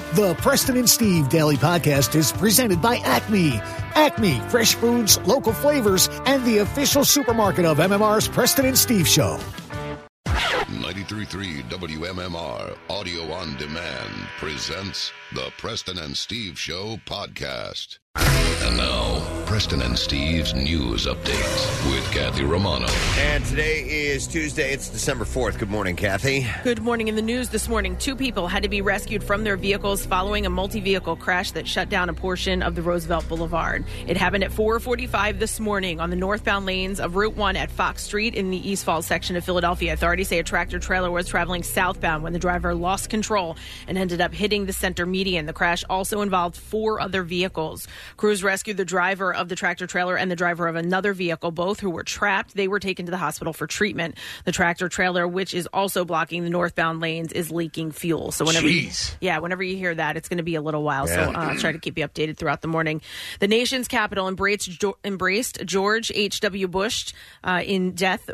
The Preston and Steve Daily Podcast is presented by Acme. Acme, fresh foods, local flavors, and the official supermarket of MMR's Preston and Steve Show. 93.3 WMMR Audio on Demand presents the Preston and Steve Show podcast. And now, Preston and Steve's news update with Kathy Romano. And today is Tuesday. It's December 4th. Good morning, Kathy. Good morning. In the news this morning, 2 people had to be rescued from their vehicles following a multi-vehicle crash that shut down a portion of the Roosevelt Boulevard. It happened at 4:45 this morning on the northbound lanes of Route 1 at Fox Street in the East Falls section of Philadelphia. Authorities say a tractor-trailer was traveling southbound when the driver lost control and ended up hitting the center median. The crash also involved 4 other vehicles. Crews rescued the driver of the tractor-trailer and the driver of another vehicle, both who were trapped. They were taken to the hospital for treatment. The tractor-trailer, which is also blocking the northbound lanes, is leaking fuel. So whenever you hear that, it's going to be a little while. Yeah. So I'll try to keep you updated throughout the morning. The nation's capital embraced George H.W. Bush in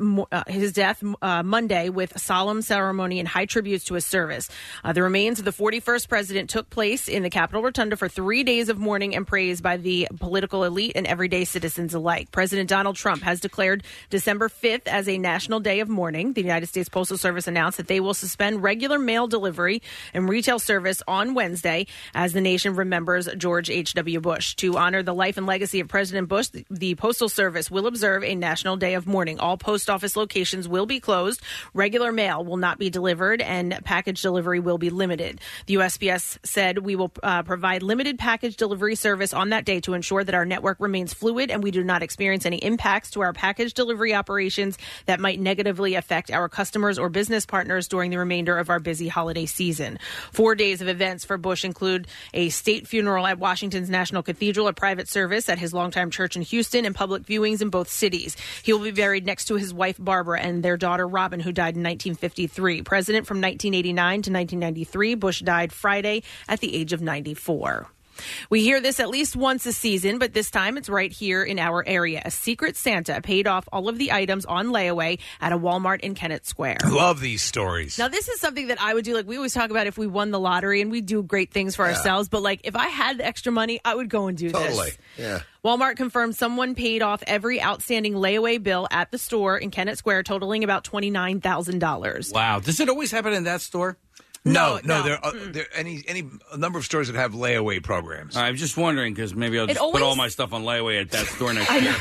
his death Monday with a solemn ceremony and high tributes to his service. The remains of the 41st president took place in the Capitol Rotunda for 3 days of mourning and praise by the political elite and everyday citizens alike. President Donald Trump has declared December 5th as a national day of mourning. The United States Postal Service announced that they will suspend regular mail delivery and retail service on Wednesday as the nation remembers George H.W. Bush. To honor the life and legacy of President Bush, the Postal Service will observe a national day of mourning. All post office locations will be closed. Regular mail will not be delivered, and package delivery will be limited. The USPS said we will provide limited package delivery service on that day to ensure that our network remains fluid and we do not experience any impacts to our package delivery operations that might negatively affect our customers or business partners during the remainder of our busy holiday season. 4 days of events for Bush include a state funeral at Washington's National Cathedral, a private service at his longtime church in Houston, and public viewings in both cities. He will be buried next to his wife Barbara and their daughter Robin, who died in 1953. President from 1989 to 1993, Bush died Friday at the age of 94. We hear this at least once a season, but this time it's right here in our area. A secret Santa paid off all of the items on layaway at a Walmart in Kennett Square. I love these stories. Now, this is something that I would do. Like, we always talk about if we won the lottery, and we do great things for ourselves. But, like, if I had the extra money, I would go and do this. Totally, yeah. Walmart confirmed someone paid off every outstanding layaway bill at the store in Kennett Square, totaling about $29,000. Wow. Does it always happen in that store? No. There are any number of stores that have layaway programs. I'm just wondering because maybe I'll just put all my stuff on layaway at that store next year.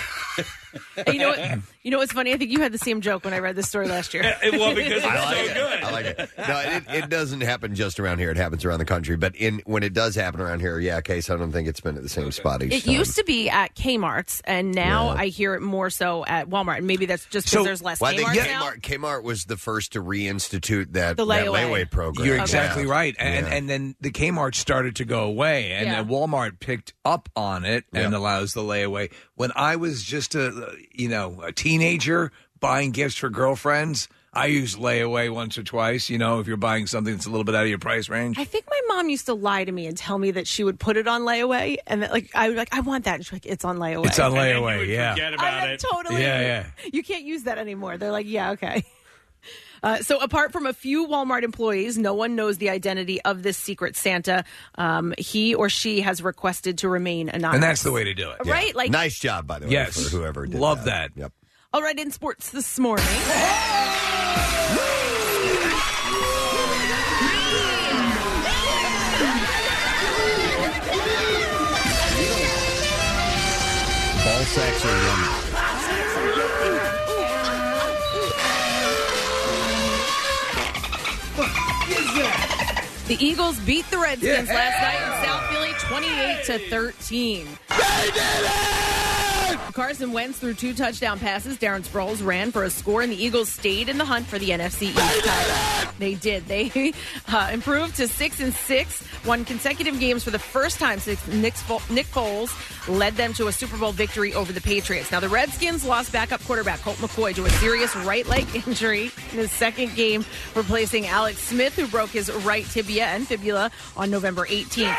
You know what? You know what's funny? I think you had the same joke when I read this story last year. Well, because it's so good. I like it. No, it doesn't happen just around here. It happens around the country. But when it does happen around here, Case, I don't think it's been at the same spot each time. It used to be at Kmart's, and now I hear it more so at Walmart. And maybe that's just because there's less Kmart now. Kmart was the first to reinstitute that layaway program. You're exactly right. And then the Kmart started to go away, and then Walmart picked up on it and allows the layaway. When I was just a teenager buying gifts for girlfriends, I used layaway once or twice, if you're buying something that's a little bit out of your price range. I think my mom used to lie to me and tell me that she would put it on layaway, and that, I would I want that. And she's like, it's on layaway. It's on layaway, yeah. Forget about it. Totally. Yeah. You can't use that anymore. They're like, yeah, okay. So apart from a few Walmart employees, no one knows the identity of this secret Santa. He or she has requested to remain anonymous. And that's the way to do it. Right? Like, nice job, by the way, yes, for whoever did Love that. Yep. All right, in sports this morning. Ball sacks are yummy. The Eagles beat the Redskins last night in South Philly 28-13. They did it! Carson Wentz threw 2 touchdown passes. Darren Sproles ran for a score, and the Eagles stayed in the hunt for the NFC East title. They did. They improved to 6-6, won consecutive games for the first time since Nick Foles led them to a Super Bowl victory over the Patriots. Now, the Redskins lost backup quarterback Colt McCoy to a serious right leg injury in his second game, replacing Alex Smith, who broke his right tibia and fibula on November 18th.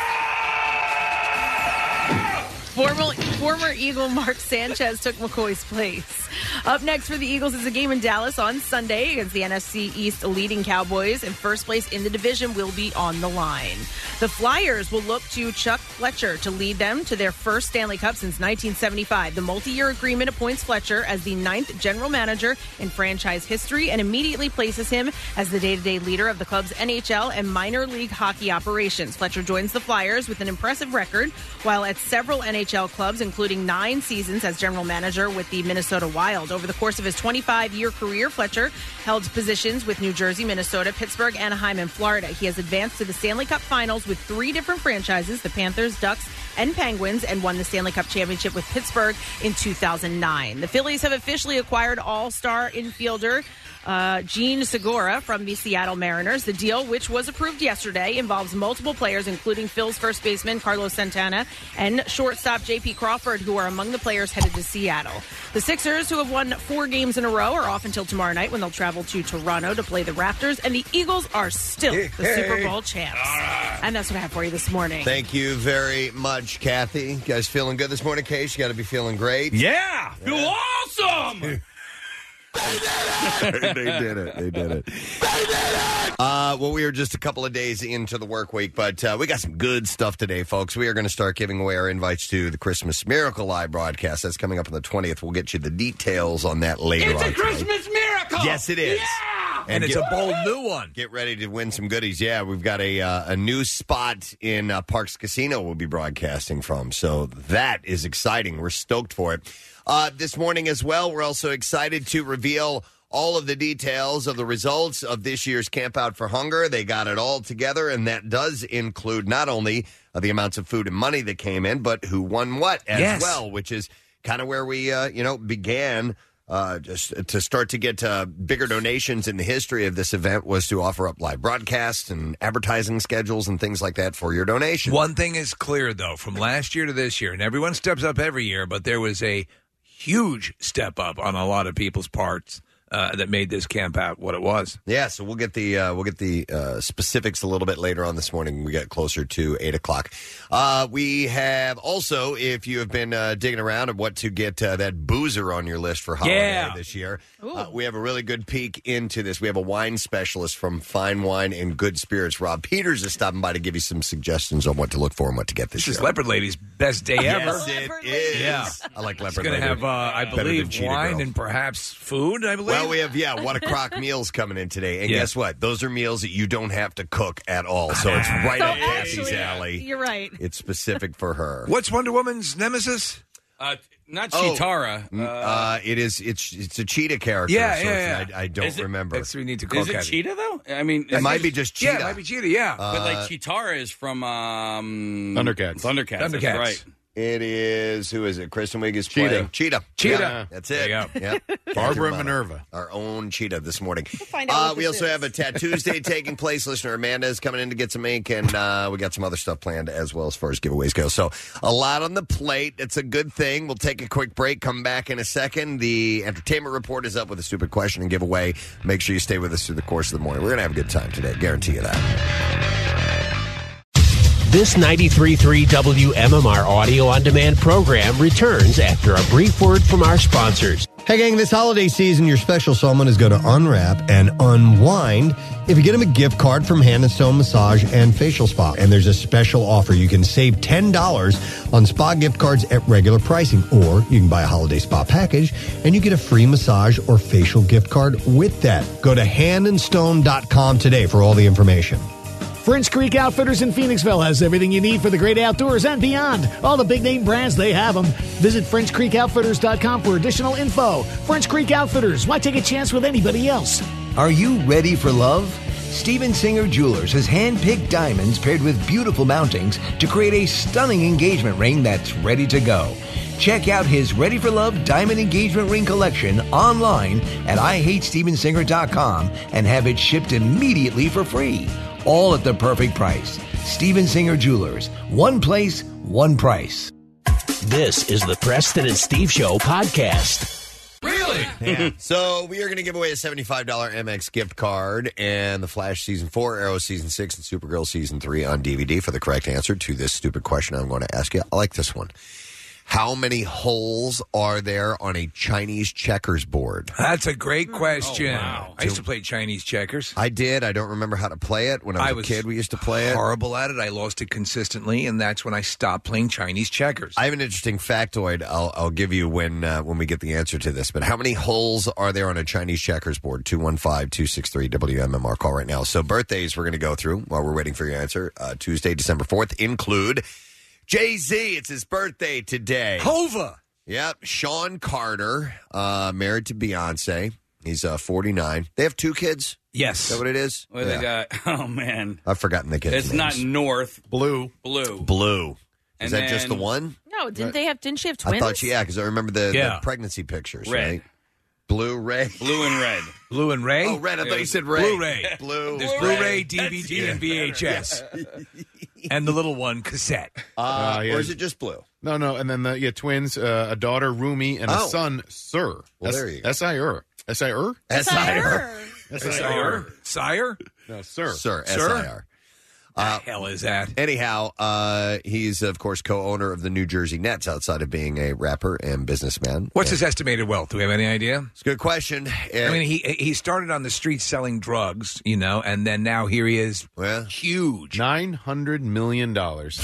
Former Eagle Mark Sanchez took McCoy's place. Up next for the Eagles is a game in Dallas on Sunday against the NFC East leading Cowboys, and first place in the division will be on the line. The Flyers will look to Chuck Fletcher to lead them to their first Stanley Cup since 1975. The multi-year agreement appoints Fletcher as the 9th general manager in franchise history and immediately places him as the day-to-day leader of the club's NHL and minor league hockey operations. Fletcher joins the Flyers with an impressive record while at several NHL clubs, including 9 seasons as general manager with the Minnesota Wild. Over the course of his 25-year career, Fletcher held positions with New Jersey, Minnesota, Pittsburgh, Anaheim, and Florida. He has advanced to the Stanley Cup Finals with 3 different franchises, the Panthers, Ducks, and Penguins, and won the Stanley Cup Championship with Pittsburgh in 2009. The Phillies have officially acquired all-star infielder Gene Segura from the Seattle Mariners. The deal, which was approved yesterday, involves multiple players, including Phil's first baseman Carlos Santana and shortstop J.P. Crawford, who are among the players headed to Seattle. The Sixers, who have won 4 games in a row, are off until tomorrow night when they'll travel to Toronto to play the Raptors, and the Eagles are still the Super Bowl champs. And that's what I have for you this morning. Thank you very much, Kathy. You guys feeling good this morning, Case? You got to be feeling great. Yeah, feel awesome. They did it. Well, we are just a couple of days into the work week, but we got some good stuff today, folks. We are going to start giving away our invites to the Christmas Miracle Live broadcast. That's coming up on the 20th. We'll get you the details on that later on. It's a Christmas miracle! Yes, it is. Yeah! And it's a bold new one. Get ready to win some goodies. Yeah, we've got a new spot in Parks Casino we'll be broadcasting from, so that is exciting. We're stoked for it. This morning as well, we're also excited to reveal all of the details of the results of this year's Camp Out for Hunger. They got it all together, and that does include not only the amounts of food and money that came in, but who won what as well, which is kind of where we, began just to start to get bigger donations in the history of this event was to offer up live broadcasts and advertising schedules and things like that for your donation. One thing is clear, though, from last year to this year, and everyone steps up every year, but there was a huge step up on a lot of people's parts that made this camp out what it was. Yeah, so we'll get the specifics a little bit later on this morning when we get closer to 8:00. We have also, if you have been digging around at what to get that boozer on your list for holiday this year, we have a really good peek into this. We have a wine specialist from Fine Wine and Good Spirits. Rob Peters is stopping by to give you some suggestions on what to look for and what to get this year. This is Leopard Lady's best day ever. Yes, it is. Yeah. I like Leopard Lady. It's going to have, I believe, wine Girl. And perhaps food, I believe. Well, we have, What a Crock meals coming in today. And guess what? Those are meals that you don't have to cook at all. So it's right up Kathy's alley. You're right. It's specific for her. What's Wonder Woman's nemesis? Not Cheetara. It's a cheetah character. Yeah. I don't remember. That's what we need to call Is it cheetah, though? I mean... It might be just cheetah. Yeah, it might be cheetah, yeah. But like Cheetara is from... Thundercats. That's right. It is, who is it? Kristen Wiig is Cheetah. playing. Cheetah. Yeah, that's it. There you go. Yep. Barbara Minerva. Our own Cheetah this morning. We'll find out we also have a Tattoos Day taking place. Listener Amanda is coming in to get some ink, and we got some other stuff planned as well as far as giveaways go. So a lot on the plate. It's a good thing. We'll take a quick break, come back in a second. The entertainment report is up with a stupid question and giveaway. Make sure you stay with us through the course of the morning. We're going to have a good time today. Guarantee you that. This 93.3 WMMR audio-on-demand program returns after a brief word from our sponsors. Hey, gang, this holiday season, your special someone is going to unwrap and unwind if you get them a gift card from Hand & Stone Massage and Facial Spa. And there's a special offer. You can save $10 on spa gift cards at regular pricing, or you can buy a holiday spa package and you get a free massage or facial gift card with that. Go to handandstone.com today for all the information. French Creek Outfitters in Phoenixville has everything you need for the great outdoors and beyond. All the big-name brands, they have them. Visit FrenchCreekOutfitters.com for additional info. French Creek Outfitters, why take a chance with anybody else? Are you ready for love? Steven Singer Jewelers has hand-picked diamonds paired with beautiful mountings to create a stunning engagement ring that's ready to go. Check out his Ready for Love Diamond Engagement Ring collection online at IHateStevenSinger.com and have it shipped immediately for free. All at the perfect price. Steven Singer Jewelers. One place, one price. This is the Preston and Steve Show podcast. Really? Yeah. So we are going to give away a $75 MX gift card and the Flash Season 4, Arrow Season 6, and Supergirl Season 3 on DVD for the correct answer to this stupid question I'm going to ask you. I like this one. How many holes are there on a Chinese checkers board? That's a great question. Oh, wow. I used to play Chinese checkers. I did. I don't remember how to play it. When I was a kid, we used to play it. Horrible at it. I lost it consistently, and that's when I stopped playing Chinese checkers. I have an interesting factoid I'll give you when we get the answer to this. But how many holes are there on a Chinese checkers board? 215-263-WMMR. Call right now. So birthdays we're going to go through while we're waiting for your answer. Tuesday, December 4th include Jay-Z. It's his birthday today. Hova. Yep. Sean Carter, married to Beyonce. He's 49. They have 2 kids? Yes. Is that what it is? Well, they got, oh, man. I've forgotten the kids' It's names. not North. Blue. Blue. Is that just the one? No, didn't she have twins? I thought because I remember the pregnancy pictures, Red. right? Blue, Ray. Blue and red. Blue and Ray? Oh, red. I thought you said Ray. Blu-ray. Blue. There's Blu-ray, DVD, and VHS. And the little one, cassette. Or is it just blue? No. And then the twins, a daughter, Rumi, and a son, Sir. Well, there you go. S-I-R. S-I-R? S-I-R. S-I-R. Sire? No, Sir. Sir. S-I-R. The hell is that? Anyhow, he's, of course, co-owner of the New Jersey Nets outside of being a rapper and businessman. What's his estimated wealth? Do we have any idea? It's a good question. I mean, he started on the street selling drugs, and then now here he is, huge. $900 million.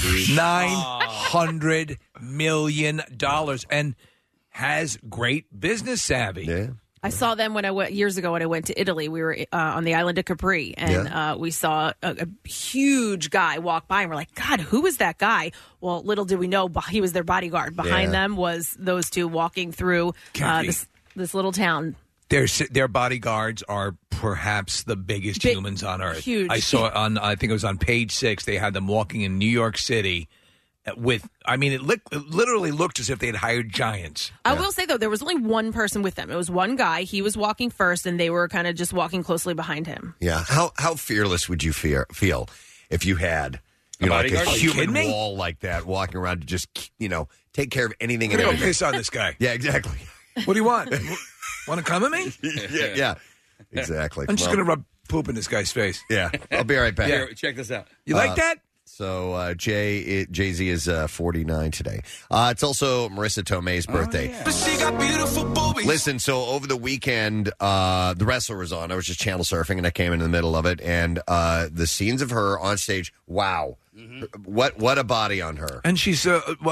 $900 million and has great business savvy. Yeah. I saw them when I went years ago when I went to Italy. We were on the island of Capri, and we saw a huge guy walk by, and we're like, God, who is that guy? Well, little did we know, he was their bodyguard. Behind them was those two walking through this little town. Their bodyguards are perhaps the biggest humans on earth. Huge. I saw it I think it was on page 6, they had them walking in New York City it literally looked as if they had hired giants. I will say, though, there was only one person with them. It was one guy. He was walking first, and they were kind of just walking closely behind him. Yeah. How fearless would you feel if you had like a human wall like that walking around to just, take care of anything and everything? Go piss on this guy. Yeah, exactly. What do you want? Want to come at me? Yeah. Exactly. I'm just going to rub poop in this guy's face. Yeah. I'll be right back. Here, check this out. You like that? So Jay-Z is 49 today. It's also Marissa Tomei's birthday. But she got beautiful boobies. Listen, so over the weekend, The Wrestler was on. I was just channel surfing, and I came in the middle of it. And the scenes of her on stage, wow. Mm-hmm. What a body on her. And she's, she's in her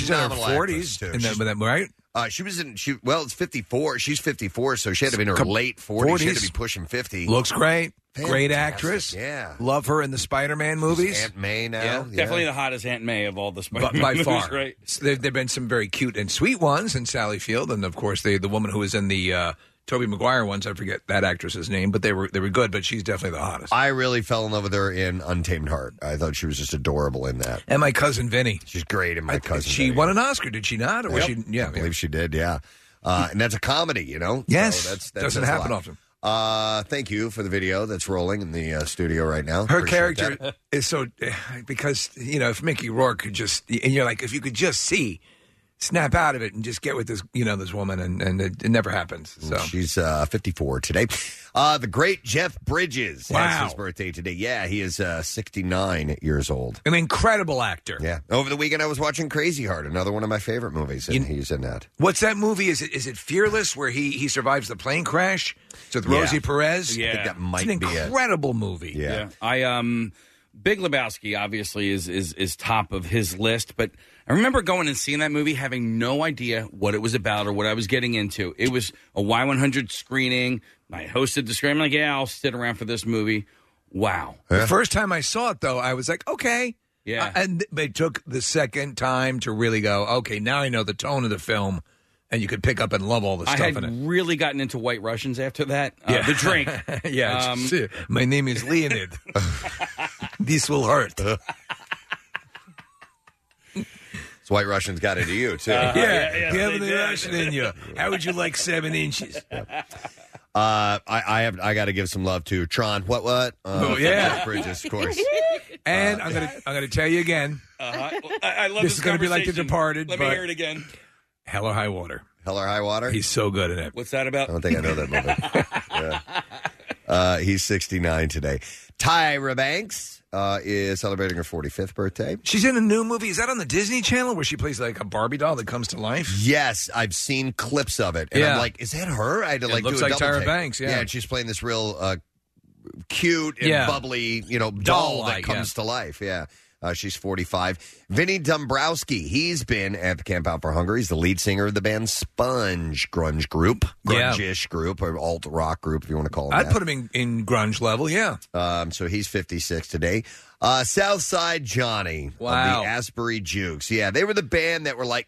40s, right? It's 54. She's 54, so she had to be in her late 40s. She had to be pushing 50. Looks great. Fantastic. Great actress. Yeah. Love her in the Spider-Man movies. Aunt May now. Yeah, definitely the hottest Aunt May of all the Spider-Man by movies, far. right? There have been some very cute and sweet ones in Sally Field, and of course the woman who was in the Tobey Maguire ones. I forget that actress's name, but they were good. But she's definitely the hottest. I really fell in love with her in Untamed Heart. I thought she was just adorable in that. And My Cousin Vinny. She's great in My Cousin Vinny. She won an Oscar, did she not? Or was she? Yeah, I believe she did. Yeah, and that's a comedy, Yes, so that's doesn't happen often. Thank you for the video that's rolling in the studio right now. Her Appreciate character that. is so because if Mickey Rourke could just, and you're like, if you could just snap out of it and just get with this this woman, and it never happens. So she's 54 today. The great Jeff Bridges has his birthday today. Yeah, he is 69 years old. An incredible actor. Yeah. Over the weekend, I was watching Crazy Heart, another one of my favorite movies, and he's in that. What's that movie? Is it Fearless, where he survives the plane crash? It's with Rosie Perez. Yeah, I think that might it's an be incredible movie. Yeah. Big Lebowski obviously is top of his list, but I remember going and seeing that movie having no idea what it was about or what I was getting into. It was a Y100 screening. I hosted the screening. I'm like, I'll sit around for this movie. Wow. The first time I saw it, though, I was like, okay. Yeah. And it took the second time to really go, okay, now I know the tone of the film, and you could pick up and love all the stuff in it. I had really gotten into White Russians after that. The drink. My name is Leonid. This will hurt. So White Russians got into you, too. You have the Russian in you. How would you like 7 inches? I got to give some love to Tron. What? Yeah, Bridges, of course. And I'm gonna tell you again. I love this is going to be like The Departed. Let me hear it again. Hell or High Water. Hell or High Water. He's so good in it. What's that about? I don't think I know that movie. He's 69 today. Tyra Banks is celebrating her 45th birthday. She's in a new movie. Is that on the Disney Channel where she plays like a Barbie doll that comes to life? Yes, I've seen clips of it. And I'm like, is that her? I had to It looks do a like double Tyra take. Banks, yeah. and she's playing this real cute and bubbly, doll that Doll-like, comes to life. Yeah. She's 45. Vinny Dombrowski, he's been at the Camp Out for Hunger. He's the lead singer of the band Sponge grunge group, grunge-ish group, or alt-rock group, if you want to call it I'd that. put him in grunge level, yeah. So he's 56 today. Southside Johnny of the Asbury Jukes. Yeah, they were the band that were like,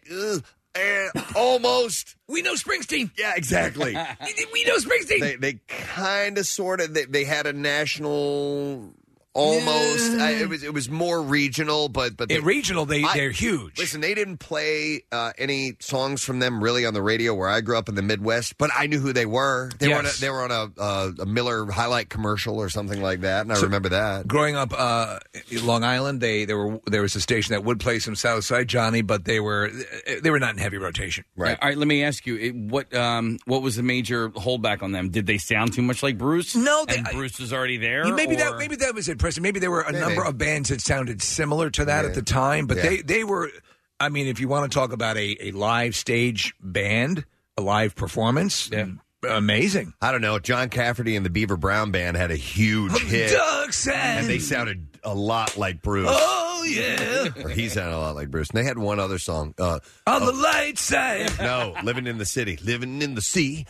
almost. We know Springsteen. Yeah, exactly. We know Springsteen. They kind of, sort of, they had a national... Almost, it was more regional, but they're huge. Listen, they didn't play any songs from them really on the radio where I grew up in the Midwest, but I knew who they were. They were on a Miller Highlight commercial or something like that, and I remember that. Growing up in Long Island, there was a station that would play some Southside Johnny, but they were not in heavy rotation. Right. All right. Let me ask you, what was the major holdback on them? Did they sound too much like Bruce? No, and Bruce was already there. Maybe that was it. Maybe there were a number of bands that sounded similar to that at the time, but they were, I mean, if you want to talk about a live stage band, a live performance, amazing. I don't know. John Cafferty and the Beaver Brown Band had a huge hit. And they sounded a lot like Bruce. Oh, yeah. Or he sounded a lot like Bruce. And they had one other song. On the light side. No, Living in the City. Living in the Sea.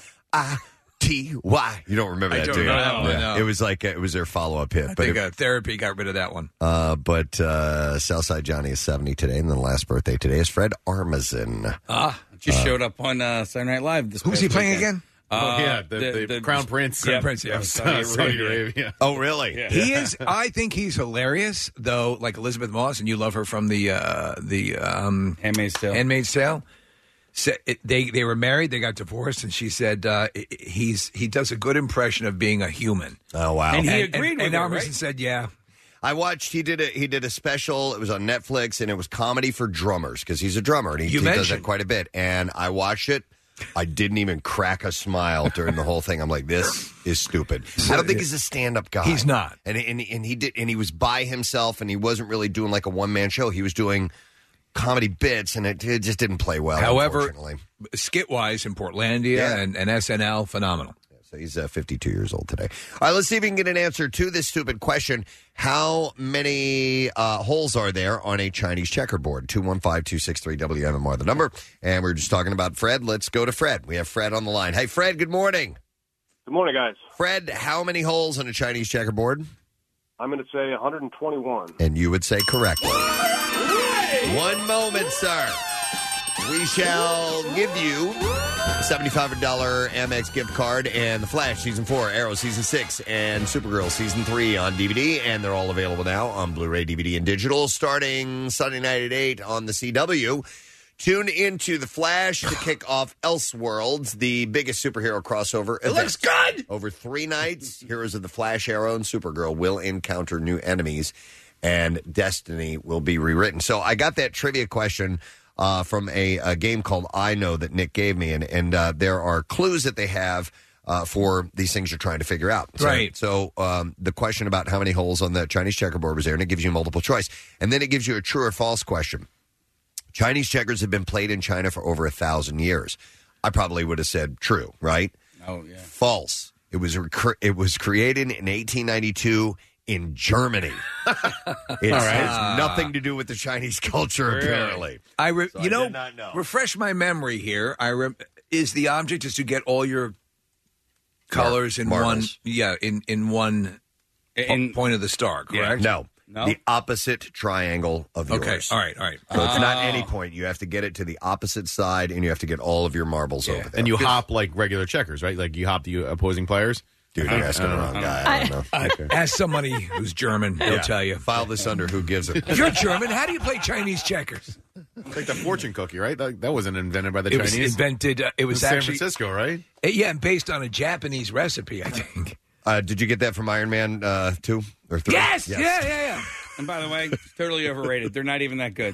T-Y. You don't remember that, do you? No. It was like it was their follow-up hit. I think Therapy got rid of that one. But Southside Johnny is 70 today, and then the last birthday today is Fred Armisen. Just showed up on Saturday Night Live. Who's he playing again? The Crown Prince. Crown Prince, yeah. of Saudi Arabia. Oh, really? Yeah. He is. I think he's hilarious, though. Like Elizabeth Moss, and you love her from the Handmaid's Tale. Handmaid's Tale. They were married. They got divorced, and she said he does a good impression of being a human. Oh wow! And he agreed with and her, Armisen right? said, "Yeah." I watched. He did a special. It was on Netflix, and it was comedy for drummers because he's a drummer and he does that quite a bit. And I watched it. I didn't even crack a smile during the whole thing. I'm like, this is stupid. I don't think he's a stand-up guy. He's not. And he was by himself, and he wasn't really doing like a one-man show. He was doing comedy bits, and it just didn't play well. However, skit-wise in Portlandia and SNL, phenomenal. So he's 52 years old today. All right, let's see if we can get an answer to this stupid question. How many holes are there on a Chinese checkerboard? 215-263-WMMR, the number. And we're just talking about Fred. Let's go to Fred. We have Fred on the line. Hey, Fred, good morning. Good morning, guys. Fred, how many holes on a Chinese checkerboard? I'm going to say 121. And you would say correctly. 1 moment, sir. We shall give you a $75 Amex gift card and The Flash Season 4, Arrow Season 6, and Supergirl Season 3 on DVD. And they're all available now on Blu-ray, DVD, and digital starting Sunday night at 8 on the CW. Tune into The Flash to kick off Elseworlds, the biggest superhero crossover event. It looks good! Over 3 nights, heroes of The Flash, Arrow, and Supergirl will encounter new enemies, and destiny will be rewritten. So I got that trivia question from a game called I Know that Nick gave me, and there are clues that they have for these things you're trying to figure out. Right. So the question about how many holes on the Chinese checkerboard was there, and it gives you multiple choice. And then it gives you a true or false question. Chinese checkers have been played in China for over 1,000 years. I probably would have said true, right? Oh, yeah. False. It was created in 1892 in Germany. It has nothing to do with the Chinese culture, apparently. I did not know. Refresh my memory here. Is the object is to get all your colors in marbles. in one point of the star, correct? No. The opposite triangle of yours. Okay, all right. So it's not any point. You have to get it to the opposite side, and you have to get all of your marbles over there. And you hop like regular checkers, right? Like you hop the opposing players. Dude, you're asking the wrong guy. I don't know. Ask somebody who's German. They'll tell you. File this under who gives it. If you're German, how do you play Chinese checkers? It's like the fortune cookie, right? That wasn't invented by the It Chinese. was invented. It was San actually Francisco, right? And based on a Japanese recipe, I think. Did you get that from Iron Man 2 or 3? Yes. Yeah. And by the way, totally overrated. They're not even that good.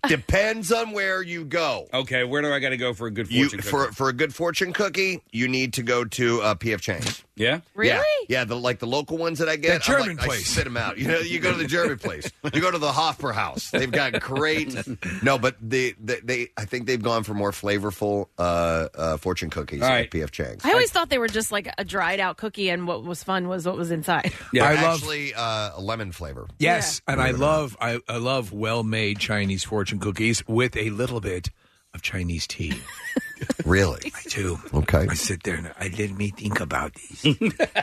Depends on where you go. Okay, where do I got to go for a good fortune cookie? For a good fortune cookie, you need to go to P.F. Chang's. Yeah? Really? Yeah, the local ones that I get. The German I place. spit them out. You go to the German place. You go to the Hofbrauhaus. They've got great. No, but they I think they've gone for more flavorful fortune cookies at P.F. Chang's. I always thought they were just like a dried out cookie, and what was fun was what was inside. Yeah, I actually a lemon flavor. Yes, and I love well-made Chinese fortune cookies with a little bit of Chinese tea. Really? I do. Okay. I sit there and let me think about these.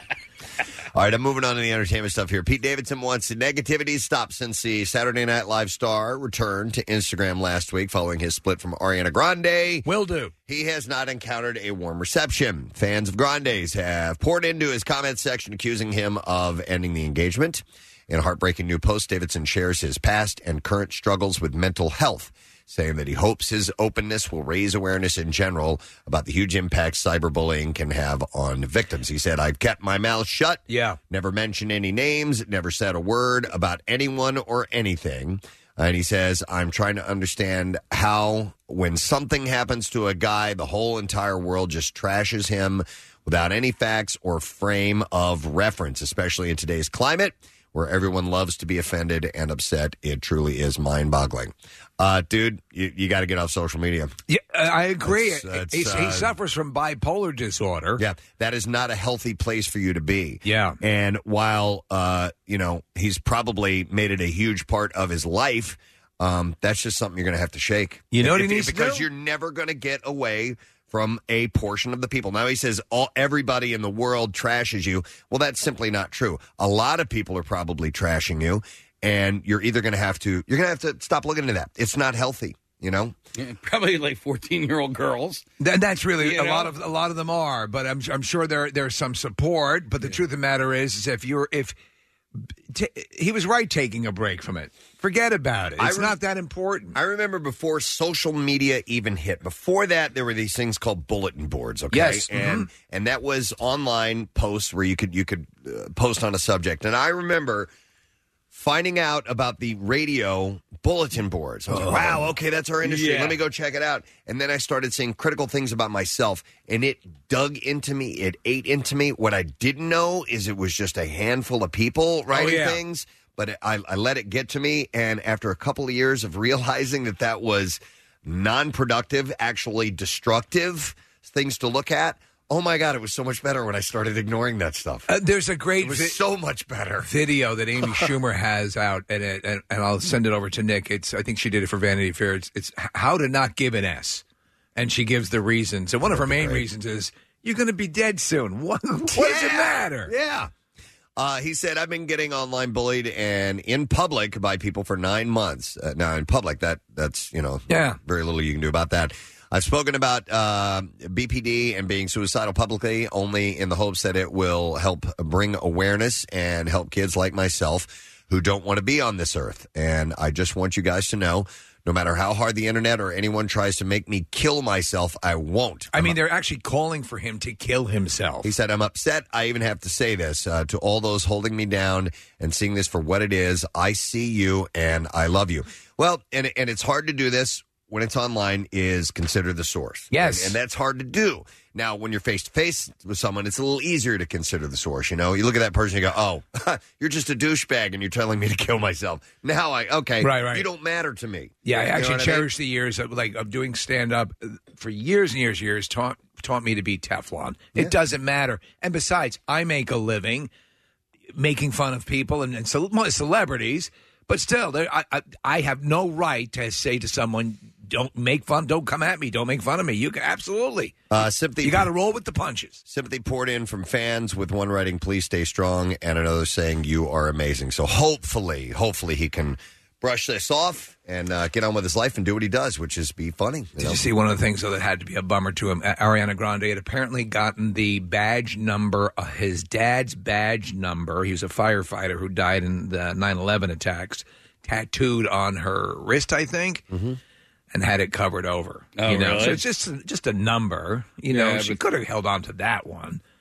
All right, I'm moving on to the entertainment stuff here. Pete Davidson wants the negativity stopped since the Saturday Night Live star returned to Instagram last week following his split from Ariana Grande. Will do. He has not encountered a warm reception. Fans of Grande's have poured into his comment section accusing him of ending the engagement. In a heartbreaking new post, Davidson shares his past and current struggles with mental health, saying that he hopes his openness will raise awareness in general about the huge impact cyberbullying can have on victims. He said, I've kept my mouth shut. Yeah. Never mentioned any names, never said a word about anyone or anything. And he says, I'm trying to understand how when something happens to a guy, the whole entire world just trashes him without any facts or frame of reference, especially in today's climate where everyone loves to be offended and upset. It truly is mind-boggling. Dude, you got to get off social media. Yeah, I agree. He suffers from bipolar disorder. Yeah, that is not a healthy place for you to be. Yeah. And while, he's probably made it a huge part of his life, that's just something you're going to have to shake. You know what he needs to do? Because you're never going to get away from a portion of the people. Now he says everybody in the world trashes you. Well, that's simply not true. A lot of people are probably trashing you, and you're going to have to stop looking into that. It's not healthy, you know? Yeah, probably like 14-year-old girls. That's really a lot of them are, but I'm sure there's some support. But the truth of the matter is he was right taking a break from it. Forget about it. It's not that important. I remember before social media even hit. Before that, there were these things called bulletin boards. Okay, yes, and that was online posts where you could post on a subject. And I remember finding out about the radio bulletin boards. I was like, wow, okay, that's our industry. Yeah. Let me go check it out. And then I started seeing critical things about myself, and it dug into me. It ate into me. What I didn't know is it was just a handful of people writing things, but I let it get to me. And after a couple of years of realizing that was non-productive, actually destructive things to look at, oh, my God, it was so much better when I started ignoring that stuff. There's a great it was so much better video that Amy Schumer has out, and I'll send it over to Nick. I think she did it for Vanity Fair. It's how to not give an S, and she gives the reasons. And one of her main reasons is, you're going to be dead soon. What does it matter? Yeah. He said, I've been getting online bullied and in public by people for 9 months. Now, in public, that's very little you can do about that. I've spoken about BPD and being suicidal publicly only in the hopes that it will help bring awareness and help kids like myself who don't want to be on this earth. And I just want you guys to know, no matter how hard the internet or anyone tries to make me kill myself, I won't. I mean, they're actually calling for him to kill himself. He said, I'm upset. I even have to say this to all those holding me down and seeing this for what it is. I see you and I love you. Well, and it's hard to do this when it's online, is consider the source. Yes. And that's hard to do. Now, when you're face-to-face with someone, it's a little easier to consider the source. You know, you look at that person and you go, oh, you're just a douchebag and you're telling me to kill myself. Now, right. You don't matter to me. Yeah, I actually cherish the the years of doing stand-up for years and years, taught me to be Teflon. It doesn't matter. And besides, I make a living making fun of people and celebrities, but still, I have no right to say to someone, don't make fun. Don't come at me. Don't make fun of me. You can absolutely. Sympathy. You got to roll with the punches. Sympathy poured in from fans, with one writing, "Please stay strong," and another saying, "You are amazing." So hopefully he can brush this off and get on with his life and do what he does, which is be funny. Did you see one of the things, though, that had to be a bummer to him? Ariana Grande had apparently gotten the badge number, his dad's badge number. He was a firefighter who died in the 9/11 attacks, tattooed on her wrist, I think. Mm-hmm. And had it covered over. Oh, Really? So it's just a number. She could have held on to that one.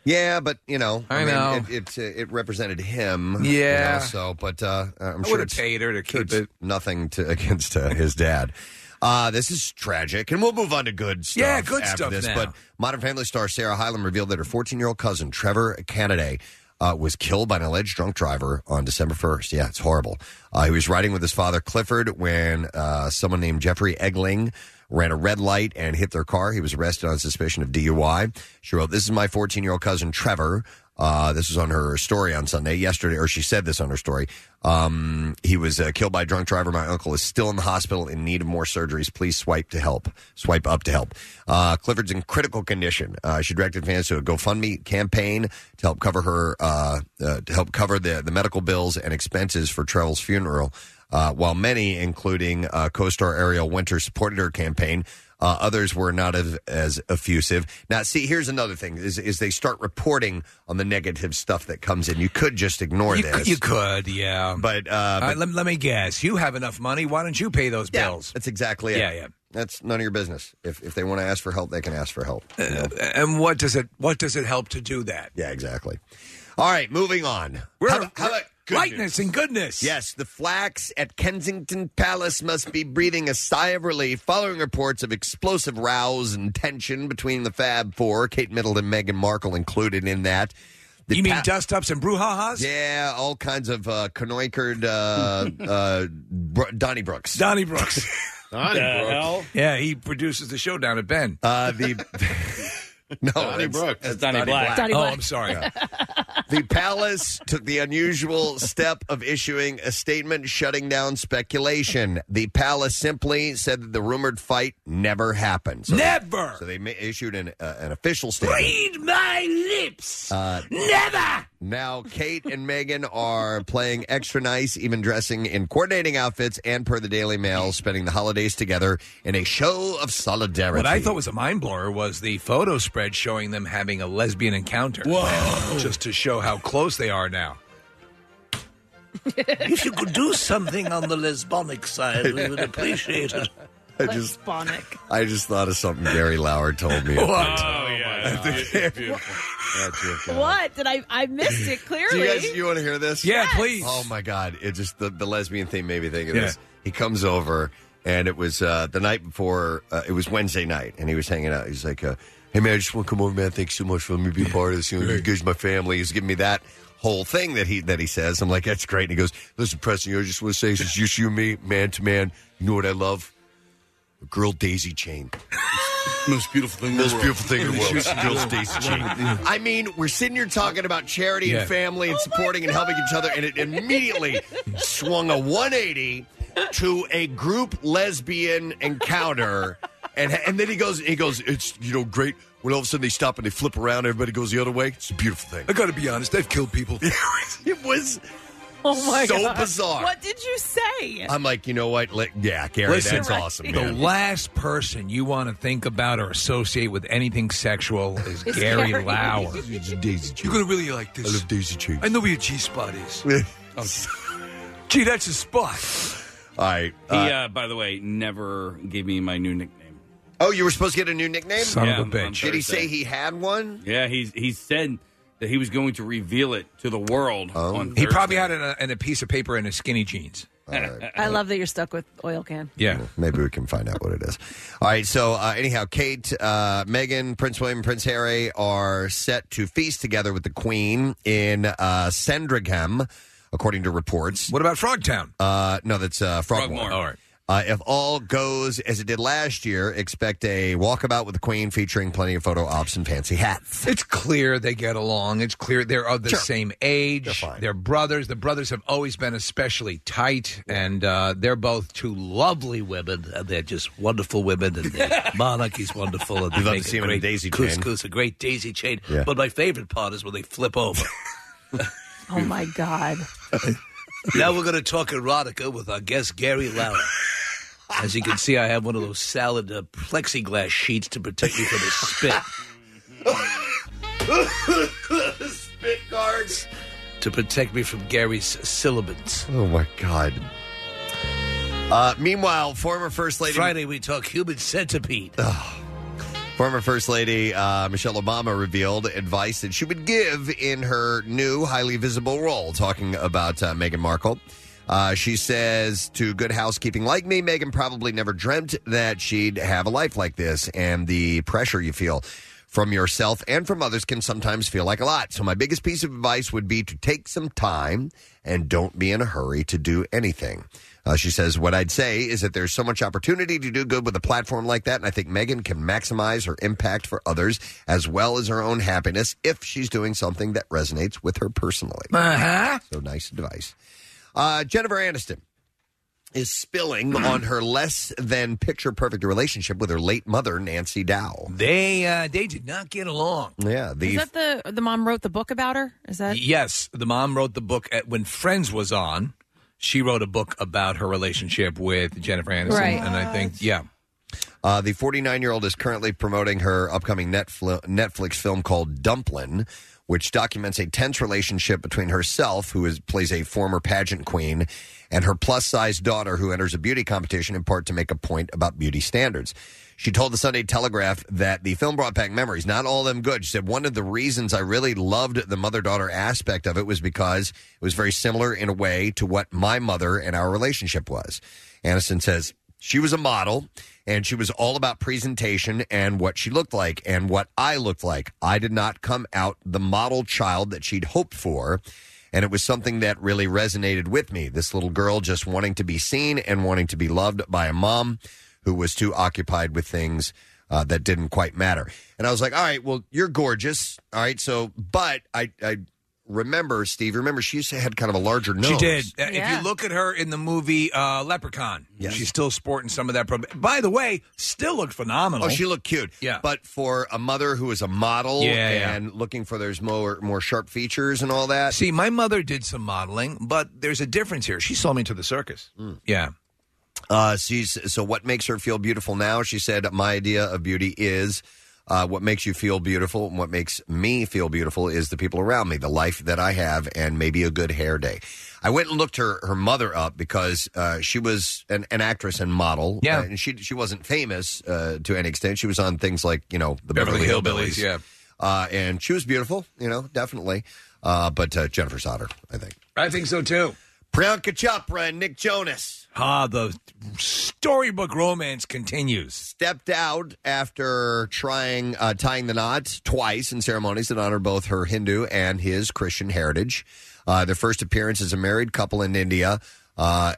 Yeah, but I know. it represented him. Yeah. So, but I'm I sure would have paid her to keep it. Nothing against his dad. This is tragic, and we'll move on to good stuff. Yeah, good after stuff this. now. But Modern Family star Sarah Hyland revealed that her 14-year-old cousin Trevor Kennedy was killed by an alleged drunk driver on December 1st. Yeah, it's horrible. He was riding with his father Clifford when someone named Jeffrey Egling ran a red light and hit their car. He was arrested on suspicion of DUI. She wrote, "This is my 14-year-old cousin Trevor." This was on her story on Sunday. Yesterday, or she said this on her story. He was killed by a drunk driver. My uncle is still in the hospital in need of more surgeries. Please swipe up to help. Clifford's in critical condition. She directed fans to a GoFundMe campaign to help cover the medical bills and expenses for Trevor's funeral. While many, including co-star Ariel Winter, supported her campaign, others were not as effusive. Now, see, here's another thing, is they start reporting on the negative stuff that comes in. You could just ignore this. You could, yeah. But, let me guess. You have enough money. Why don't you pay those bills? That's exactly it. Yeah. That's none of your business. If they want to ask for help, they can ask for help. And what does it help to do that? Yeah, exactly. All right, moving on. How about rightness and goodness? Yes, the Flax at Kensington Palace must be breathing a sigh of relief following reports of explosive rows and tension between the Fab Four, Kate Middleton, Meghan Markle included in that. You mean dust-ups and brouhahas? Yeah, all kinds of canoikered Donnie Brooks. Donnie Brooks. Hell? Yeah, he produces the show down at Ben. No, Donnie Brooks. That's Donnie Black. Donnie Black. I'm sorry. The palace took the unusual step of issuing a statement shutting down speculation. The palace simply said that the rumored fight never happened. Never! So they issued an official statement. Read my lips! Never! Now, Kate and Meghan are playing extra nice, even dressing in coordinating outfits, and per the Daily Mail, spending the holidays together in a show of solidarity. What I thought was a mind blower was the photo spread showing them having a lesbian encounter. Whoa! Just to show how close they are now. If you could do something on the lesbonic side, we would appreciate it. I just thought of something Gary Lauer told me. What? Oh, yeah. What? Did I missed it clearly. You want to hear this? Yeah, please. Oh, my God. It just, the lesbian thing made me think of this. He comes over, and it was the night before, it was Wednesday night, and he was hanging out. He's like, hey, man, I just want to come over, man. Thanks so much for letting me be a part of this. You guys are my family. He's giving me that whole thing that he says. I'm like, that's great. And he goes, listen, Preston, I just want to say, it's just you and me, man to man. You know what I love? A girl daisy chain. Most beautiful thing in the world. Most beautiful thing in the world. Girl's daisy chain. I mean, we're sitting here talking about charity and family and supporting and helping each other, and it immediately swung a 180 to a group lesbian encounter. And then he goes, it's, great when all of a sudden they stop and they flip around, everybody goes the other way. It's a beautiful thing. I got to be honest, I've killed people. It was my so God. bizarre. What did you say? I'm like, you know what? Gary, Listen, that's awesome, The man. last person you want to think about or associate with anything sexual is Gary Lauer. It's a daisy chain. You're going to really like this. I love daisy chains. I know where your G-spot is. Gee, that's a spot. All right. He, by the way, never gave me my new nickname. Oh, you were supposed to get a new nickname? Son of a bitch. Did he say he had one? Yeah, he said that he was going to reveal it to the world on Thursday. He probably had it in a piece of paper in his skinny jeans. I love that you're stuck with oil can. Yeah. Maybe we can find out what it is. All right, so anyhow, Kate, Meghan, Prince William, and Prince Harry are set to feast together with the Queen in Sandringham, according to reports. What about Frogtown? No, that's Frogmore. All right. If all goes as it did last year, expect a walkabout with the Queen featuring plenty of photo ops and fancy hats. It's clear they get along. It's clear they're of the same age. They're fine. They're brothers. The brothers have always been especially tight, and they're both two lovely women. And they're just wonderful women, and their monarchy's wonderful. And You'd they love make to see a them in a great daisy chain. couscous, a great daisy chain. Yeah. But my favorite part is when they flip over. Oh, my God. Now we're going to talk erotica with our guest, Gary Lauer. As you can see, I have one of those salad plexiglass sheets to protect me from the spit. Spit guards. To protect me from Gary's syllabants. Oh, my God. Meanwhile, former First Lady... Friday, we talk human centipede. Former First Lady Michelle Obama revealed advice that she would give in her new highly visible role, talking about Meghan Markle. She says, to Good Housekeeping, like me, Meghan probably never dreamt that she'd have a life like this, and the pressure you feel from yourself and from others can sometimes feel like a lot. So my biggest piece of advice would be to take some time and don't be in a hurry to do anything. She says, what I'd say is that there's so much opportunity to do good with a platform like that, and I think Meghan can maximize her impact for others as well as her own happiness if she's doing something that resonates with her personally. So nice advice. Jennifer Aniston is spilling on her less than picture-perfect relationship with her late mother, Nancy Dow. They did not get along. Yeah. Is that the mom wrote the book about her? Is that? Yes, the mom wrote the book when Friends was on. She wrote a book about her relationship with Jennifer Aniston. Right. And I think, yeah. The 49-year-old is currently promoting her upcoming Netflix film called Dumplin', which documents a tense relationship between herself, who plays a former pageant queen, and her plus-size daughter, who enters a beauty competition in part to make a point about beauty standards. She told the Sunday Telegraph that the film brought back memories, not all of them good. She said, one of the reasons I really loved the mother-daughter aspect of it was because it was very similar in a way to what my mother and our relationship was. Aniston says, she was a model, and she was all about presentation and what she looked like and what I looked like. I did not come out the model child that she'd hoped for, and it was something that really resonated with me. This little girl just wanting to be seen and wanting to be loved by a mom who was too occupied with things that didn't quite matter. And I was like, all right, well, you're gorgeous. All right, so, but I remember, Steve, she used to have kind of a larger nose. She did. If you look at her in the movie Leprechaun, she's still sporting some of that. By the way, still looked phenomenal. Oh, she looked cute. Yeah. But for a mother who is a model and looking for those more sharp features and all that. See, my mother did some modeling, but there's a difference here. She saw me to the circus. Yeah. So what makes her feel beautiful now? She said, my idea of beauty is what makes you feel beautiful, and what makes me feel beautiful is the people around me, the life that I have, and maybe a good hair day. I went and looked her mother up because she was an actress and model. Yeah. And she wasn't famous to any extent. She was on things like, the Beverly Hillbillies. Yeah. And she was beautiful, definitely. But Jennifer's hotter, I think. I think so, too. Priyanka Chopra and Nick Jonas. The storybook romance continues. Stepped out after trying tying the knot twice in ceremonies that honor both her Hindu and his Christian heritage. Their first appearance as a married couple in India. The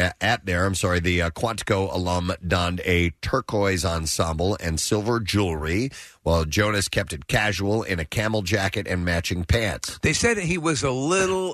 Quantico alum donned a turquoise ensemble and silver jewelry, while Jonas kept it casual in a camel jacket and matching pants. They said he was a little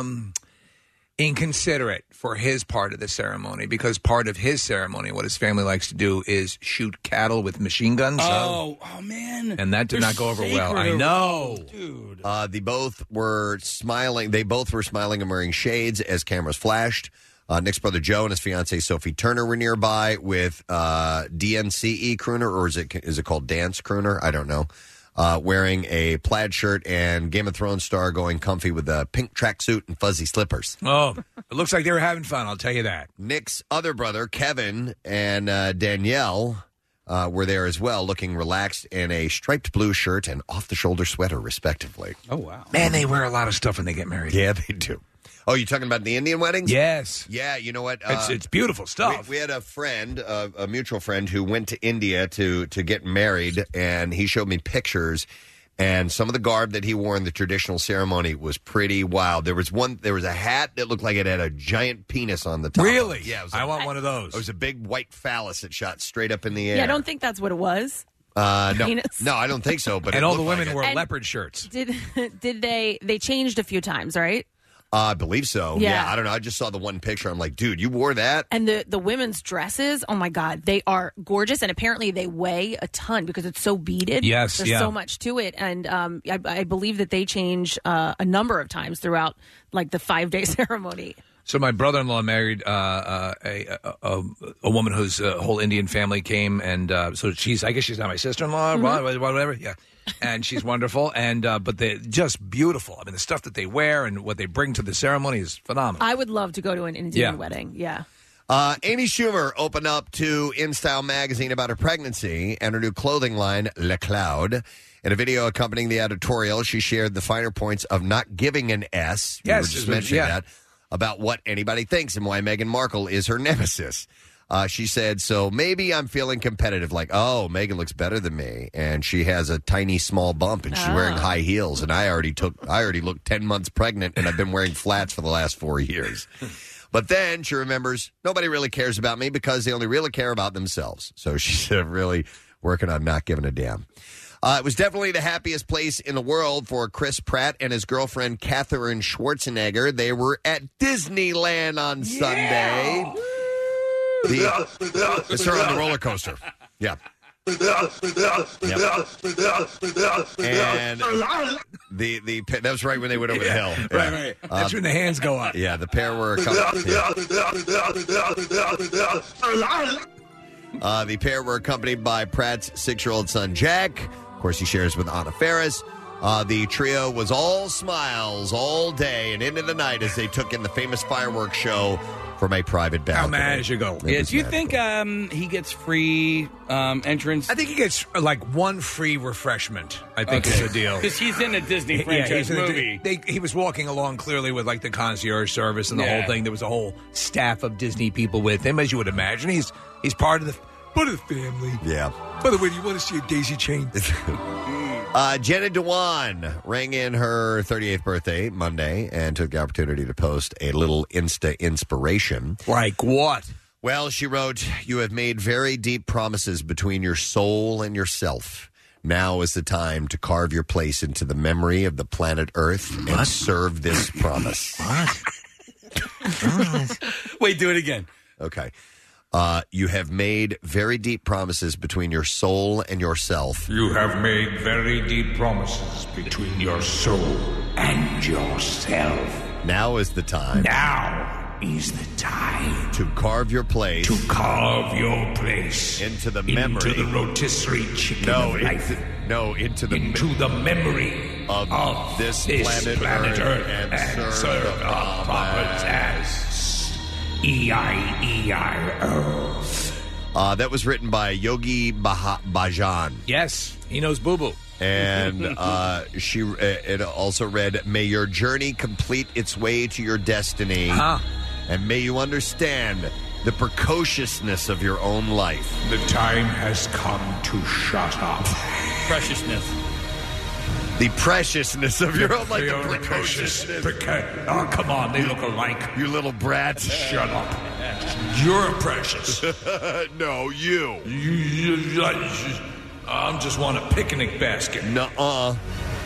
inconsiderate for his part of the ceremony, because part of his ceremony, what his family likes to do, is shoot cattle with machine guns. Oh man! And that did not go over well. I know, dude. They both were smiling. They both were smiling and wearing shades as cameras flashed. Nick's brother Joe and his fiancée Sophie Turner were nearby with DNCE crooner, or is it called Dance Crooner? I don't know. Wearing a plaid shirt and Game of Thrones star going comfy with a pink tracksuit and fuzzy slippers. Oh, it looks like they were having fun, I'll tell you that. Nick's other brother, Kevin, and Danielle were there as well, looking relaxed in a striped blue shirt and off-the-shoulder sweater, respectively. Oh, wow. Man, they wear a lot of stuff when they get married. Yeah, they do. Oh, you talking about the Indian weddings? Yes. Yeah, you know what? It's beautiful stuff. We had a friend, a mutual friend, who went to India to get married, and he showed me pictures, and some of the garb that he wore in the traditional ceremony was pretty wild. There was a hat that looked like it had a giant penis on the top. Really? Yeah. I want one of those. It was a big white phallus that shot straight up in the air. Yeah, I don't think that's what it was. No, Penis. no, I don't think so. But and it all the looked women like wore leopard shirts. Did they changed a few times, right? I believe so. Yeah. I don't know. I just saw the one picture. I'm like, dude, you wore that? And the women's dresses, oh my God, they are gorgeous. And apparently they weigh a ton because it's so beaded. Yes, There's so much to it. And I believe that they change a number of times throughout like the 5-day ceremony. So my brother-in-law married a woman whose whole Indian family came, and so I guess she's not my sister-in-law, whatever. Yeah, and she's wonderful, and but they're just beautiful. I mean, the stuff that they wear and what they bring to the ceremony is phenomenal. I would love to go to an Indian wedding. Yeah. Amy Schumer opened up to InStyle magazine about her pregnancy and her new clothing line, Le Cloud. In a video accompanying the editorial, she shared the finer points of not giving an S. Yes, we were just mentioning that, about what anybody thinks and why Meghan Markle is her nemesis. She said, so maybe I'm feeling competitive, like, oh, Meghan looks better than me, and she has a tiny, small bump, and she's wearing high heels, and I already look 10 months pregnant, and I've been wearing flats for the last 4 years. But then she remembers, nobody really cares about me because they only really care about themselves. So she's really working on not giving a damn. It was definitely the happiest place in the world for Chris Pratt and his girlfriend, Katherine Schwarzenegger. They were at Disneyland on Sunday. It's her on the roller coaster. Yeah. Yep. And that was right when they went over the hill. Yeah. Right. That's when the hands go up. Yeah, the pair were the pair were accompanied by Pratt's 6-year-old son, Jack. Of course, he shares with Anna Faris. The trio was all smiles all day and into the night as they took in the famous fireworks show from a private balcony. How magical. Yeah, do you think he gets free entrance? I think he gets like one free refreshment, I think is the deal. Because he's in a Disney franchise movie. He was walking along clearly with like the concierge service and the whole thing. There was a whole staff of Disney people with him, as you would imagine. He's part of the family. Yeah. By the way, do you want to see a daisy chain? Jenna Dewan rang in her 38th birthday Monday and took the opportunity to post a little Insta inspiration. Like what? Well, she wrote, you have made very deep promises between your soul and yourself. Now is the time to carve your place into the memory of the planet Earth and serve this promise. What? Wait, do it again. Okay. You have made very deep promises between your soul and yourself. You have made very deep promises between your soul and yourself. Now is the time. Now is the time. To carve your place. To carve your place. Into the memory. Into the rotisserie chicken of life. Into the memory of this planet Earth and serve up promise. E-I-E-I-O. That was written by Yogi Bhajan. Yes, he knows boo-boo. And it also read, may your journey complete its way to your destiny, and may you understand the precociousness of your own life. The time has come to shut up. Preciousness. The preciousness of your own life. The precociousness. Oh, come on, they look alike. You little brat. Shut up. You're precious. No, you. I'm just want a picnic basket. Nuh-uh.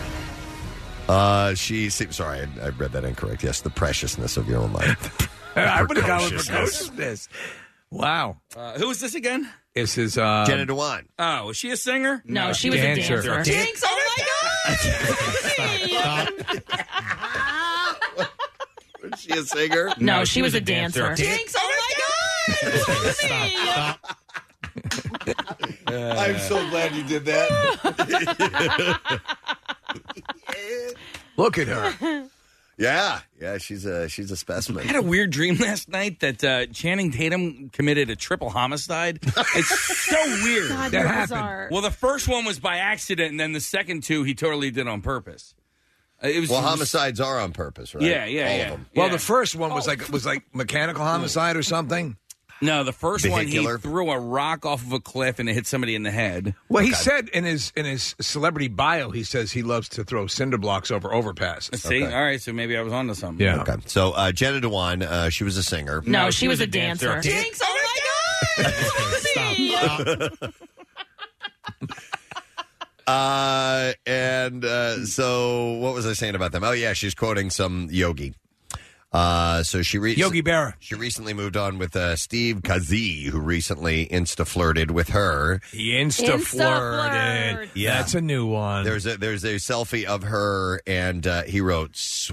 Sorry, I read that incorrect. Yes, the preciousness of your own life. I would have gone with precociousness. Wow. Who is this again? This is Jenna Dewan. Oh, was she a singer? No, she was a dancer. Jinx, oh my God! Was she a singer? No, she was a dancer. Jinx, oh my God! I'm so glad you did that. Look at her. Yeah, she's a specimen. I had a weird dream last night that Channing Tatum committed a triple homicide. It's so weird. God, that you're happened. bizarre. Well, the first one was by accident, and then the second two he totally did on purpose. Homicides are on purpose, right? Yeah. All of them. Well, the first one was like mechanical homicide or something. No, the first Vehicular. one he threw a rock off of a cliff and it hit somebody in the head. Well, he said in his celebrity bio, he says he loves to throw cinder blocks over overpasses. See, all right, so maybe I was onto something. Yeah. Okay. So Jenna Dewan, she was a singer. No, she was a dancer. Jinx, oh my God! So what was I saying about them? Oh, yeah, she's quoting some yogi. Yogi Berra. She recently moved on with Steve Kazee, who recently insta-flirted with her. He insta-flirted. Yeah. That's a new one. There's a selfie of her, and he wrote,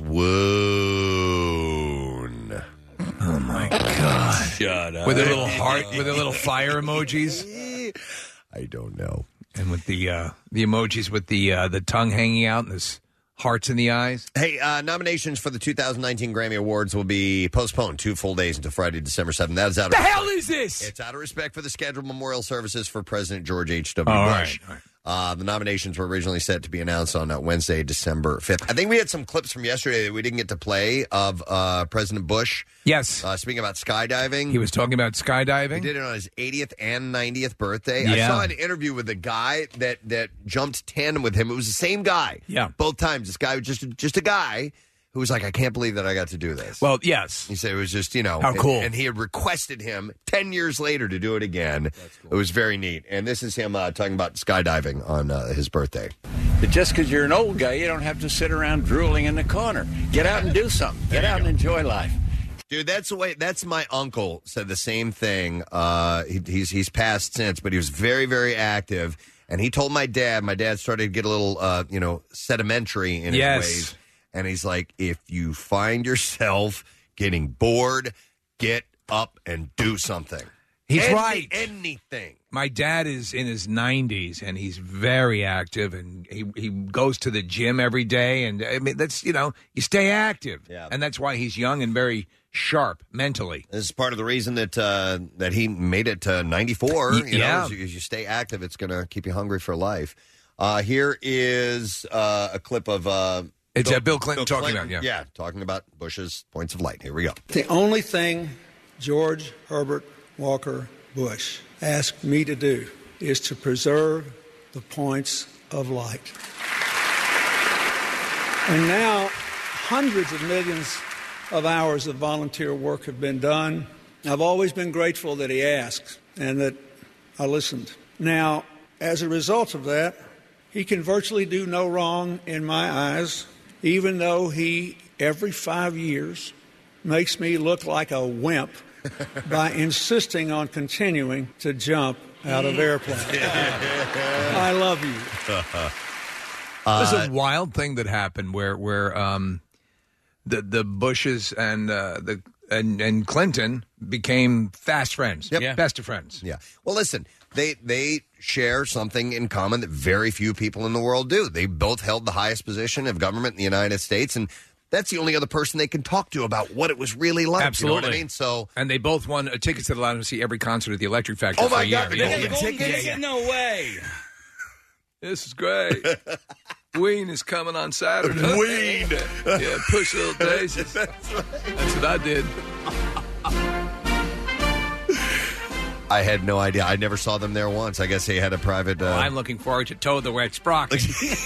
swoon. Oh, my God. Shut up. With a little heart, with a little fire emojis. I don't know. And with the emojis with the tongue hanging out and this hearts in the eyes. Hey, nominations for the 2019 Grammy Awards will be postponed 2 full days until Friday, December 7th. That is out of the hell is this? It's out of respect for the scheduled memorial services for President George H.W. Bush. All right. The nominations were originally set to be announced on Wednesday, December 5th. I think we had some clips from yesterday that we didn't get to play of President Bush. Yes. Speaking about skydiving. He was talking about skydiving. He did it on his 80th and 90th birthday. Yeah. I saw an interview with a guy that jumped tandem with him. It was the same guy. Yeah. Both times. This guy was just a guy who was like, I can't believe that I got to do this. Well, yes. He said it was just, How cool. And he had requested him 10 years later to do it again. That's cool. It was very neat. And this is him talking about skydiving on his birthday. But just because you're an old guy, you don't have to sit around drooling in the corner. Get out and do something. Get out and enjoy life. Dude, that's the way. That's my uncle said the same thing. He's passed since, but he was very, very active. And he told my dad. My dad started to get a little, sedimentary in his ways. And he's like, if you find yourself getting bored, get up and do something. He's right. Anything. My dad is in his 90s, and he's very active, and he goes to the gym every day. And, I mean, that's, you stay active. Yeah. And that's why he's young and very sharp mentally. This is part of the reason that he made it to 94. As you stay active, it's going to keep you hungry for life. Here is a clip of... It's Bill Clinton talking about, Yeah, talking about Bush's points of light. Here we go. The only thing George Herbert Walker Bush asked me to do is to preserve the points of light. And now, hundreds of millions of hours of volunteer work have been done. I've always been grateful that he asked and that I listened. Now, as a result of that, he can virtually do no wrong in my eyes, even though he, every 5 years, makes me look like a wimp by insisting on continuing to jump out of airplanes. I love you. There's a wild thing that happened where the Bushes and Clinton became fast friends. Yep. Yeah. Best of friends. Yeah. Well, listen, they share something in common that very few people in the world do. They both held the highest position of government in the United States, and that's the only other person they can talk to about what it was really like. Absolutely. You know what I mean? So, and they both won tickets that allowed them to see every concert at the Electric Factory. Oh my for a God! year. The golden tickets? No way. This is great. Ween is coming on Saturday. Ween. Yeah, push little daisies. That's what I did. I had no idea. I never saw them there once. I guess they had a private... I'm looking forward to Toad the Wet Sprocket.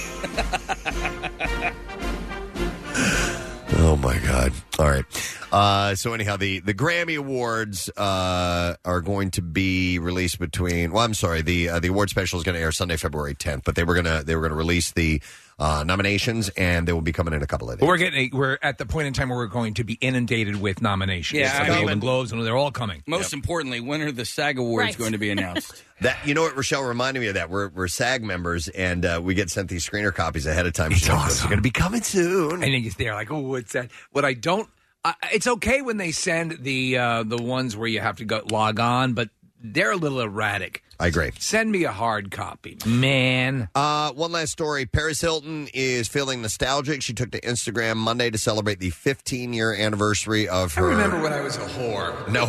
Oh, my God. All right. So anyhow, the Grammy Awards are going to be released between... Well, I'm sorry. The award special is going to air Sunday, February 10th, but they were going to release the nominations, and they will be coming in a couple of days. We're at the point in time where we're going to be inundated with nominations. Yeah, like the Golden Globes, and they're all coming. Most importantly, when are the SAG Awards going to be announced? You know what, Rochelle reminded me of that. We're SAG members, and we get sent these screener copies ahead of time. It's awesome. They're going to be coming soon. And then they're like, oh, what's that? What I don't... it's okay when they send the ones where you have to log on, but they're a little erratic. I agree. Send me a hard copy, man. One last story. Paris Hilton is feeling nostalgic. She took to Instagram Monday to celebrate the 15-year anniversary of her... I remember when I was a whore. No.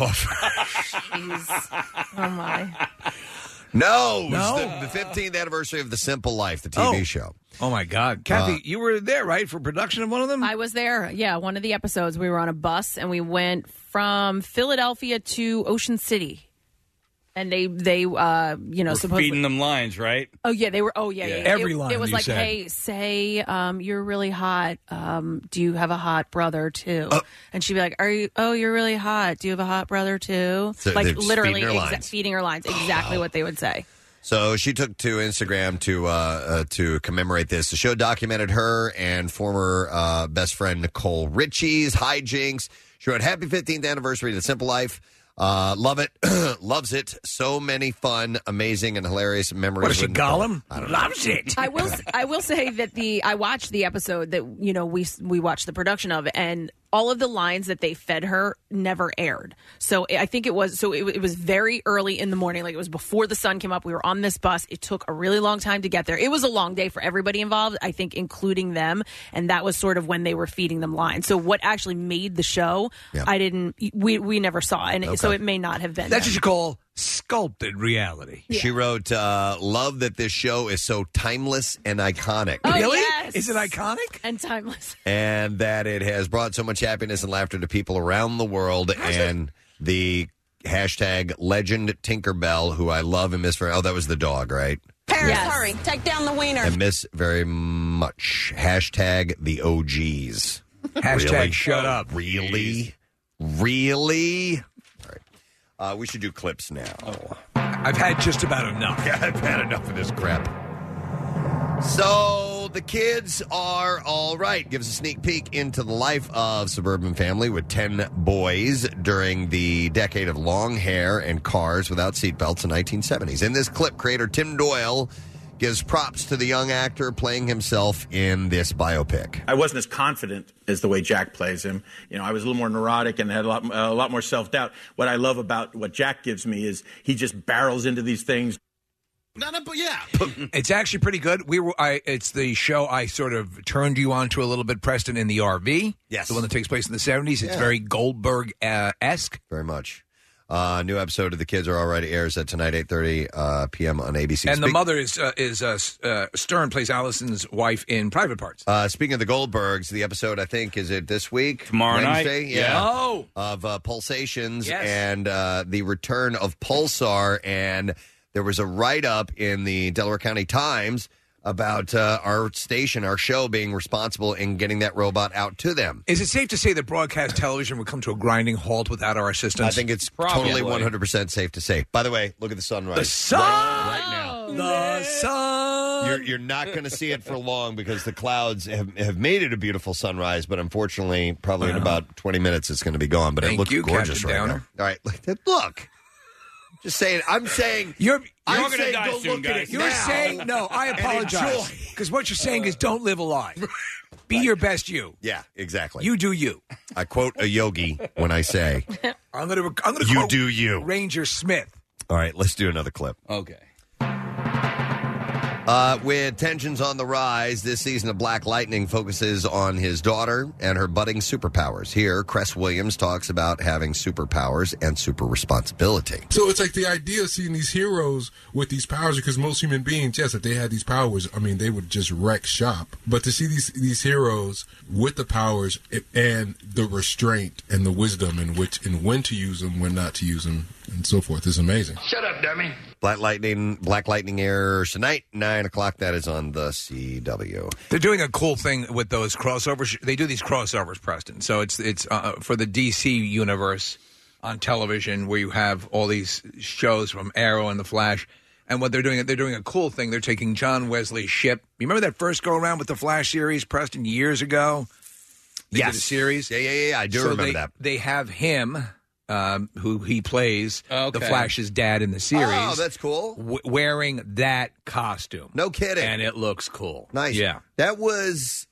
Jeez. Oh, my. No. The 15th anniversary of The Simple Life, the TV show. Oh, my God. Kathy, you were there, right, for production of one of them? I was there. Yeah, one of the episodes. We were on a bus, and we went from Philadelphia to Ocean City. And they supposedly feeding them lines, right? Oh yeah, they were. Oh yeah. Every line. It was like, said. hey, say, you're really hot. Do you have a hot brother too? And she'd be like, you're really hot. Do you have a hot brother too? So like they're literally feeding her lines. Exactly what they would say. So she took to Instagram to commemorate this. The show documented her and former best friend Nicole Richie's hijinks. She wrote, "Happy 15th anniversary to The Simple Life. Love it. Loves it. So many fun, amazing, and hilarious memories." What is she, Gollum? Loves it. I will say that I watched the episode that we watched the production of, and all of the lines that they fed her never aired. So I think it was very early in the morning. Like, it was before the sun came up. We were on this bus. It took a really long time to get there. It was a long day for everybody involved, I think, including them. And that was sort of when they were feeding them lines. So what actually made the show, we never saw. And so it may not have been. That's what you call sculpted reality. She wrote, love that this show is so timeless and iconic. Oh, really? yes. Is it iconic? And timeless. And that it has brought so much happiness and laughter to people around the world. And the hashtag legend Tinkerbell, who I love and miss very... Oh, that was the dog, right? Paris, hurry. Take down the wiener. And miss very much. Hashtag the OGs. Hashtag really? shut up. Really? Really? All right. We should do clips now. Oh. I've had just about enough. Yeah, I've had enough of this crap. So the kids are all right. Gives a sneak peek into the life of suburban family with 10 boys during the decade of long hair and cars without seatbelts in the 1970s. In this clip, creator Tim Doyle gives props to the young actor playing himself in this biopic. I wasn't as confident as the way Jack plays him. You know, I was a little more neurotic and had a lot more self-doubt. What I love about what Jack gives me is he just barrels into these things. It's actually pretty good. It's the show I sort of turned you on to a little bit, Preston, in the RV. Yes. The one that takes place in the 70s. It's very Goldberg-esque. Very much. New episode of The Kids Are All Right airs at tonight, 8:30 p.m. on ABC. And the mother is Stern, plays Allison's wife in Private Parts. Speaking of the Goldbergs, the episode, I think, is it this week? Tomorrow Wednesday? night. Yeah. Oh. Of Pulsations Yes. and the return of Pulsar. And there was a write-up in the Delaware County Times about our station, our show, being responsible in getting that robot out to them. Is it safe to say that broadcast television would come to a grinding halt without our assistance? I think it's totally 100% safe to say. By the way, look at the sunrise. The sun! Right now. The sun! You're not going to see it for long because the clouds have made it a beautiful sunrise, but unfortunately, probably in about 20 minutes, it's going to be gone. But it looks gorgeous Captain right Downer. now. All right, look. Just saying, I'm saying... You're going to saying die go soon, look at guys. it You're now saying, no, I and apologize. enjoy. Because what you're saying is don't live a lie. Be your best you. Yeah, exactly. You do you. I quote a yogi when I say, I'm going to you quote do you. Ranger Smith. All right, let's do another clip. Okay. With tensions on the rise, this season of Black Lightning focuses on his daughter and her budding superpowers. Here, Cress Williams talks about having superpowers and super responsibility. So it's like the idea of seeing these heroes with these powers, because most human beings, yes, if they had these powers, I mean, they would just wreck shop. But to see these heroes with the powers and the restraint and the wisdom in when to use them, when not to use them, and so forth is amazing. Shut up, dummy. Black Lightning airs tonight, 9 o'clock. That is on the CW. They're doing a cool thing with those crossovers. They do these crossovers, Preston. So it's for the DC universe on television, where you have all these shows from Arrow and The Flash. And what they're doing a cool thing. They're taking John Wesley's ship. You remember that first go around with the Flash series, Preston, years ago? They did a series. Yeah. I do remember that. They have him. Who he plays, the Flash's dad in the series. Oh, that's cool. Wearing that costume. No kidding. And it looks cool. Nice. Yeah. That was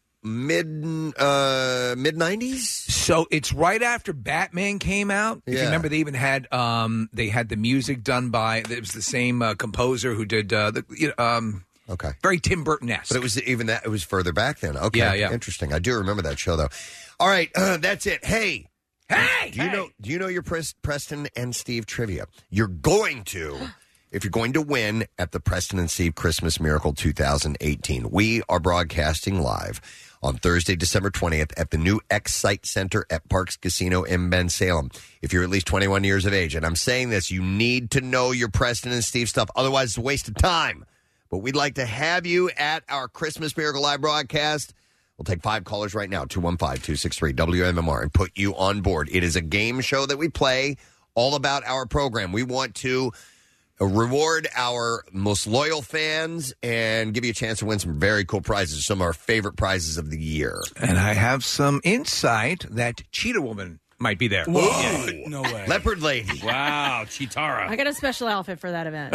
mid-90s? So it's right after Batman came out. If you remember, they even had the music done by, it was the same composer who did okay. Very Tim Burton-esque. But it was it was further back then. Okay. Yeah. Interesting. I do remember that show, though. All right, that's it. Hey, do you know your Preston and Steve trivia? You're going to, if you're going to win at the Preston and Steve Christmas Miracle 2018. We are broadcasting live on Thursday, December 20th at the new X-Site Center at Parks Casino in Bensalem. If you're at least 21 years of age, and I'm saying this, you need to know your Preston and Steve stuff. Otherwise, it's a waste of time. But we'd like to have you at our Christmas Miracle Live broadcast. We'll take 5 callers right now, 215-263-WMMR, and put you on board. It is a game show that we play all about our program. We want to reward our most loyal fans and give you a chance to win some very cool prizes, some of our favorite prizes of the year. And I have some insight that Cheetah Woman might be there. Whoa. No way. Leopard Lady. Wow, Chitara. I got a special outfit for that event.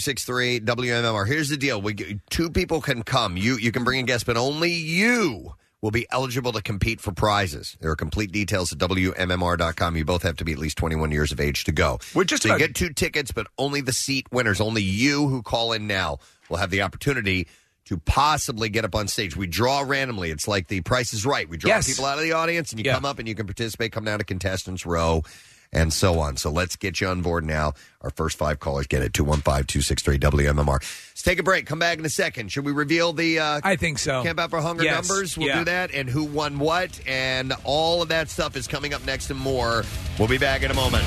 215-263-WMMR. Here's the deal. 2 people can come. You can bring a guest, but only you will be eligible to compete for prizes. There are complete details at WMMR.com. You both have to be at least 21 years of age to go. We're just you get 2 tickets, but only the seat winners. Only you who call in now will have the opportunity to possibly get up on stage. We draw randomly. It's like The Price is Right. We draw people out of the audience, and you come up and you can participate, come down to contestants row, and so on. So let's get you on board now. Our first 5 callers get it, 215-263-WMMR. Let's take a break. Come back in a second. Should we reveal the I think so. Camp Out for Hunger numbers? We'll do that, and who won what, and all of that stuff is coming up next and more. We'll be back in a moment.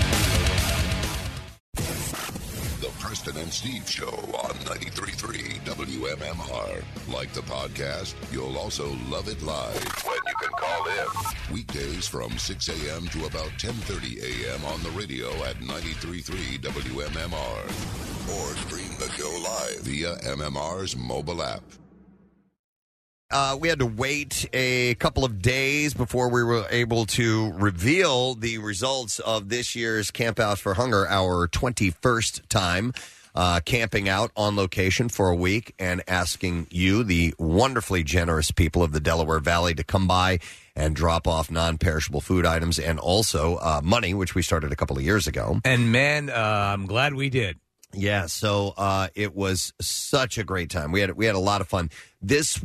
The Preston and Steve Show on 93.3 WMMR. Like the podcast, you'll also love it live when you can call in. Weekdays from 6 a.m. to about 10:30 a.m. on the radio at 93.3 WMMR. Or stream the show live via MMR's mobile app. We had to wait a couple of days before we were able to reveal the results of this year's Camp Out for Hunger, our 21st time camping out on location for a week and asking you, the wonderfully generous people of the Delaware Valley, to come by and drop off non-perishable food items and also money, which we started a couple of years ago. And, man, I'm glad we did. Yeah, so it was such a great time. We had a lot of fun. This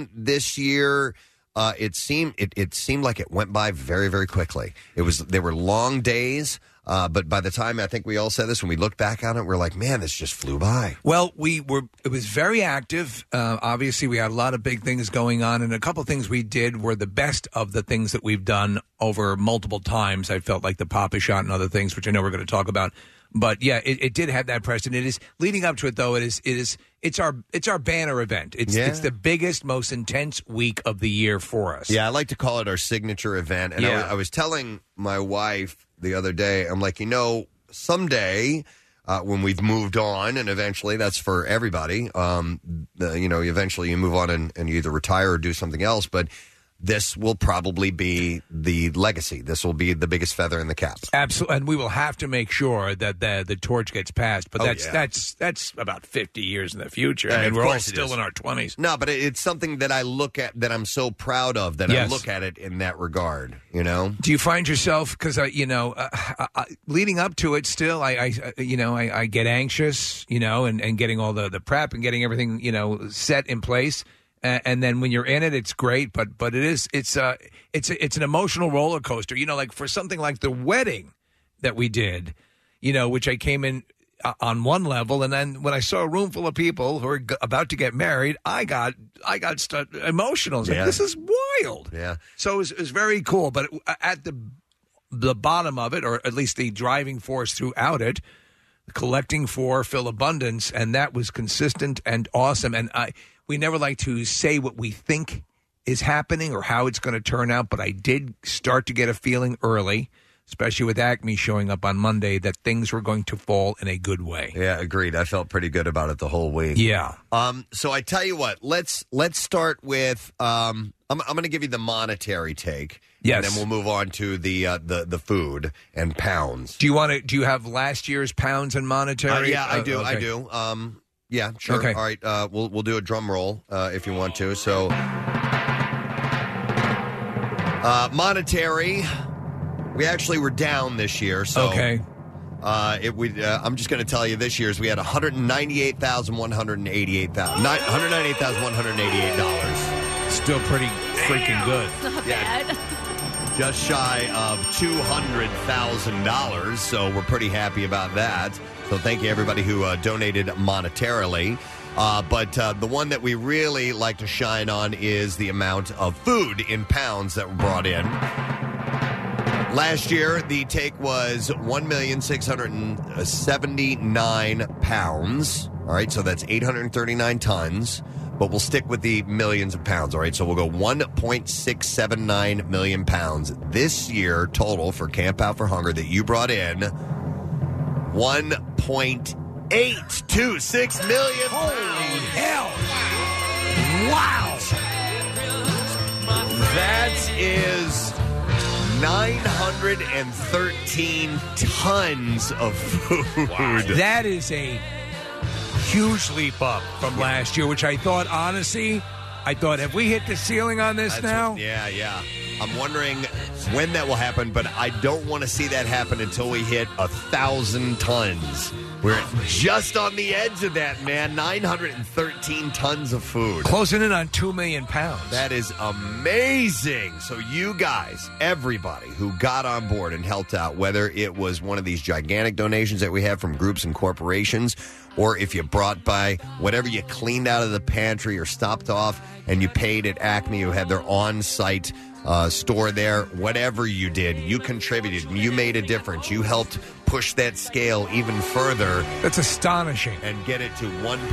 year, it seemed like it went by very, very quickly. They were long days, but by the time I think we all said this, when we looked back on it, we're like, man, this just flew by. Well, it was very active. Obviously, we had a lot of big things going on, and a couple things we did were the best of the things that we've done over multiple times. I felt like the Pop-A-Shot and other things, which I know we're going to talk about. But yeah, it did have that, Preston. It is leading up to it, though. It's our banner event. It's the biggest, most intense week of the year for us. Yeah, I like to call it our signature event. And I was telling my wife the other day, I'm like, someday when we've moved on, and eventually that's for everybody. Eventually you move on and you either retire or do something else, but this will probably be the legacy. This will be the biggest feather in the cap. Absolutely, and we will have to make sure that the torch gets passed. But that's about 50 years in the future. And we're all still in our 20s. No, but it's something that I look at, that I'm so proud of, that I look at it in that regard. Do you find yourself, because leading up to it, still I get anxious, and getting all the prep and getting everything set in place. And then when you're in it, it's great, but it's an emotional roller coaster. Like for something like the wedding that we did, which I came in on one level, and then when I saw a room full of people who are about to get married, I got emotional. Like, this is wild. Yeah. So it was very cool, but at the bottom of it, or at least the driving force throughout it, collecting for Phil Abundance, and that was consistent and awesome. And we never like to say what we think is happening or how it's going to turn out, but I did start to get a feeling early, especially with Acme showing up on Monday, that things were going to fall in a good way. Yeah, agreed. I felt pretty good about it the whole week. Yeah. So I tell you what, let's start with I'm going to give you the monetary take. Yes. And then we'll move on to the food and pounds. Do you have last year's pounds and monetary? Yeah, I do. Okay. I do. Yeah, sure. Okay. All right. We'll do a drum roll if you want to. So, monetary, we actually were down this year. So, okay. I'm just going to tell you this year's we had $198,188. Still pretty freaking good. Not bad. Just shy of $200,000. So we're pretty happy about that. So thank you, everybody who donated monetarily. But the one that we really like to shine on is the amount of food in pounds that were brought in. Last year, the take was 1,679 pounds. All right, so that's 839 tons. But we'll stick with the millions of pounds, all right? So we'll go 1.679 million pounds. This year, total for Camp Out for Hunger that you brought in, 1.826 million. Holy hell. Wow. That is 913 tons of food. Wow. That is a huge leap up from last year, which I thought, honestly, I thought, have we hit the ceiling on this now? Yeah. I'm wondering when that will happen, but I don't want to see that happen until we hit 1,000 tons. We're just on the edge of that, man. 913 tons of food. Closing in on 2 million pounds. That is amazing. So you guys, everybody who got on board and helped out, whether it was one of these gigantic donations that we have from groups and corporations, or if you brought by whatever you cleaned out of the pantry or stopped off and you paid at Acme, who had their on-site store there, whatever you did, you contributed. You made a difference. You helped push that scale even further. That's astonishing. And get it to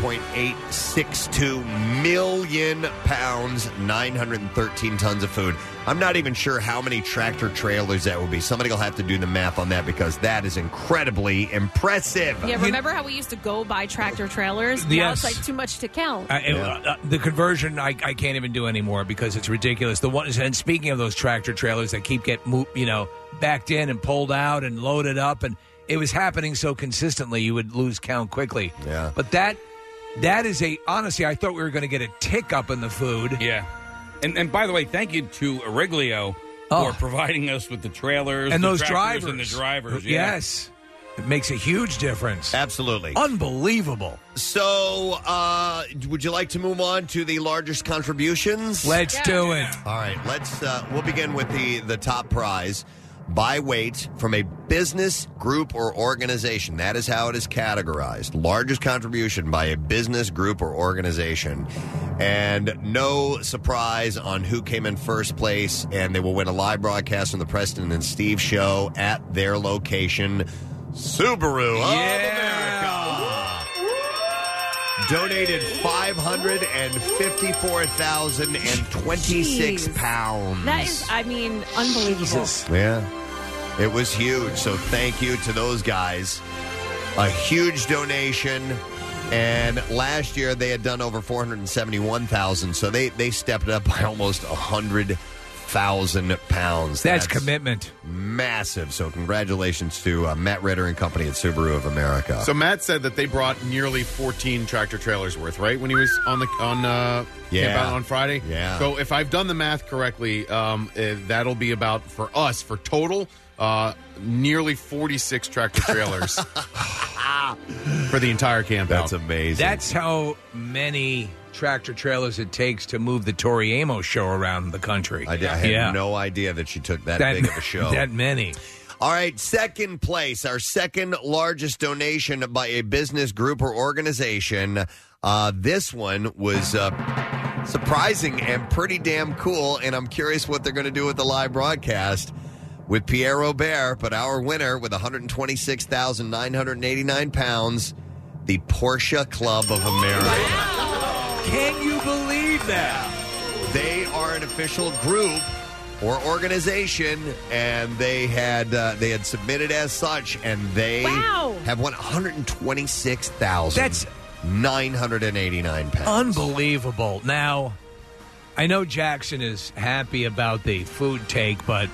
1.862 million pounds, 913 tons of food. I'm not even sure how many tractor trailers that will be. Somebody will have to do the math on that because that is incredibly impressive. Yeah, remember how we used to go buy tractor trailers? Now Yes. it's like too much to count. The conversion, I can't even do anymore because it's ridiculous. The one, and speaking of those tractor trailers that keep backed in and pulled out and loaded up, and it was happening so consistently, you would lose count quickly. Yeah. But that is honestly, I thought we were going to get a tick up in the food. Yeah. And by the way, thank you to Auriglio for providing us with the trailers and the those tractors drivers. and the drivers. Yeah. Yes. It makes a huge difference. Absolutely. Unbelievable. So, would you like to move on to the largest contributions? Let's do it. All right, we'll begin with the top prize. By weight from a business, group, or organization. That is how it is categorized. Largest contribution by a business, group, or organization. And no surprise on who came in first place. And they will win a live broadcast from the Preston and Steve show at their location, Subaru of America. Donated 554,026 pounds. That is, unbelievable. Yeah. It was huge. So thank you to those guys. A huge donation. And last year they had done over 471,000. So they stepped up by almost 100,000 pounds. That's commitment. Massive. So congratulations to Matt Ritter and company at Subaru of America. So Matt said that they brought nearly 14 tractor trailers worth, right? When he was on Friday. Yeah. So if I've done the math correctly, that'll be about for us for total nearly 46 tractor trailers for the entire camp. That's amazing. That's how many tractor trailers it takes to move the Tori Amos show around the country. I had no idea that she took that big of a show. That many. All right, second place, our second largest donation by a business, group, or organization. This one was surprising and pretty damn cool, and I'm curious what they're going to do with the live broadcast with Pierre Robert. But our winner with 126,989 pounds, the Porsche Club of America. Wow. Can you believe that? They are an official group or organization, and they had submitted as such, and they have won 126,000. That's 989 pounds. Unbelievable. Now, I know Jackson is happy about the food take, but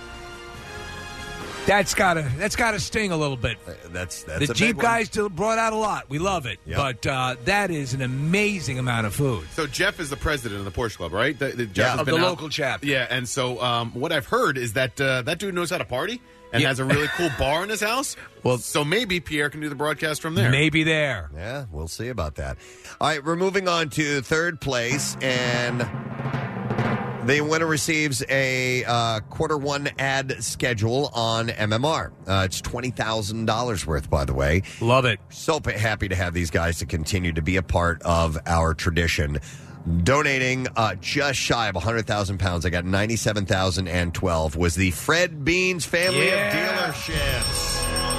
that's gotta sting a little bit. That's the Jeep guys brought out a lot. We love it, but that is an amazing amount of food. So Jeff is the president of the Porsche Club, right? Jeff has of been the out. local chap. Yeah, and so what I've heard is that that dude knows how to party and has a really cool bar in his house. Well, so maybe Pierre can do the broadcast from there. Maybe there. Yeah, we'll see about that. All right, we're moving on to third place, and the winner receives a quarter one ad schedule on MMR. It's $20,000 worth, by the way. Love it. So happy to have these guys to continue to be a part of our tradition. Donating just shy of 100,000 pounds. I got 97,012. Was the Fred Beans family of dealerships.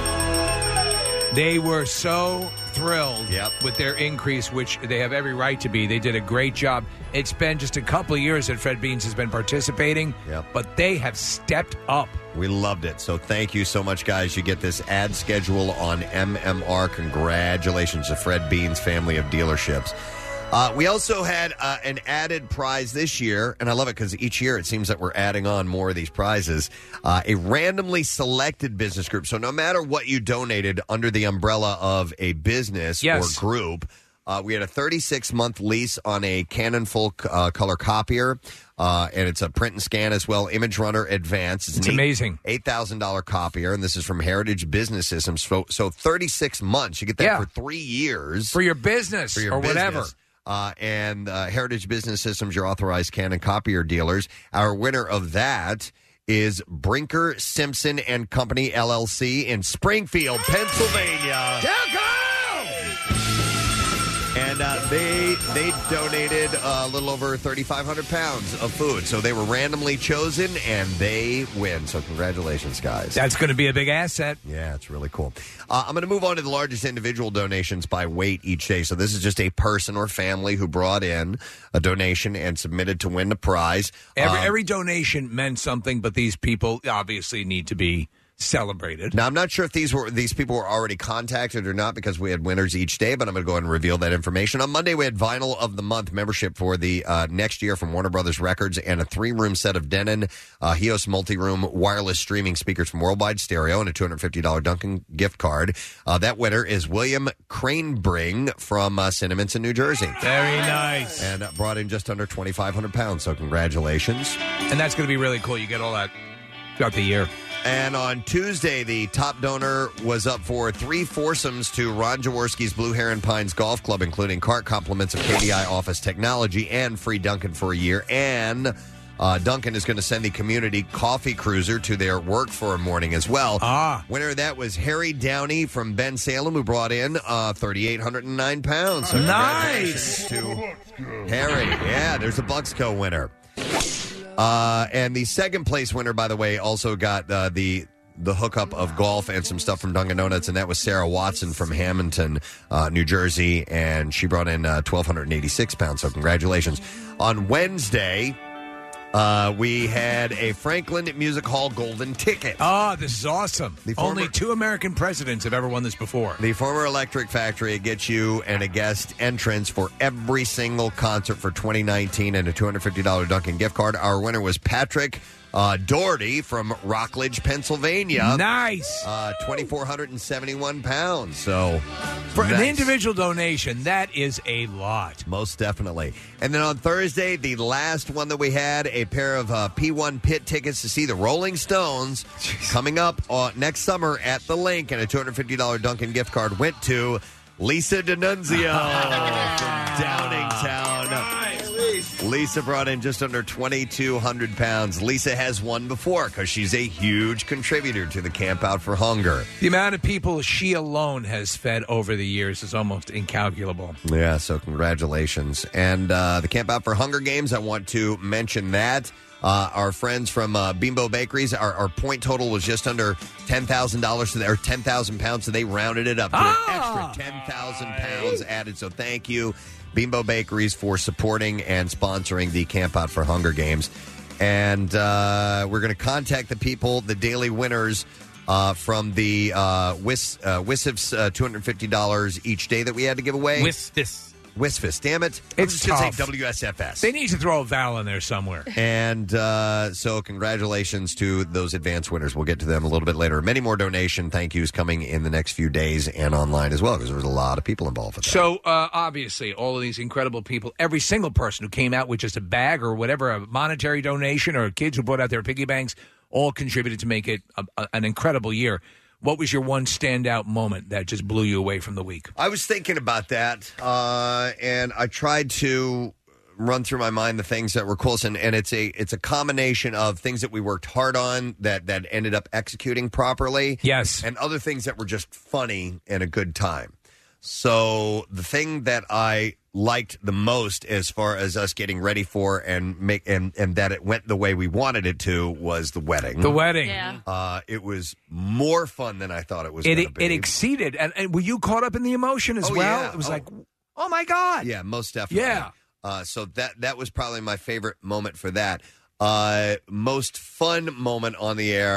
They were so thrilled with their increase, which they have every right to be. They did a great job. It's been just a couple of years that Fred Beans has been participating, but they have stepped up. We loved it. So thank you so much, guys. You get this ad schedule on MMR. Congratulations to Fred Beans family of dealerships. We also had an added prize this year, and I love it because each year it seems that we're adding on more of these prizes. A randomly selected business group. So no matter what you donated under the umbrella of a business or group, We had a 36-month lease on a Canon full color copier, and it's a print and scan as well. Image Runner Advanced. It's amazing. $8,000 copier, and this is from Heritage Business Systems. So 36 months. You get that for 3 years. For your business or whatever. And Heritage Business Systems, your authorized Canon copier dealers. Our winner of that is Brinker, Simpson and Company, LLC in Springfield, Pennsylvania. And they donated a little over 3,500 pounds of food. So they were randomly chosen, and they win. So congratulations, guys. That's going to be a big asset. Yeah, it's really cool. I'm going to move on to the largest individual donations by weight each day. So this is just a person or family who brought in a donation and submitted to win the prize. Every donation meant something, but these people obviously need to be celebrated. Now, I'm not sure if these people were already contacted or not because we had winners each day, but I'm going to go ahead and reveal that information. On Monday, we had Vinyl of the Month membership for the next year from Warner Brothers Records and a 3-room set of Denon Hios multi-room wireless streaming speakers from Worldwide Stereo and a $250 Dunkin' gift card. That winner is William Cranebring from Cinnaminson, New Jersey. Very nice. And brought in just under 2,500 pounds, so congratulations. And that's going to be really cool. You get all that throughout the year. And on Tuesday, the top donor was up for 3 foursomes to Ron Jaworski's Blue Heron Pines Golf Club, including cart compliments of KDI Office Technology and free Dunkin' for a year. And Dunkin' is going to send the community coffee cruiser to their work for a morning as well. Winner of that was Harry Downey from Ben Salem, who brought in 3,809 pounds. So nice to Harry. Yeah, there's a Bucksco winner. And the second place winner, by the way, also got the hookup of golf and some stuff from Dunkin' Donuts, and that was Sarah Watson from Hamilton, New Jersey, and she brought in 1,286 pounds, so congratulations. On Wednesday, we had a Franklin Music Hall golden ticket. This is awesome. Only 2 American presidents have ever won this before. The former Electric Factory gets you and a guest entrance for every single concert for 2019 and a $250 Dunkin' gift card. Our winner was Patrick Doherty from Rockledge, Pennsylvania. Nice. 2,471 pounds. So for an individual donation, that is a lot. Most definitely. And then on Thursday, the last one that we had, a pair of P1 pit tickets to see the Rolling Stones coming up next summer at the Link, and a $250 Dunkin' gift card went to Lisa D'Annunzio from Downingtown. Lisa brought in just under 2,200 pounds. Lisa has won before because she's a huge contributor to the Camp Out for Hunger. The amount of people she alone has fed over the years is almost incalculable. Yeah, so congratulations. And the Camp Out for Hunger Games, I want to mention that. Our friends from Bimbo Bakeries, our point total was just under $10,000, or 10,000 pounds, so they rounded it up to an extra 10,000 pounds added. So thank you, Bimbo Bakeries, for supporting and sponsoring the Camp Out for Hunger Games. And we're going to contact the people, the daily winners, from the WSIF's $250 each day that we had to give away. WSFS, damn it. It's tough. tough. Say WSFS. They need to throw a vowel in there somewhere. And so congratulations to those advance winners. We'll get to them a little bit later. Many more donation thank yous coming in the next few days and online as well, because there was a lot of people involved with that. So, obviously, all of these incredible people, every single person who came out with just a bag or whatever, a monetary donation, or kids who brought out their piggy banks, all contributed to make it an incredible year. What was your one standout moment that just blew you away from the week? I was thinking about that, and I tried to run through my mind the things that were cool, and it's a combination of things that we worked hard on that ended up executing properly, yes, and other things that were just funny and a good time. So the thing that I liked the most, as far as us getting ready for and that it went the way we wanted it to, was the wedding. The wedding. Yeah. It was more fun than I thought it was going to be. It exceeded. And were you caught up in the emotion as well? Yeah. It was like, oh, my God. Yeah, most definitely. Yeah. So that was probably my favorite moment for that. Most fun moment on the air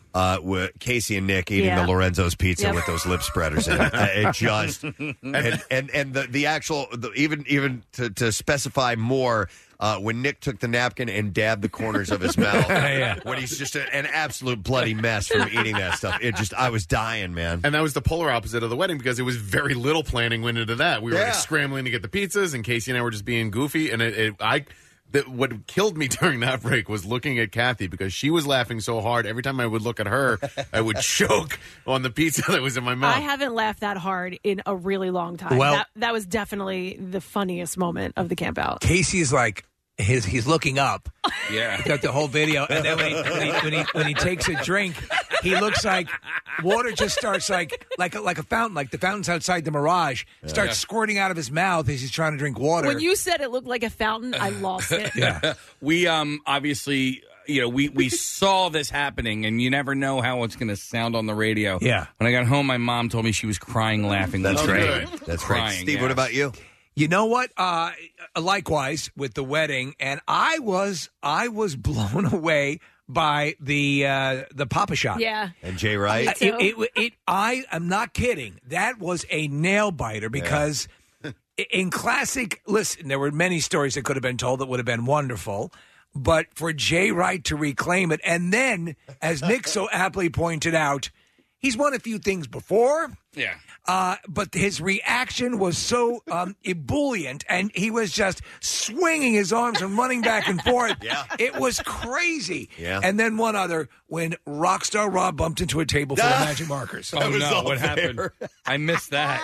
with Casey and Nick eating the Lorenzo's pizza with those lip spreaders in it. It just and the actual even to specify more. When Nick took the napkin and dabbed the corners of his mouth, when he's just an absolute bloody mess from eating that stuff. I was dying, man. And that was the polar opposite of the wedding because it was very little planning went into that. We were like, scrambling to get the pizzas, and Casey and I were just being goofy. And what killed me during that break was looking at Kathy because she was laughing so hard. Every time I would look at her, I would choke on the pizza that was in my mouth. I haven't laughed that hard in a really long time. Well, that was definitely the funniest moment of the camp out. Casey's like, he's looking up. Yeah. Got the whole video. And then when he takes a drink, he looks like water just starts like a fountain, like the fountains outside the Mirage, starts squirting out of his mouth as he's trying to drink water. When you said it looked like a fountain, I lost it. Yeah. We obviously, we saw this happening, and you never know how it's going to sound on the radio. Yeah. When I got home, my mom told me she was crying, laughing. That's great. That's crying, great. Steve, what about you? You know what? Likewise with the wedding, and I was blown away by the Papa shot. Yeah. And Jay Wright. I am not kidding. That was a nail biter because in classic. Listen, there were many stories that could have been told that would have been wonderful, but for Jay Wright to reclaim it, and then as Nick so aptly pointed out, he's won a few things before. Yeah. But his reaction was so ebullient, and he was just swinging his arms and running back and forth. Yeah. It was crazy. Yeah. And then one other, when Rockstar Rob bumped into a table full of magic markers. Oh, no. What happened? I missed that.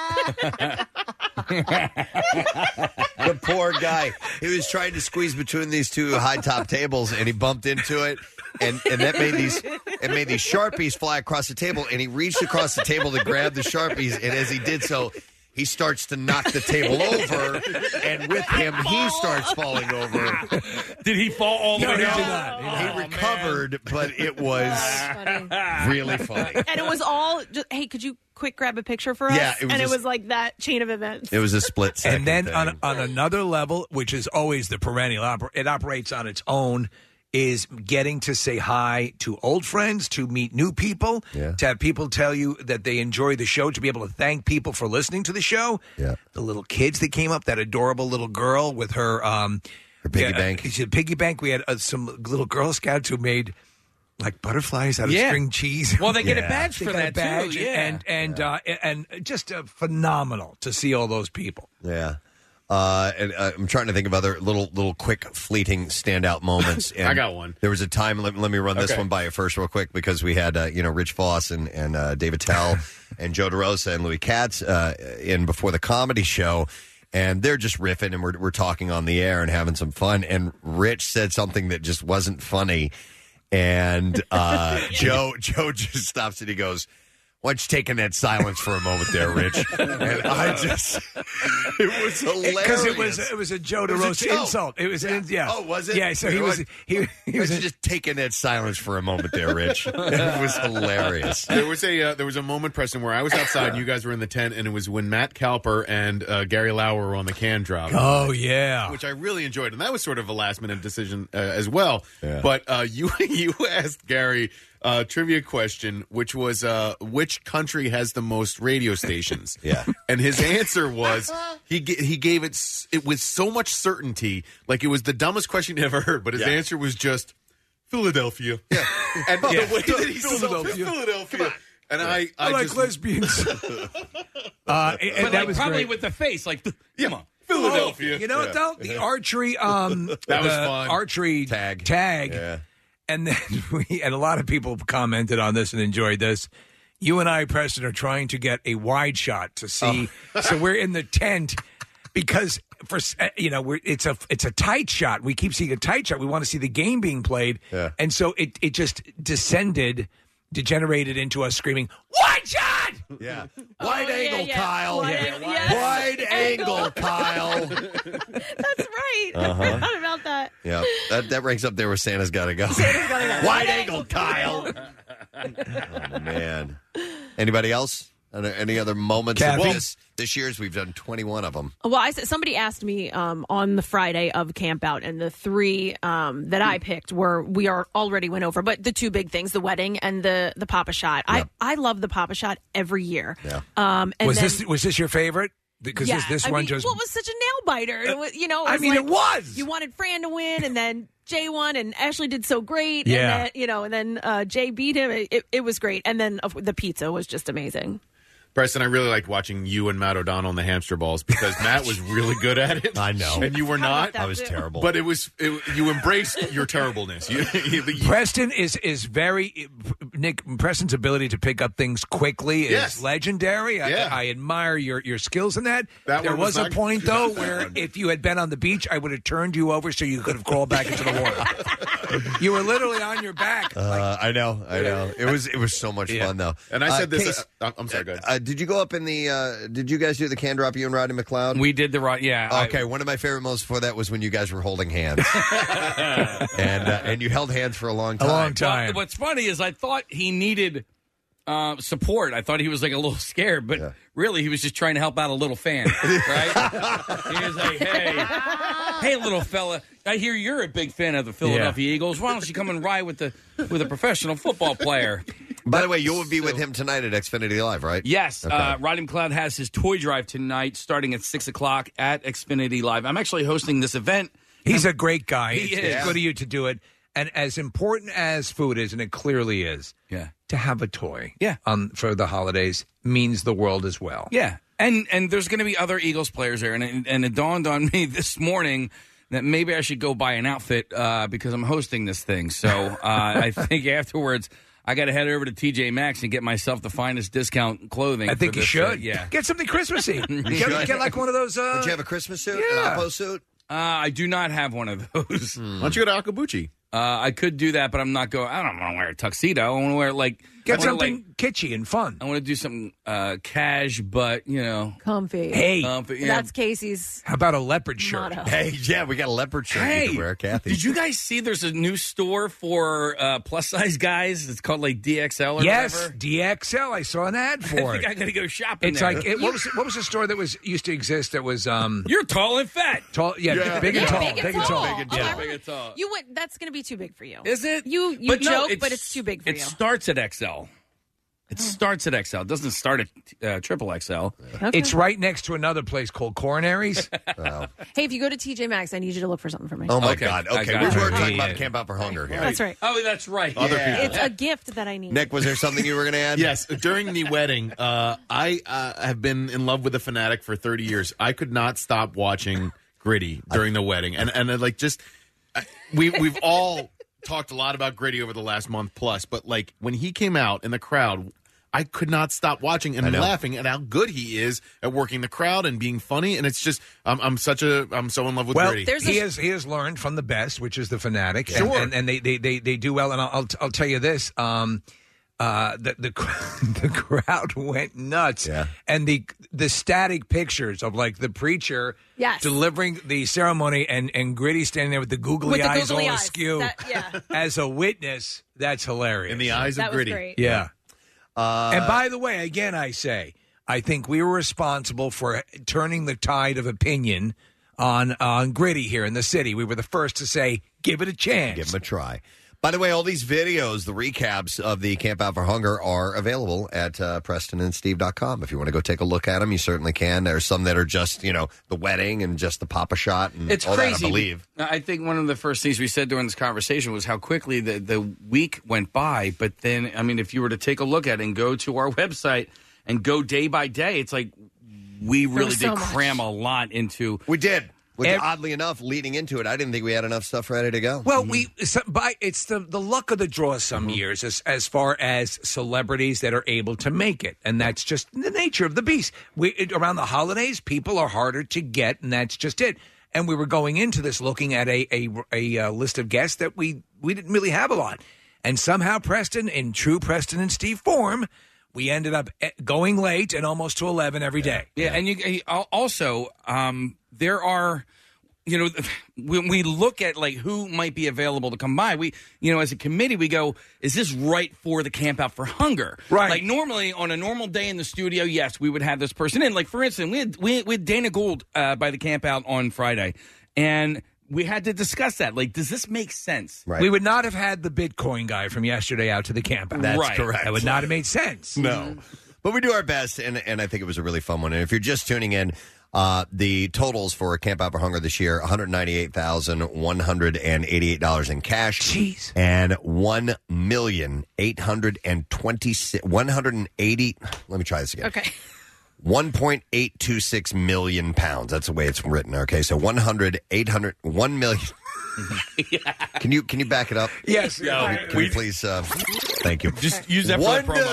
The poor guy. He was trying to squeeze between these two high-top tables, and he bumped into it. And that made these Sharpies fly across the table, and he reached across the table to grab the Sharpies, and as he did so, he starts to knock the table over, and with him, he starts falling over. Did he fall all the way down? He recovered, but it was really funny. And it was all just, hey, could you quick grab a picture for us? Yeah, it was like that chain of events. It was a split second. And then on another level, which is always the perennial, it operates on its own, is getting to say hi to old friends, to meet new people, to have people tell you that they enjoy the show, to be able to thank people for listening to the show. Yeah. The little kids that came up, that adorable little girl with her piggy bank. Piggy bank. We had some little Girl Scouts who made like butterflies out of string cheese. Well, they get a badge for that badge, too. Yeah. And just phenomenal to see all those people. Yeah. And I'm trying to think of other little quick fleeting standout moments. And I got one. There was a time. Let me run this one by you first, real quick, because we had Rich Voss and David Tell and Joe DeRosa and Louis Katz in before the comedy show, and they're just riffing and we're talking on the air and having some fun. And Rich said something that just wasn't funny, and Joe just stops and he goes, "Why don't you take in that silence for a moment there, Rich?" And I just, it was hilarious. Because it was a Joe DeRosa insult. It was Oh, was it? Yeah, so he was just taking that silence for a moment there, Rich. It was hilarious. There was a moment, Preston, where I was outside and you guys were in the tent, and it was when Matt Calper and Gary Lauer were on the can drop. Oh, yeah. Which I really enjoyed, and that was sort of a last-minute decision as well. Yeah. But you asked Gary trivia question, which was which country has the most radio stations? Yeah. And his answer was he gave it with so much certainty, like it was the dumbest question you ever heard, but his answer was just Philadelphia. Yeah. And the way that he said Philadelphia. And I like just, lesbians. But that was probably great. with the face, like, come on. Philadelphia. You know what, though? The archery that was fun. Archery tag. Yeah. And then and a lot of people commented on this and enjoyed this. You and I, Preston, are trying to get a wide shot to see. So we're in the tent because it's a tight shot. We keep seeing a tight shot. We want to see the game being played. Yeah. And so it just degenerated into us screaming, "Wide shot!" Yeah. Wide angle, Kyle. Wide angle, Kyle. That's right. I forgot about that. Yeah. That ranks up there where Santa's got to go. Santa's gotta go. Wide angle, Kyle. Oh, man. Anybody else? Any other moments Kathy? of this? This year's, we've done 21 of them. Well, somebody asked me on the Friday of Camp Out, and the three that I picked we already went over, but the two big things, the wedding and the Papa Shot. Yep. I love the Papa Shot every year. Yeah. Was this your favorite? Because this one just... Well, it was such a nail biter. It was, it was. You wanted Fran to win, and then Jay won, and Ashley did so great. Yeah. And then Jay beat him. It was great. And then the pizza was just amazing. Preston, I really liked watching you and Matt O'Donnell in the hamster balls because Matt was really good at it. I know. And you were not. I was terrible. But you embraced your terribleness. Preston is very... Nick, Preston's ability to pick up things quickly is legendary. I admire your skills in that. There was a point, though, where if you had been on the beach, I would have turned you over so you could have crawled back into the water. You were literally on your back. I know. It was so much fun, though. And I said this... Case, I'm sorry, go ahead. Did you go up in the... did you guys do the can drop, you and Rodney McLeod? We did the right... Yeah. Okay, one of my favorite moments before that was when you guys were holding hands. and you held hands for a long time. A long time. Well, what's funny is I thought he needed support. I thought he was like a little scared, but really he was just trying to help out a little fan, right? He was like, hey, little fella, I hear you're a big fan of the Philadelphia Eagles. Why don't you come and ride with a professional football player? By the way, you will be with him tonight at Xfinity Live, right? Yes. Okay. Rodney McLeod has his toy drive tonight starting at 6 o'clock at Xfinity Live. I'm actually hosting this event. He's a great guy. He is. It's good of you to do it. And as important as food is, and it clearly is, to have a toy for the holidays means the world as well. Yeah. And there's going to be other Eagles players there. And it dawned on me this morning that maybe I should go buy an outfit because I'm hosting this thing. So I think afterwards I got to head over to TJ Maxx and get myself the finest discount clothing. I think you should. Yeah. Get something Christmassy. Get like one of those... Would you have a Christmas suit? An Oppo suit? I do not have one of those. Why don't you go to Akabuchi? I could do that, but I'm not going. I don't want to wear a tuxedo. I want to wear get something kitschy and fun. I want to do something cash, but comfy. Hey, comfy. Yeah. That's Casey's. How about a leopard shirt? Motto. Hey, we got a leopard shirt you can wear, Kathy. Did you guys see? There's a new store for plus size guys. It's called like DXL or whatever. DXL. I saw an ad for I it. think I got to go shopping. It's there. like what was the store that used to exist? That was You're tall and fat. Tall, big and tall. Big and tall. Big and tall. You went. That's going to be too big for you. Is it? You joke, but it's too big for you. It starts at XL. It starts at XL. It doesn't start at triple XL. Okay. It's right next to another place called Coronaries. Hey, if you go to TJ Maxx, I need you to look for something for me. Oh, my God. Okay, we were talking about Camp Out for Hunger here. That's right. Oh, that's right. Other people. It's a gift that I need. Nick, was there something you were going to add? Yes. During the wedding, I have been in love with The Fanatic for 30 years. I could not stop watching Gritty during the wedding. And like, just, we've all talked a lot about Gritty over the last month plus, but like when he came out in the crowd, I could not stop watching and laughing at how good he is at working the crowd and being funny. And it's just, I'm so in love with Gritty. He has learned from the best, which is The Fanatic. Sure. And they do well. And I'll tell you this, the crowd went nuts. Yeah. And the static pictures of like the preacher delivering the ceremony and Gritty standing there with the googly eyes all askew as a witness, that's hilarious. In the eyes of Gritty. Great. Yeah. And by the way, again, I think we were responsible for turning the tide of opinion on Gritty here in the city. We were the first to say, give it a chance. Give him a try. By the way, all these videos, the recaps of the Camp Out for Hunger are available at PrestonandSteve.com. If you want to go take a look at them, you certainly can. There's some that are just, the wedding and just the Papa Shot and it's all crazy. that, I believe. I think one of the first things we said during this conversation was how quickly the week went by. But then, I mean, if you were to take a look at it and go to our website and go day by day, it's like we really did cram a lot into... We did. Which, oddly enough, leading into it, I didn't think we had enough stuff ready to go. Well, it's the luck of the draw some years as far as celebrities that are able to make it. And that's just the nature of the beast. Around the holidays, people are harder to get, and that's just it. And we were going into this looking at a list of guests that we didn't really have a lot. And somehow, Preston, in true Preston and Steve form, we ended up going late and almost to 11 every day. Yeah, and you also... there are when we look at like who might be available to come by, we, as a committee, we go, is this right for the Camp Out for Hunger? Right. Like normally on a normal day in the studio, yes, we would have this person in. Like for instance, we had Dana Gould by the Camp Out on Friday, and we had to discuss that. Like, does this make sense? Right. We would not have had the Bitcoin guy from yesterday out to the Camp Out. That's correct. That would not have made sense. No. But we do our best, and I think it was a really fun one. And if you're just tuning in, the totals for Camp Out for Hunger this year, $198,188 in cash. Jeez. And $1,826,180. Let me try this again. Okay. 1.826 million pounds. That's the way it's written. Okay, so 1 million. Can you back it up? Yes. Can we please? Thank you. Just use that for a promo.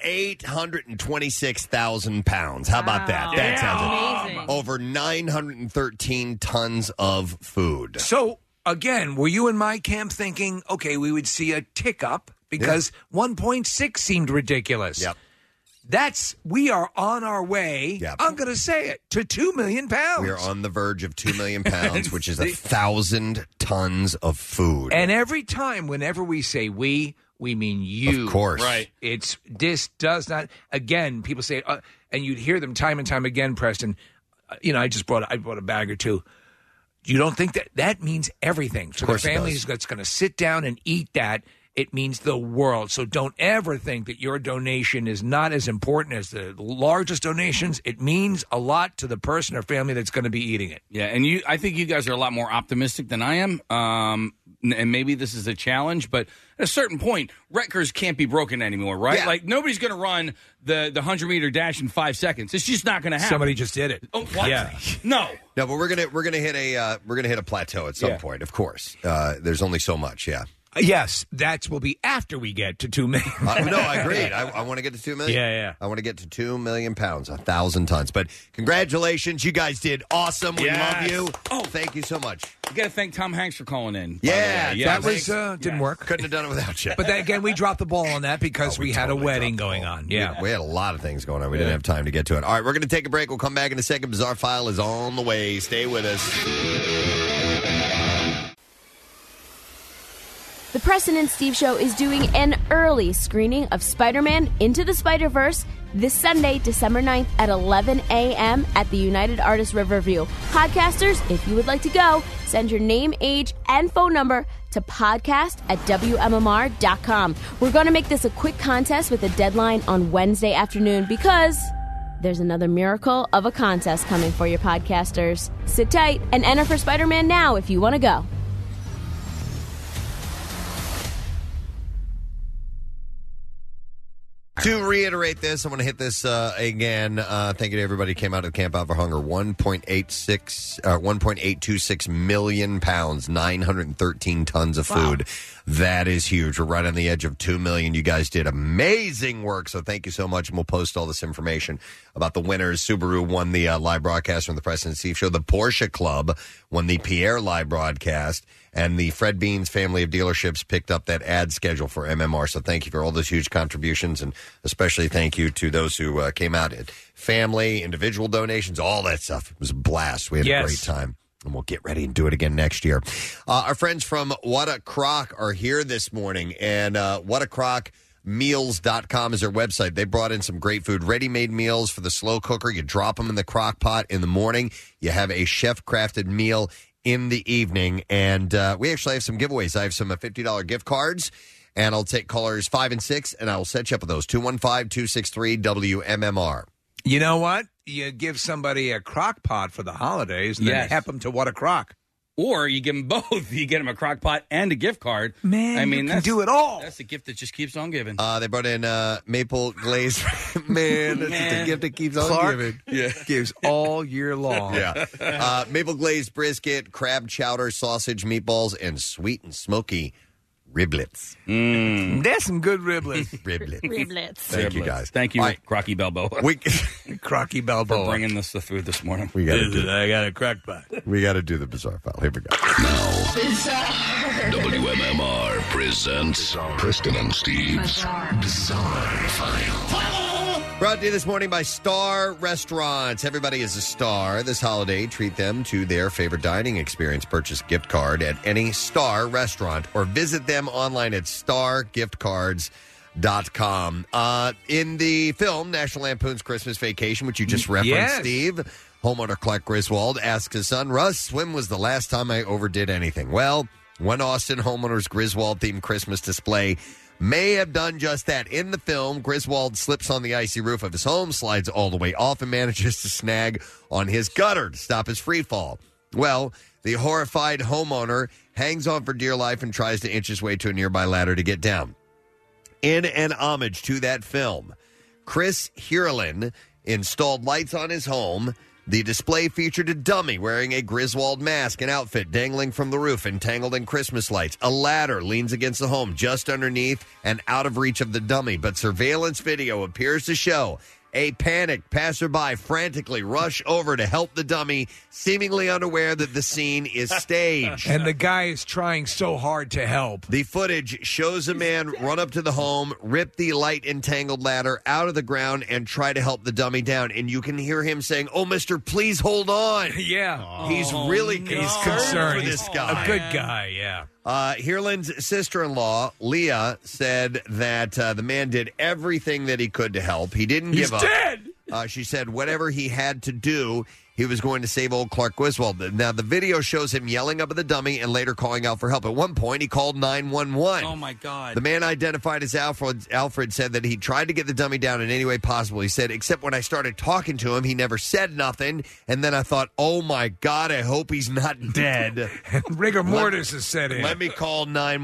1,826,000 pounds. How about that? That sounds amazing. Over 913 tons of food. So, again, were you in my camp thinking, okay, we would see a tick up because 1.6 seemed ridiculous? Yep. We are on our way, I'm going to say it, to 2 million pounds. We are on the verge of 2 million pounds, which is 1,000 tons of food. And every time, whenever we say we mean you. Of course. Right. This does not, again, people say, and you'd hear them time and time again, Preston, I bought a bag or two. You don't think that means everything. So the family that's going to sit down and eat that, it means the world. So don't ever think that your donation is not as important as the largest donations. It means a lot to the person or family that's going to be eating it. Yeah, and I think you guys are a lot more optimistic than I am. And maybe this is a challenge, but at a certain point, Rutgers can't be broken anymore, right? Yeah. Like nobody's going to run the 100-meter dash in 5 seconds. It's just not going to happen. Somebody just did it. Oh, what? Yeah. No, but we're gonna hit a plateau at some point. Of course, there's only so much. Yeah. Yes, that will be after we get to 2 million. No, I agreed. I want to get to 2 million. Yeah. I want to get to 2 million pounds, 1,000 tons. But congratulations, you guys did awesome. We love you. Oh, thank you so much. You got to thank Tom Hanks for calling in. Yeah, that was didn't work. Couldn't have done it without you. But then again, we dropped the ball on that because we had a wedding going on. Yeah, we had a lot of things going on. We didn't have time to get to it. All right, we're going to take a break. We'll come back in a second. Bizarre File is on the way. Stay with us. The Preston and Steve Show is doing an early screening of Spider-Man Into the Spider-Verse this Sunday, December 9th at 11 a.m. at the United Artists Riverview. Podcasters, if you would like to go, send your name, age, and phone number to podcast@WMMR.com. We're going to make this a quick contest with a deadline on Wednesday afternoon because there's another miracle of a contest coming for your podcasters. Sit tight and enter for Spider-Man now if you want to go. To reiterate this, I want to hit this again. Thank you to everybody who came out of Camp Out for Hunger. 1.826 million pounds, 913 tons of food. Wow. That is huge. We're right on the edge of 2 million. You guys did amazing work, so thank you so much. And we'll post all this information about the winners. Subaru won the live broadcast from the Preston and Steve Show. The Porsche Club won the Pierre live broadcast. And the Fred Beans family of dealerships picked up that ad schedule for MMR. So thank you for all those huge contributions, and especially thank you to those who came out at family, individual donations, all that stuff. It was a blast. We had a great time. And we'll get ready and do it again next year. Our friends from What a Crock are here this morning. And whatacrockmeals.com is their website. They brought in some great food. Ready-made meals for the slow cooker. You drop them in the crock pot in the morning. You have a chef-crafted meal in the evening. And we actually have some giveaways. I have some $50 gift cards. And I'll take callers 5 and 6, and I'll set you up with those. 215-263-WMMR. You know what? You give somebody a crock pot for the holidays, and then help them to What a Crock. Or you give them both. You get them a crock pot and a gift card. Man, I mean, you can do it all. That's a gift that just keeps on giving. They brought in maple glazed. Man, that's the gift that keeps on Clark giving. Gives all year long. Yeah. Maple glazed brisket, crab chowder, sausage, meatballs, and sweet and smoky riblets. That's some good riblets. Riblets. Thank you, guys. Thank you, right. Crocky Balboa. Crocky Balboa. For bringing us the food this morning. We gotta do I got a crock pot. We got to do the Bizarre File. Here we go. WMMR presents Preston and Steve's Bizarre File. Brought to you this morning by Star Restaurants. Everybody is a star. This holiday, treat them to their favorite dining experience. Purchase a gift card at any Star restaurant or visit them online at stargiftcards.com. In the film National Lampoon's Christmas Vacation, which you just referenced, Steve, homeowner Clark Griswold asks his son, Russ, when was the last time I overdid anything? Well, one Austin homeowner's Griswold-themed Christmas display may have done just that. In the film, Griswold slips on the icy roof of his home, slides all the way off, and manages to snag on his gutter to stop his free fall. Well, the horrified homeowner hangs on for dear life and tries to inch his way to a nearby ladder to get down. In an homage to that film, Chris Hierlin installed lights on his home. The display featured a dummy wearing a Griswold mask and outfit dangling from the roof, entangled in Christmas lights. A ladder leans against the home just underneath and out of reach of the dummy. But surveillance video appears to show a panicked passerby frantically rush over to help the dummy, seemingly unaware that the scene is staged. And the guy is trying so hard to help. The footage shows a man run up to the home, rip the light-entangled ladder out of the ground, and try to help the dummy down. And you can hear him saying, "Oh, mister, please hold on." Yeah. He's really concerned for this guy. A good guy, yeah. Hierlin's sister-in-law, Leah, said that the man did everything that he could to help. He didn't give up. He's dead! She said whatever he had to do, he was going to save old Clark Griswold. Now, the video shows him yelling up at the dummy and later calling out for help. At one point, he called 911. Oh, my God. The man identified as Alfred said that he tried to get the dummy down in any way possible. He said, except when I started talking to him, he never said nothing. And then I thought, oh, my God, I hope he's not dead. Rigor mortis is set in. Let me call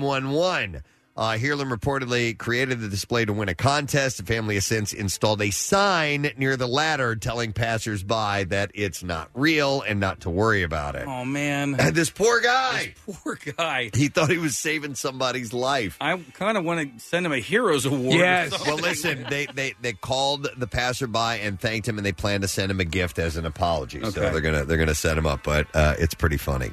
911. Hierlin reportedly created the display to win a contest. The family has since installed a sign near the ladder telling passersby that it's not real and not to worry about it. Oh, man. And this poor guy. He thought he was saving somebody's life. I kind of want to send him a Heroes Award. Yes. Well, listen, they called the passerby and thanked him, and they plan to send him a gift as an apology. So they're gonna set him up, but it's pretty funny.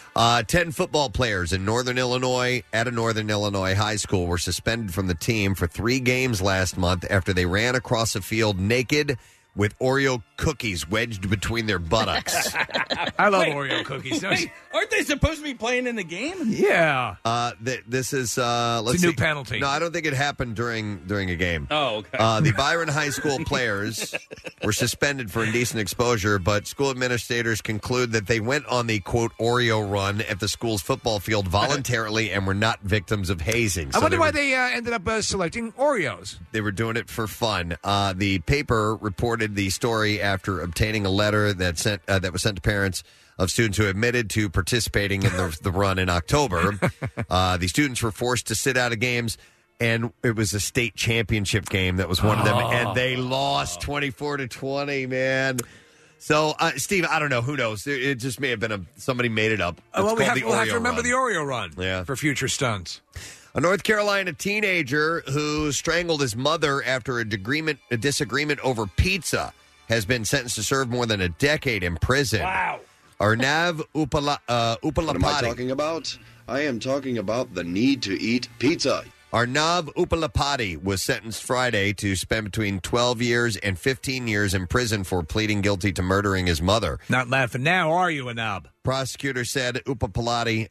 10 football players in Northern Illinois at a Northern Illinois high school were suspended from the team for 3 games last month after they ran across a field naked with Oreo cookies wedged between their buttocks. I love Oreo cookies. Wait, aren't they supposed to be playing in the game? Yeah. This is it's a new penalty. No, I don't think it happened during a game. Oh, okay. The Byron High School players were suspended for indecent exposure, but school administrators conclude that they went on the, quote, Oreo run at the school's football field voluntarily and were not victims of hazing. I wonder why they ended up selecting Oreos. They were doing it for fun. The paper reported the story after obtaining a letter that was sent to parents of students who admitted to participating in the run in October. The students were forced to sit out of games, and it was a state championship game that was one of them, and they lost 24-20, man. So, Steve, I don't know. Who knows? It just may have been somebody made it up. We'll have to remember the Oreo run for future stunts. A North Carolina teenager who strangled his mother after a disagreement over pizza has been sentenced to serve more than a decade in prison. Wow. Arnav Upalapati. What am I talking about? I am talking about the need to eat pizza. Arnav Upalapati was sentenced Friday to spend between 12 years and 15 years in prison for pleading guilty to murdering his mother. Not laughing now, are you, Arnav? Prosecutor said Upalapati,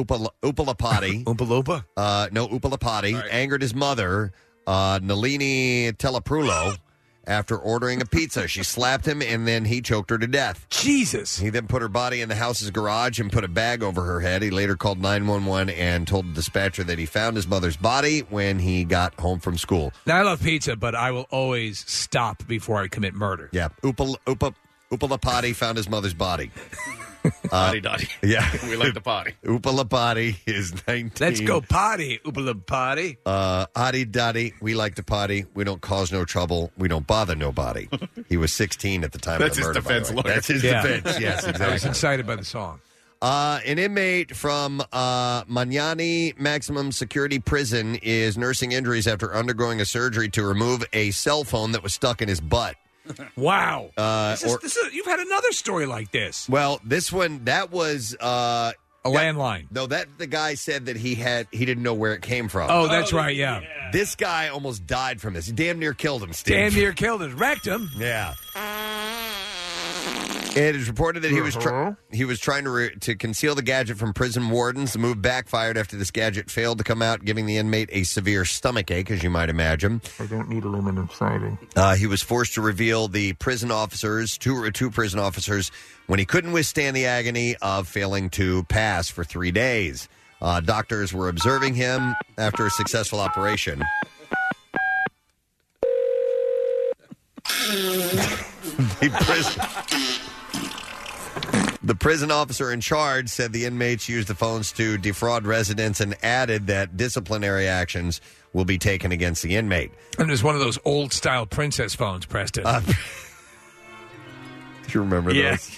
angered his mother, Nalini Telaprulo, after ordering a pizza. She slapped him, and then he choked her to death. Jesus. He then put her body in the house's garage and put a bag over her head. He later called 911 and told the dispatcher that he found his mother's body when he got home from school. Now, I love pizza, but I will always stop before I commit murder. Yeah. Upalapati found his mother's body. Potty dotty. Yeah. We like the potty. Upalapati is 19. Let's go potty, Upalapati. Adi Dotty, we like to potty. We don't cause no trouble. We don't bother nobody. He was 16 at the time of the murder. That's his defense lawyer. That's his defense, yes, exactly. I was excited by the song. An inmate from Magnani Maximum Security Prison is nursing injuries after undergoing a surgery to remove a cell phone that was stuck in his butt. Wow. You've had another story like this. Well, this one, that was A landline. No, the guy said that he didn't know where it came from. Oh, that's right, yeah. This guy almost died from this. He damn near killed him, Steve. Damn near killed him. Wrecked him. Yeah. It is reported that he was trying to conceal the gadget from prison wardens. The move backfired after this gadget failed to come out, giving the inmate a severe stomach ache, as you might imagine. I don't need aluminum siding. He was forced to reveal the prison officers, two prison officers, when he couldn't withstand the agony of failing to pass for 3 days. Doctors were observing him after a successful operation. The prison officer in charge said the inmates used the phones to defraud residents and added that disciplinary actions will be taken against the inmate. And it was one of those old-style princess phones, Preston. Do you remember those?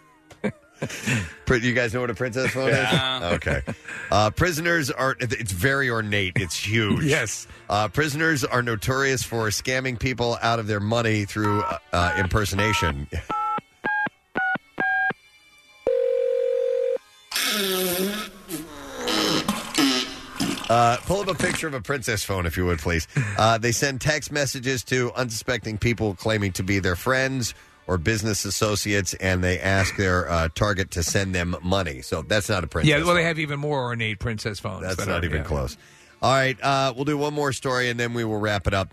You guys know what a princess phone is? Okay. Prisoners are, it's very ornate. It's huge. Yes. Prisoners are notorious for scamming people out of their money through impersonation. Pull up a picture of a princess phone, if you would, please. They send text messages to unsuspecting people claiming to be their friends or business associates, and they ask their target to send them money. So that's not a princess Yeah, well, phone. they have even more ornate princess phones. That's not even close. All right, we'll do one more story, and then we will wrap it up.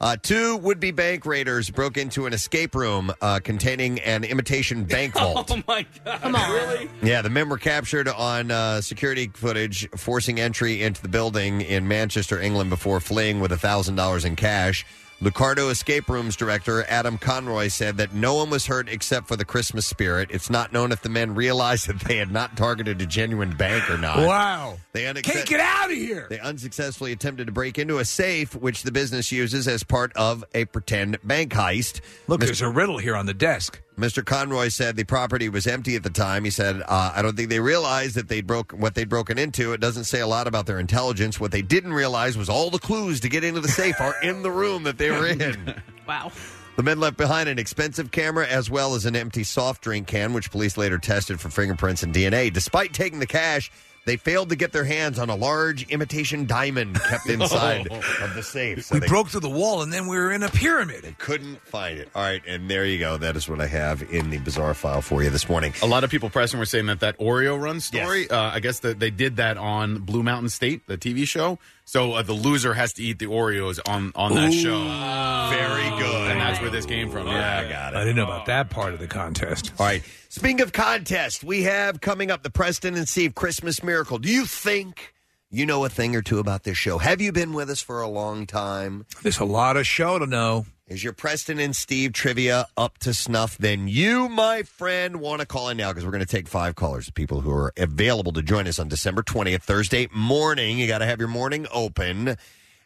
2 would-be bank raiders broke into an escape room containing an imitation bank vault. Oh, my God. Come on. Really? Yeah, the men were captured on security footage, forcing entry into the building in Manchester, England, before fleeing with $1,000 in cash. Lucardo Escape Rooms director Adam Conroy said that no one was hurt except for the Christmas spirit. It's not known if the men realized that they had not targeted a genuine bank or not. Wow. Can't get out of here. They unsuccessfully attempted to break into a safe, which the business uses as part of a pretend bank heist. Look, there's a riddle here on the desk. Mr. Conroy said the property was empty at the time. He said, I don't think they realized that what they'd broken into. It doesn't say a lot about their intelligence. What they didn't realize was all the clues to get into the safe are in the room that they were in. Wow. The men left behind an expensive camera as well as an empty soft drink can, which police later tested for fingerprints and DNA. Despite taking the cash, they failed to get their hands on a large imitation diamond kept inside of the safe. So we broke through the wall, and then we were in a pyramid. They couldn't find it. All right, and there you go. That is what I have in the bizarre file for you this morning. A lot of people, Preston, were saying that Oreo Run story, Yes. I guess that they did that on Blue Mountain State, the TV show. So the loser has to eat the Oreos on that show. Very good. And that's where this came from. Yeah, I got it. I didn't know about that part of the contest. All right. Speaking of contest, we have coming up the Preston and Steve Christmas Miracle. Do you think you know a thing or two about this show? Have you been with us for a long time? There's a lot of show to know. Is your Preston and Steve trivia up to snuff? Then you, my friend, want to call in now because we're going to take 5 callers, people who are available to join us on December 20th, Thursday morning. You got to have your morning open.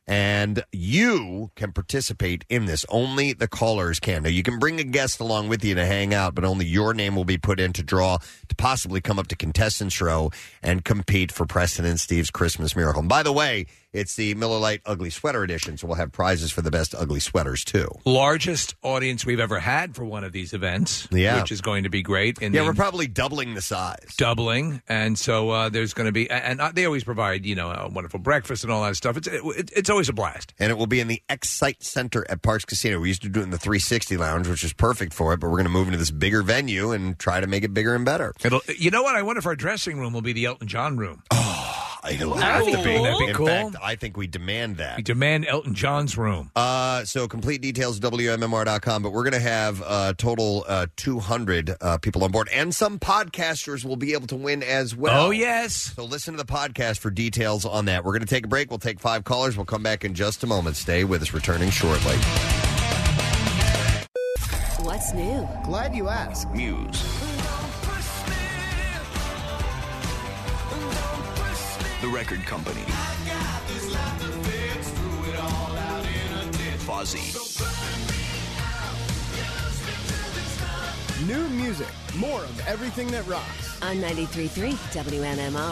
And you can participate in this. Only the callers can. Now, you can bring a guest along with you to hang out, but only your name will be put in to draw to possibly come up to Contestants Row and compete for Preston and Steve's Christmas Miracle. And by the way, it's the Miller Lite Ugly Sweater Edition, so we'll have prizes for the best ugly sweaters, too. Largest audience we've ever had for one of these events, which is going to be great. We're probably doubling the size. Doubling, and so there's going to be, and they always provide, a wonderful breakfast and all that stuff. It's always a blast. And it will be in the Excite Center at Parks Casino. We used to do it in the 360 Lounge, which is perfect for it, but we're going to move into this bigger venue and try to make it bigger and better. You know what? I wonder if our dressing room will be the Elton John room. It'll have to be. That'd be cool. In fact, I think we demand that. We demand Elton John's room. So complete details, WMMR.com. But we're going to have a total 200 people on board. And some podcasters will be able to win as well. Oh, yes. So listen to the podcast for details on that. We're going to take a break. We'll take 5 callers. We'll come back in just a moment. Stay with us. Returning shortly. What's new? Glad you asked. News. The Record Company. Fozzy. New music. More of everything that rocks. On 93.3 WMMR.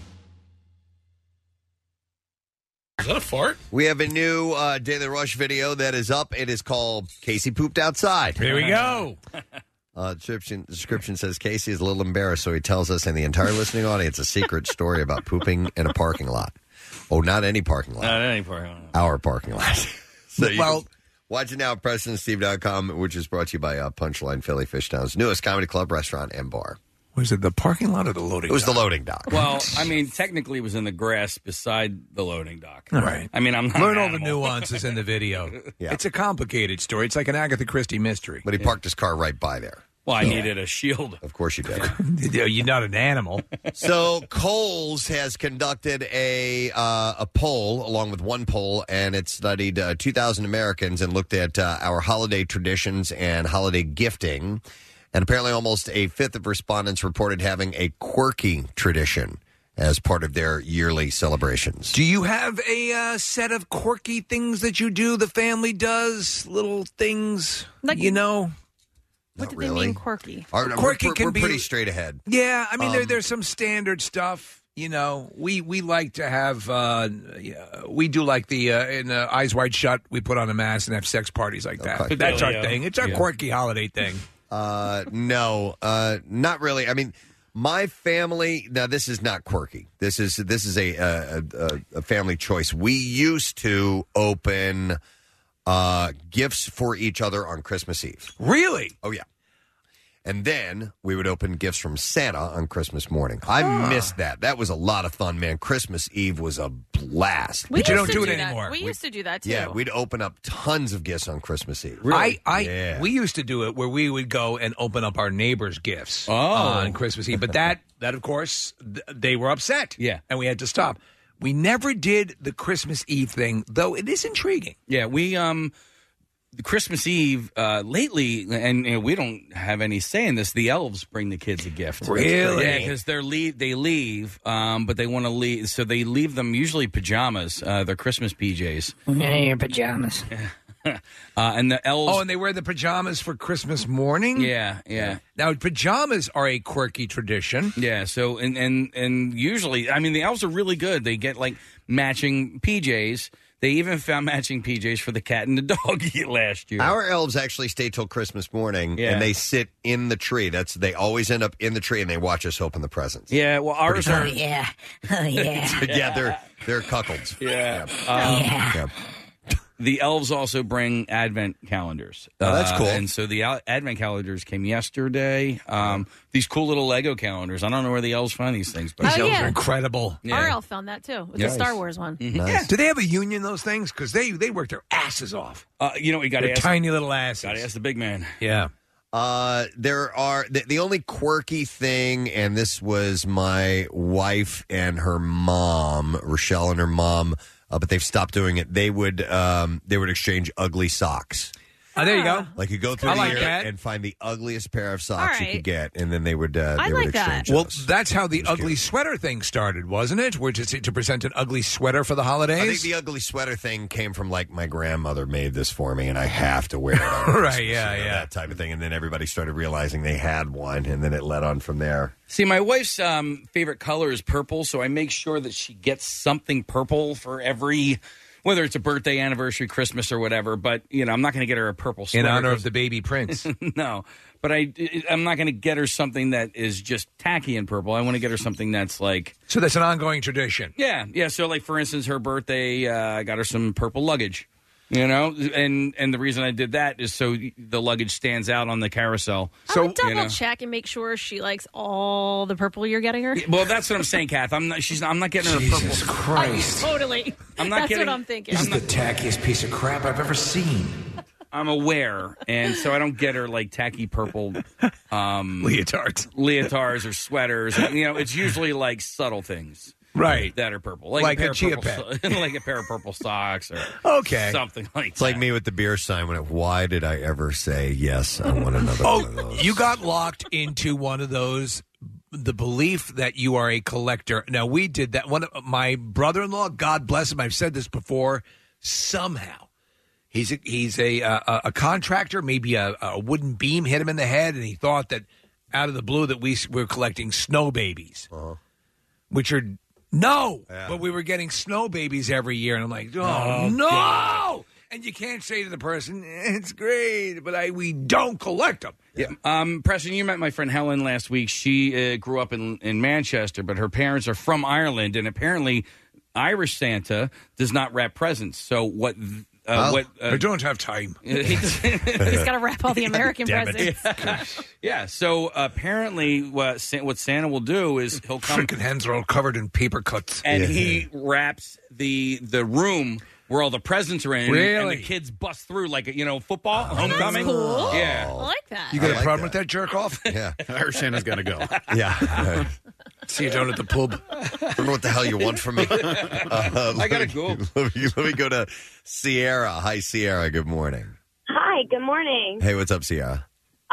Is that a fart? We have a new Daily Rush video that is up. It is called Casey Pooped Outside. Here we go. Description says Casey is a little embarrassed, so he tells us and the entire listening audience a secret story about pooping in a parking lot. Oh, not any parking lot. Not any parking lot. Our parking lot. So watch it now at PrestonandSteve.com, which is brought to you by Punchline Philly Fishtown's newest comedy club, restaurant, and bar. Was it the parking lot or the loading dock? It was the loading dock. Well, I mean, technically it was in the grass beside the loading dock. All right. I mean, I'm not Learn an all the animal. nuances in the video. Yeah. It's a complicated story. It's like an Agatha Christie mystery. But he parked his car right by there. Well, I needed a shield. Of course you did. You're not an animal. So Kohl's has conducted a poll, along with one poll, and it studied 2,000 Americans and looked at our holiday traditions and holiday gifting. And apparently almost a fifth of respondents reported having a quirky tradition as part of their yearly celebrations. Do you have a set of quirky things that you do, the family does, little things, Like- you know? What do really. they mean quirky? Quirky can we're be pretty straight ahead. Yeah, I mean, there's some standard stuff. You know, we like to have, we do like the, in Eyes Wide Shut, we put on a mask and have sex parties like that. Okay. That's our thing. It's our quirky holiday thing. No, not really. I mean, my family. Now, this is not quirky. This is a family choice. We used to open gifts for each other on Christmas Eve. Really? Oh yeah. And then we would open gifts from Santa on Christmas morning. I missed that. That was a lot of fun, man. Christmas Eve was a blast. But you don't do it anymore. We used to do that, too. Yeah, we'd open up tons of gifts on Christmas Eve. Yeah. We used to do it where we would go and open up our neighbors' gifts on Christmas Eve. But that of course, they were upset. Yeah. And we had to stop. We never did the Christmas Eve thing, though it is intriguing. Yeah, we the Christmas Eve lately, and we don't have any say in this. The elves bring the kids a gift. Really? Yeah, because they leave, but they want to leave, so they leave them usually pajamas, their Christmas PJs. Your pajamas. And the elves. Oh, and they wear the pajamas for Christmas morning? Yeah. Now, pajamas are a quirky tradition. Yeah, so, and usually, I mean, the elves are really good. They get, like, matching PJs. They even found matching PJs for the cat and the dog last year. Our elves actually stay till Christmas morning, and they sit in the tree. They always end up in the tree, and they watch us open the presents. Yeah, well, ours are... Oh, yeah. Oh, yeah. Yeah, they're cuckolds. Yeah. Yeah. The elves also bring advent calendars. Oh, that's cool. And so the advent calendars came yesterday. These cool little Lego calendars. I don't know where the elves find these things, but These elves are incredible. Yeah. Our elf found that, too, with the Star Wars one. Mm-hmm. Yeah. Do they have a union, those things? Because they work their asses off. You know, we got to ask. Tiny little asses. Got to ask the big man. Yeah. There are the only quirky thing, and this was my wife and her mom, Rochelle and her mom, but they've stopped doing it. They would exchange ugly socks. There you go. Like you go through the year and find the ugliest pair of socks you could get, and then they would exchange Well, those. that's how the ugly sweater thing started, wasn't it? Which is to present an ugly sweater for the holidays. I think the ugly sweater thing came from like my grandmother made this for me, and I have to wear it. On Right, Christmas, yeah. that type of thing. And then everybody started realizing they had one, and then it led on from there. See, my wife's favorite color is purple, so I make sure that she gets something purple for every... Whether it's a birthday, anniversary, Christmas, or whatever, but, you know, I'm not going to get her a purple sweater. In honor of the baby prince. No, but I'm not going to get her something that is just tacky and purple. I want to get her something that's like... So that's an ongoing tradition. Yeah. So, like, for instance, her birthday, I got her some purple luggage. You know, and the reason I did that is so the luggage stands out on the carousel. I would double check and make sure she likes all the purple you're getting her. Well, that's what I'm saying, Kath. I'm not getting her a purple. Jesus Christ. Totally. I'm not That's getting. what I'm thinking. This is the tackiest piece of crap I've ever seen. I'm aware, and so I don't get her like tacky purple leotards or sweaters. You know, it's usually like subtle things. Right. That are purple. Like a a chia purple like a pair of purple socks or something like It's like me with the beer sign. Why did I ever say, yes, I want another one of those? You got locked into one of those, the belief that you are a collector. Now, we did that. One of my brother-in-law, God bless him, I've said this before, somehow. He's a contractor, maybe a wooden beam hit him in the head, and he thought that out of the blue that we were collecting snow babies, which are... No, but we were getting snow babies every year, and I'm like, oh no! God. And you can't say to the person, it's great, but we don't collect them. Yeah. Preston, you met my friend Helen last week. She grew up in Manchester, but her parents are from Ireland, and apparently Irish Santa does not wrap presents. So what... I don't have time. He's got to wrap all the American presents. Yeah. So apparently, what Santa will do is he'll come. Freaking hands are all covered in paper cuts, and he wraps the room where all the presents are in, and the kids bust through like football homecoming. That's cool. Yeah, I like that. You got a problem with that jerk off? Yeah, Irish Santa's got to go. Yeah. See you down at the pub. I don't know what the hell you want from me. I gotta go. Let me go to Sierra. Hi, Sierra. Good morning. Hi. Good morning. Hey, what's up, Sierra?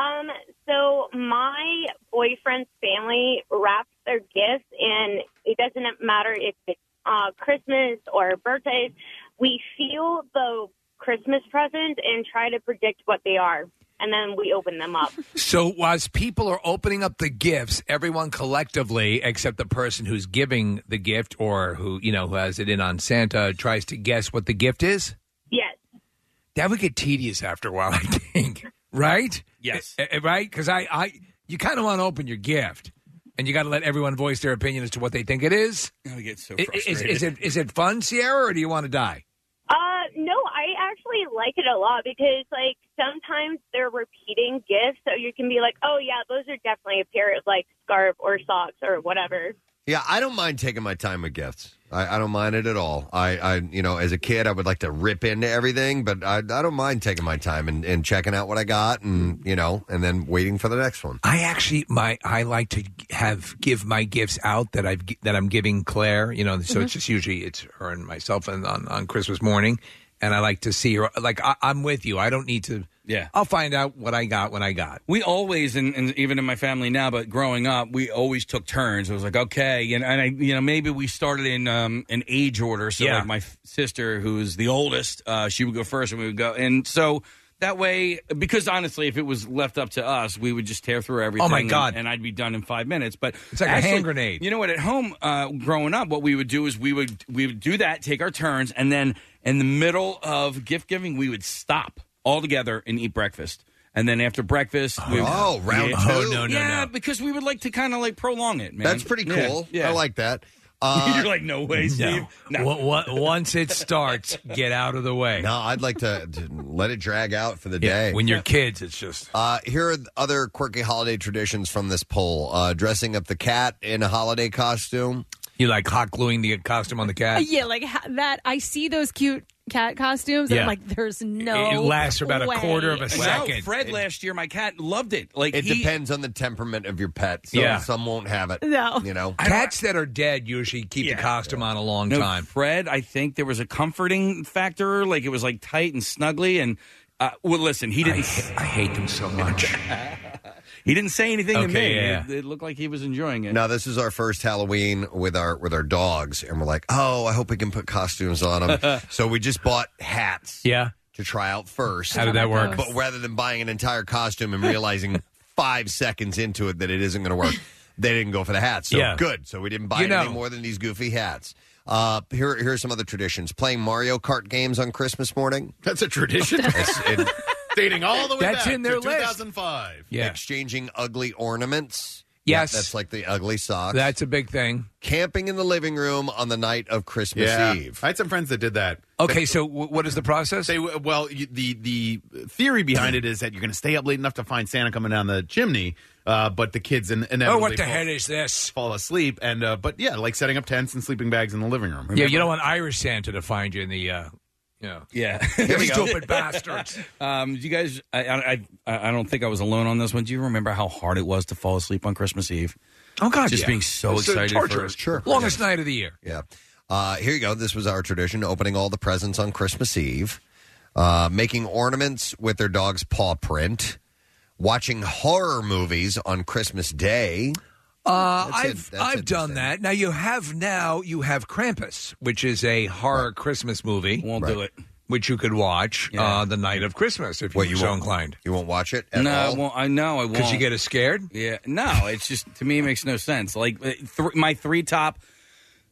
So my boyfriend's family wraps their gifts, and it doesn't matter if it's Christmas or birthdays. We feel the Christmas presents and try to predict what they are. And then we open them up. So as people are opening up the gifts, everyone collectively, except the person who's giving the gift or who has it in on Santa, tries to guess what the gift is? Yes. That would get tedious after a while, I think. Right? Yes. Right? Because you kind of want to open your gift, and you got to let everyone voice their opinion as to what they think it is. I get so frustrated. Is it fun, Sierra, or do you want to die? No, I actually like it a lot because, sometimes they're repeating gifts, so you can be like, oh, yeah, those are definitely a pair of, scarf or socks or whatever. Yeah, I don't mind taking my time with gifts. I don't mind it at all. I as a kid, I would like to rip into everything, but I don't mind taking my time and checking out what I got and then waiting for the next one. I actually, I like to give my gifts out that I'm giving Claire, so it's just usually it's her and myself and on Christmas morning. And I like to see her. I'm with you. I don't need to. Yeah. I'll find out what I got when I got. We always, and even in my family now, but growing up, we always took turns. It was like, okay, and maybe we started in an age order. So like my sister, who's the oldest, she would go first, and we would go. And so that way, because honestly, if it was left up to us, we would just tear through everything. Oh my God! And I'd be done in 5 minutes. But it's like a hand grenade. You know what? At home, growing up, what we would do is we would do that, take our turns, and then in the middle of gift giving, we would stop all together and eat breakfast. And then after breakfast, round two? Oh, no. Because we would like to kind of prolong it, man. That's pretty cool. Yeah. I like that. You're like, no way, Steve. No. Once it starts, get out of the way. No, I'd like to let it drag out for the day. When you're kids, it's just... Here are other quirky holiday traditions from this poll. Dressing up the cat in a holiday costume. You like hot gluing the costume on the cat? Yeah, that. I see those cute cat costumes, and I'm like, there's no It lasts for about way. a quarter of a second. No, Fred last year, my cat loved it. It depends on the temperament of your pet. So some won't have it. No. Cats that are dead usually keep the costume on a long time. Fred, I think there was a comforting factor. It was tight and snuggly. And, listen, he didn't... I hate them so much. He didn't say anything to me. Yeah. It looked like he was enjoying it. Now, this is our first Halloween with our dogs, and we're like, oh, I hope we can put costumes on them. So we just bought hats to try out first. How did that work? But rather than buying an entire costume and realizing 5 seconds into it that it isn't going to work, they didn't go for the hats. So good. So we didn't buy any more than these goofy hats. Here are some other traditions. Playing Mario Kart games on Christmas morning. That's a tradition? Dating all the way That's back in their to list. 2005. Yeah. Exchanging ugly ornaments. Yes. That's like the ugly socks. That's a big thing. Camping in the living room on the night of Christmas Eve. I had some friends that did that. Okay, so what is the process? The theory behind it is that you're going to stay up late enough to find Santa coming down the chimney, but the kids what the hell is this? Fall asleep, and like setting up tents and sleeping bags in the living room. Yeah, you don't want Irish Santa to find you in the... Yeah. Stupid bastards. You guys, I don't think I was alone on this one. Do you remember how hard it was to fall asleep on Christmas Eve? Oh, God, Just being so excited. Torturous. Sure. Longest night of the year. Yeah. Here you go. This was our tradition, opening all the presents on Christmas Eve, making ornaments with their dog's paw print, watching horror movies on Christmas Day. I've done that. Now you have Krampus, which is a horror Christmas movie. Won't do it. Which you could watch the night of Christmas if you're so inclined. You won't watch it at all? I won't. Because you get scared? Yeah. No, it's just, to me, it makes no sense. My 3 top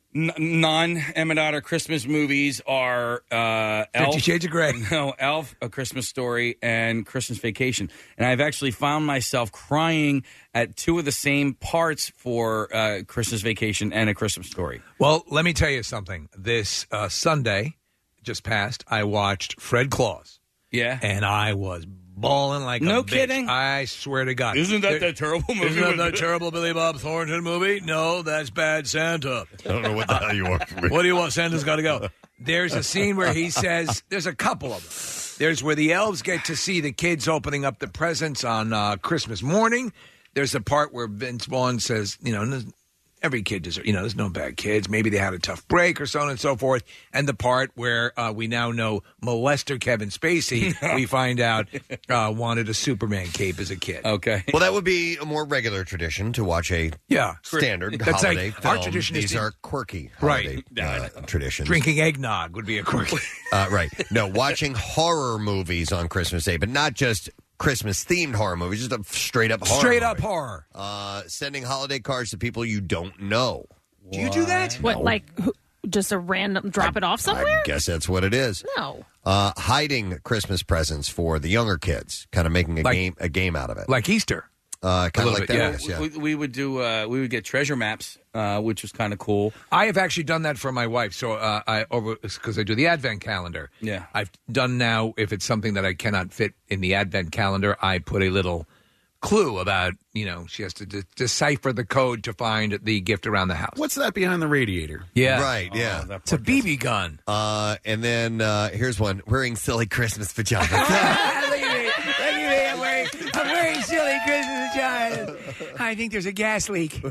non-Emmett Otter Christmas movies are Elf. 50 Shades of Grey. No, Elf, A Christmas Story, and Christmas Vacation. And I've actually found myself crying at two of the same parts for Christmas Vacation and A Christmas Story. Well, let me tell you something. This Sunday, just passed, I watched Fred Claus. Yeah. And I was bawling like a No bitch. kidding? I swear to God. Isn't that terrible movie? Isn't that terrible Billy Bob Thornton movie? No, that's Bad Santa. I don't know what the hell you want from me. What do you want? Santa's got to go. There's a scene where he says, there's a couple of them. There's where the elves get to see the kids opening up the presents on Christmas morning. There's a part where Vince Vaughn says, every kid deserves, there's no bad kids. Maybe they had a tough break or so on and so forth. And the part where we now know molester Kevin Spacey, we find out, wanted a Superman cape as a kid. Okay. Well, that would be a more regular tradition to watch a standard That's holiday like, film. our tradition is These are quirky Right. holiday traditions. Drinking eggnog would be a quirky. Right. No, watching horror movies on Christmas Day, but not just Christmas-themed horror movies, just a straight-up horror. Straight-up horror. Sending holiday cards to people you don't know. Do you do that? What, like just a random drop it off somewhere? I guess that's what it is. No. Hiding Christmas presents for the younger kids, kind of making a game out of it. Like Easter. Kind of like that. Yeah. I guess, yeah. We would do. We would get treasure maps, which was kind of cool. I have actually done that for my wife. So because I do the Advent calendar. Yeah. I've done now. If it's something that I cannot fit in the Advent calendar, I put a little clue about. She has to decipher the code to find the gift around the house. What's that behind the radiator? Yeah. Right. Yeah. It's a BB gun. And then here's one: wearing silly Christmas pajamas. Look at me! I'm wearing silly Christmas pajamas. I think there's a gas leak.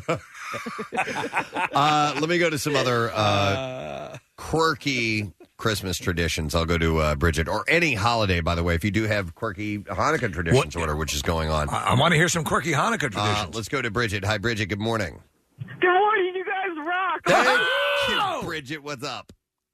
Let me go to some other quirky Christmas traditions. I'll go to Bridget, or any holiday, by the way, if you do have quirky Hanukkah traditions or whatever, which is going on. I want to hear some quirky Hanukkah traditions. Let's go to Bridget. Hi, Bridget. Good morning. Good morning, you guys rock. Thank you, Bridget. What's up?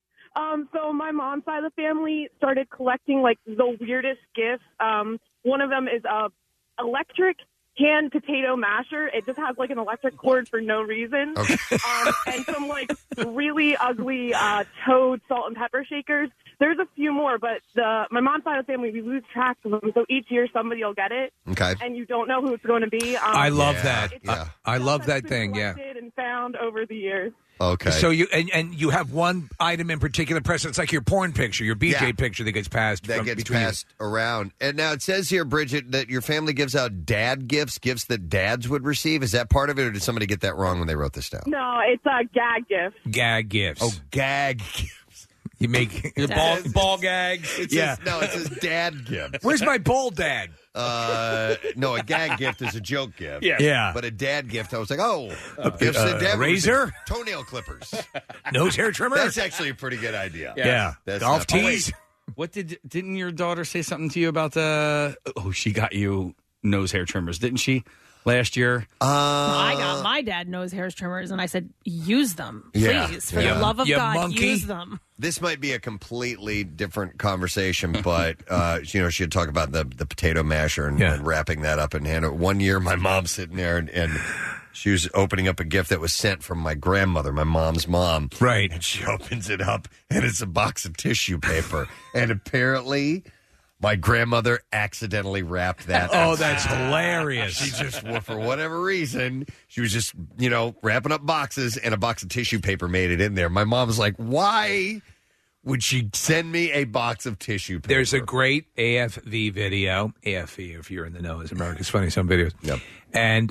So my mom's side of the family started collecting like the weirdest gifts. One of them is a electric hand potato masher. It just has like an electric cord for no reason. Okay. And some like really ugly Toad salt and pepper shakers. There's a few more, but my mom's side of the family, we lose track of them. So each year somebody will get it. Okay. And you don't know who it's going to be. I love that. Yeah. I love that thing. Yeah. Collected and found over the years. Okay. So you and you have one item in particular present. It's like your porn picture, your BJ picture that gets passed. Around. And now it says here, Bridget, that your family gives out dad gifts that dads would receive. Is that part of it, or did somebody get that wrong when they wrote this down? No, it's a gag gift. Gag gifts. Oh, gag gifts. You make ball gags. It says dad gifts. Where's my ball dad? No, a gag gift is a joke gift. Yeah. But a dad gift, I was like, gifts that dad would razor? receive. Toenail clippers. Nose hair trimmer? That's actually a pretty good idea. Yeah. That's Golf not- tees? What didn't your daughter say something to you about she got you nose hair trimmers, didn't she? Last year? I got my dad nose hair trimmers, and I said, use them, please. For the love of God, monkey. use them. This might be a completely different conversation, but she'd talk about the potato masher and wrapping that up and hand it. One year, my mom's sitting there and she was opening up a gift that was sent from my grandmother, my mom's mom. Right. And she opens it up, and it's a box of tissue paper. And apparently, my grandmother accidentally wrapped that. Oh, that's hilarious. She just, for whatever reason, she was just, wrapping up boxes, and a box of tissue paper made it in there. My mom was like, why would she send me a box of tissue paper? There's a great AFV video. AFV, if you're in the know, is America's Funniest Home Videos. Yep. And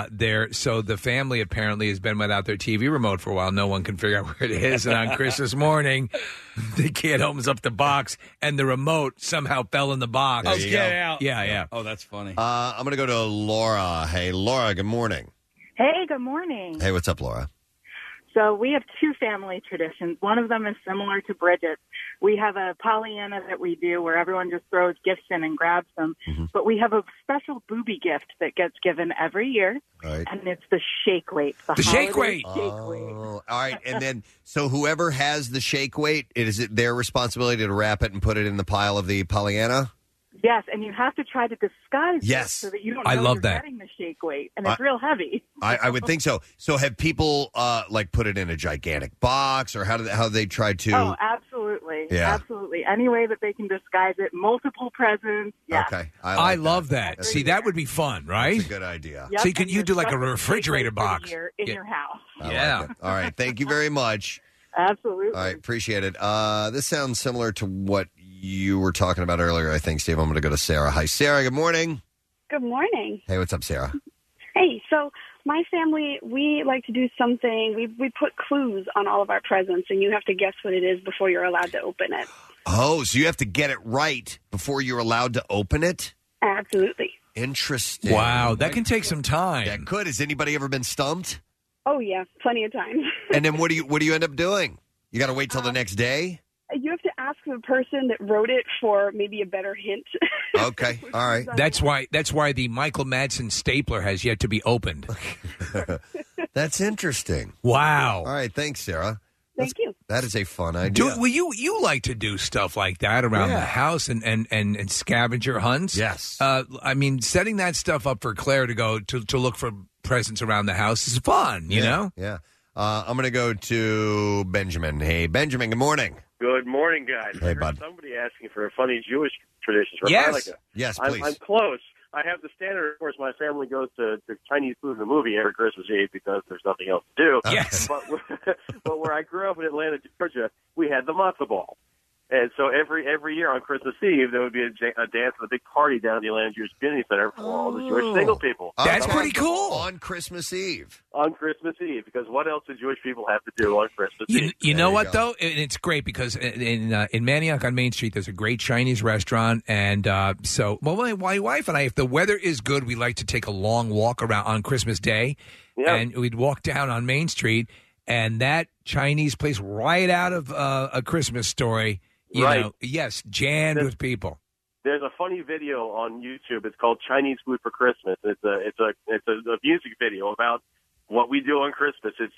so the family apparently has been without their TV remote for a while. No one can figure out where it is. And on Christmas morning, the kid opens up the box, and the remote somehow fell in the box. Oh, get out. Yeah. Oh, that's funny. I'm going to go to Laura. Hey, Laura, good morning. Hey, good morning. Hey, what's up, Laura? So we have two family traditions. One of them is similar to Bridget's. We have a Pollyanna that we do where everyone just throws gifts in and grabs them. Mm-hmm. But we have a special booby gift that gets given every year, right. And it's the shake weight. The shake weight. All right. And then, so whoever has the shake weight, is it their responsibility to wrap it and put it in the pile of the Pollyanna? Yes, and you have to try to disguise Yes. it so that you don't I know love you're that. getting the shake weight, and it's real heavy. I would think so. So have people like put it in a gigantic box, or how they try to? Oh, absolutely. Yeah. Absolutely. Any way that they can disguise it, multiple presents. Yeah. Okay. I love that. See, that would be fun, right? That's a good idea. Yep, So and you do like a just refrigerator for the box. year in your house. I like it. All right. Thank you very much. Absolutely. All right. Appreciate it. This sounds similar to what you were talking about earlier, I think, Steve. I'm going to go to Sarah. Hi, Sarah. Good morning. Good morning. Hey, what's up, Sarah? Hey, so my family, we like to do something. We put clues on all of our presents, and you have to guess what it is before you're allowed to open it. Oh, so you have to get it right before you're allowed to open it? Absolutely. Interesting. Wow, that can take some time. That could. Has anybody ever been stumped? Oh, yeah, plenty of times. And then what do you end up doing? You got to wait till the next day? You have to ask the person that wrote it for maybe a better hint. Okay. All right. That's why the Michael Madsen stapler has yet to be opened. That's interesting. Wow. All right. Thanks, Sarah. Thank you. That is a fun idea. Well, you like to do stuff like that around the house and scavenger hunts? Yes. I mean, setting that stuff up for Claire to go to look for presents around the house is fun, you know? Yeah. I'm going to go to Benjamin. Hey, Benjamin, good morning. Good morning, guys. Hey, I heard bud. somebody asking for funny Jewish traditions for Yes. Hanukkah. Yes, I'm please. close. I have the standard, of course, my family goes to Chinese food in the movie every Christmas Eve because there's nothing else to do. Yes. But where I grew up in Atlanta, Georgia, we had the matzo ball. And so every year on Christmas Eve, there would be a dance and a big party down at the Atlanta Jewish Community Center for all the Jewish single people. That's pretty cool. On Christmas Eve. On Christmas Eve, because what else do Jewish people have to do on Christmas Eve? You know what, though? And it's great because in Manioc on Main Street, there's a great Chinese restaurant. And so my wife and I, if the weather is good, we like to take a long walk around on Christmas Day. Yeah. And we'd walk down on Main Street, and that Chinese place right out of A Christmas Story, you Right. know, yes, jammed with people. There's a funny video on YouTube. It's called Chinese Food for Christmas. It's a music video about what we do on Christmas. It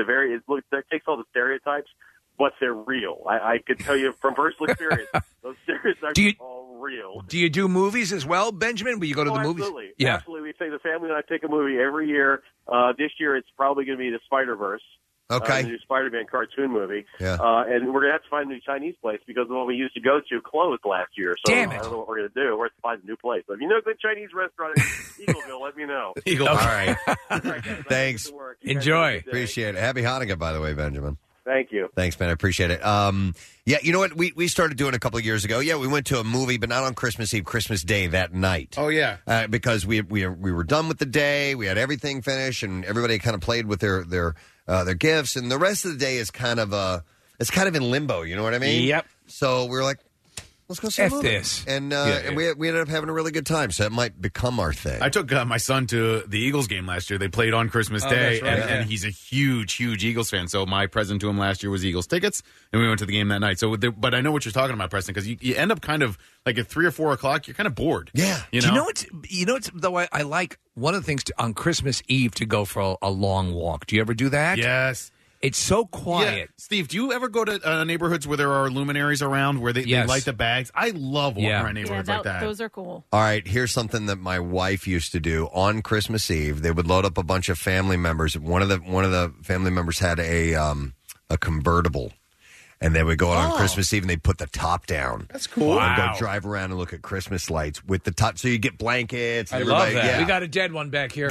takes all the stereotypes, but they're real. I could tell you from personal experience, those stereotypes are all real. Do you do movies as well, Benjamin? Will you go to the movies? Absolutely. Yeah. Absolutely. We take the family and I pick a movie every year. This year it's probably going to be the Spider-Verse. Okay. The new Spider-Man cartoon movie. Yeah. And we're going to have to find a new Chinese place because the one we used to go to closed last year. So Damn it. I don't know what we're going to do. We're going to find a new place. So if you know a good Chinese restaurant in Eagleville, let me know. All right. Thanks. Enjoy. Appreciate it. Happy Hanukkah, by the way, Benjamin. Thank you. Thanks, man. I appreciate it. Yeah, you know what? We started doing a couple of years ago. Yeah, we went to a movie, but not on Christmas Eve, Christmas Day that night. Oh, yeah. Because we were done with the day. We had everything finished, and everybody kind of played with their gifts. And the rest of the day is kind of in limbo. You know what I mean? Yep. So we were like, let's go see a F movie. this. And we ended up having a really good time. So it might become our thing. I took my son to the Eagles game last year. They played on Christmas Oh, Day, that's right, and he's a huge, huge Eagles fan. So my present to him last year was Eagles tickets, and we went to the game that night. So, but I know what you're talking about, Preston, because you end up kind of like at 3 or 4 o'clock, you're kind of bored. Yeah. Do you know what's though I like one of the things on Christmas Eve to go for a long walk. Do you ever do that? Yes. It's so quiet. Yeah. Steve, do you ever go to neighborhoods where there are luminaries around where they light the bags? I love walking around neighborhoods like that. Those are cool. All right, here's something that my wife used to do on Christmas Eve. They would load up a bunch of family members. One of the family members had a convertible, and they would go out on Christmas Eve and they put the top down. That's cool. And Wow. go drive around and look at Christmas lights with the top. So you get blankets. I And love everybody- that. Yeah. We got a dead one back here.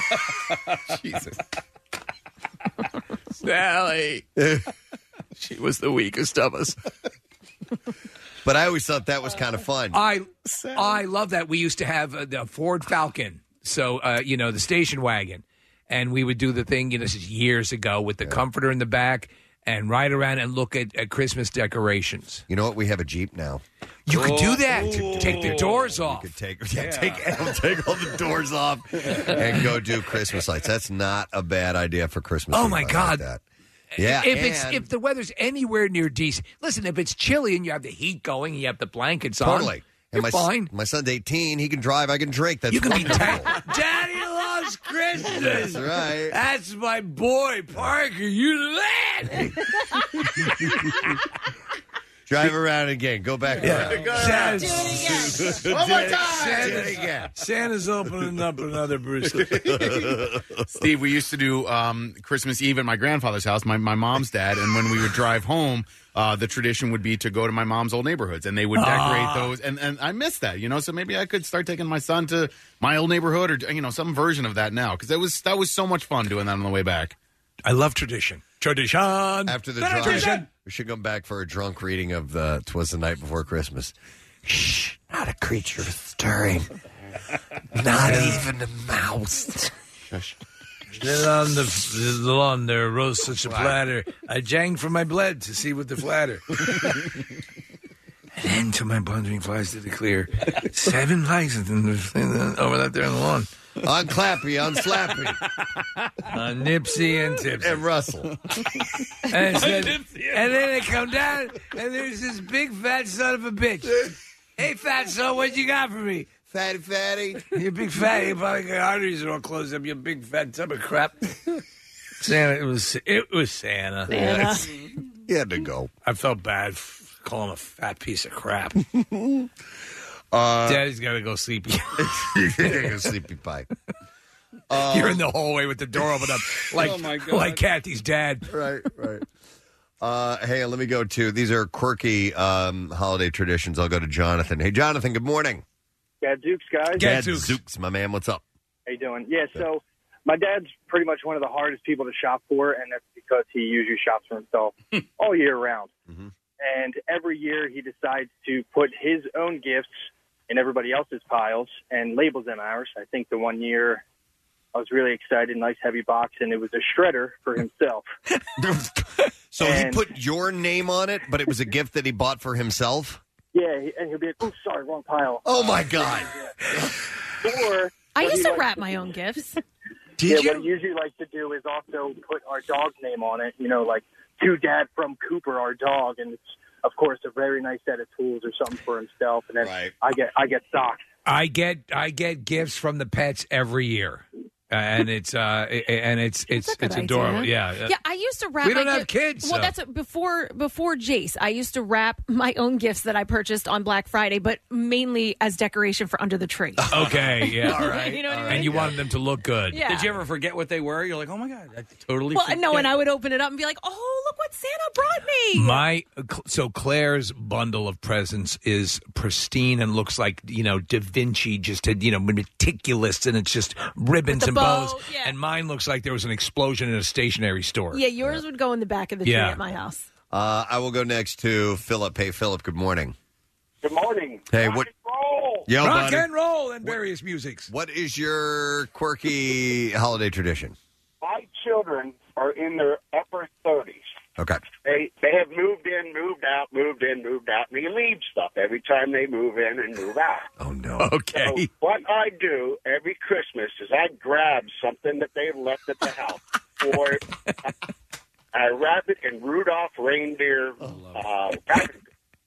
Jesus. Sally. She was the weakest of us. But I always thought that was kind of fun. I love that. We used to have the Ford Falcon, so the station wagon, and we would do the thing. This is years ago with the comforter in the back, and ride around and look at Christmas decorations. You know what? We have a Jeep now. You could do that. Take the doors off. You could take all the doors off and go do Christmas lights. That's not a bad idea for Christmas. Oh Eve. my I like God. that. Yeah. If the weather's anywhere near decent, listen. If it's chilly and you have the heat going, and you have the blankets on. Totally. You're fine. My son's 18. He can drive. I can drink. That's You can be wonderful. Daddy loves Christmas. That's right. That's my boy, Parker. You lad. Drive around again. Go back around. Santa's, Do it again. One more time. Do it again. Santa's opening up another Bruce. Steve, we used to do Christmas Eve at my grandfather's house, my mom's dad, and when we would drive home, the tradition would be to go to my mom's old neighborhoods, and they would decorate those. And I miss that, so maybe I could start taking my son to my old neighborhood or, some version of that now, because that was so much fun doing that on the way back. I love tradition. Tradition. After the drunk, we should come back for a drunk reading of 'Twas the Night Before Christmas. Shh, not a creature stirring. Not even a mouse. Shush. Then on the lawn there rose such a platter. I janged for my blood to see what the flatter. And then to my blundering flies to the clear. 7 flies over that there on the lawn. On Clappy, on Slappy. On Nipsey and Tipsy. And Russell. And then they come down, and there's this big fat son of a bitch. Hey, fat son, what you got for me? Fatty. You big fatty. You probably got arteries are all closed up. You big fat tub of crap. Santa, it was Santa. Yeah. He had to go. I felt bad calling him a fat piece of crap. Daddy's got to go sleepy. Go sleepy pie. You're in the hallway with the door open up, like Kathy's dad. Right. Hey, let me go to, these are quirky holiday traditions. I'll go to Jonathan. Hey, Jonathan, good morning. Gadzooks, guys. Gadzooks, my man. What's up? How you doing? Yeah, so my dad's pretty much one of the hardest people to shop for, and that's because he usually shops for himself all year round. Mm-hmm. And every year he decides to put his own gifts in everybody else's piles and labels them ours. I think the one year I was really excited, nice heavy box, and it was a shredder for himself. So he put your name on it, but it was a gift that he bought for himself? Yeah, and he'll be like, oh, sorry, wrong pile. Oh, my God. Or I what used he to likes wrap my own gifts. What he usually likes to do is also put our dog's name on it, like to Dad from Cooper, our dog, and it's, of course, a very nice set of tools or something for himself, and then I get socks. I get gifts from the pets every year. And it's adorable. Yeah. Yeah, I used to wrap. We don't my have kids. Well, so. that's before Jace. I used to wrap my own gifts that I purchased on Black Friday, but mainly as decoration for under the tree. Okay, yeah, all right. You know what I mean? And you wanted them to look good. Yeah. Did you ever forget what they were? You're like, oh my God, I totally. Well, forget. no, and I would open it up and be like, oh, look what Santa brought me. So Claire's bundle of presents is pristine and looks like Da Vinci just had meticulous, and it's just ribbons and bows. Yeah. And mine looks like there was an explosion in a stationery store. Yeah, yours would go in the back of the tree at my house. I will go next to Philip. Hey, Philip, good morning. Good morning. Hey, Rock what? and roll. Yo, Rock buddy. and roll and various musics. What is your quirky holiday tradition? My children are in their upper 30s. Okay. They have moved in, moved out, moved in, moved out, and they leave stuff every time they move in and move out. Oh, no. Okay. So what I do every Christmas is I grab something that they've left at the house for a Rabbit and Rudolph reindeer rabbit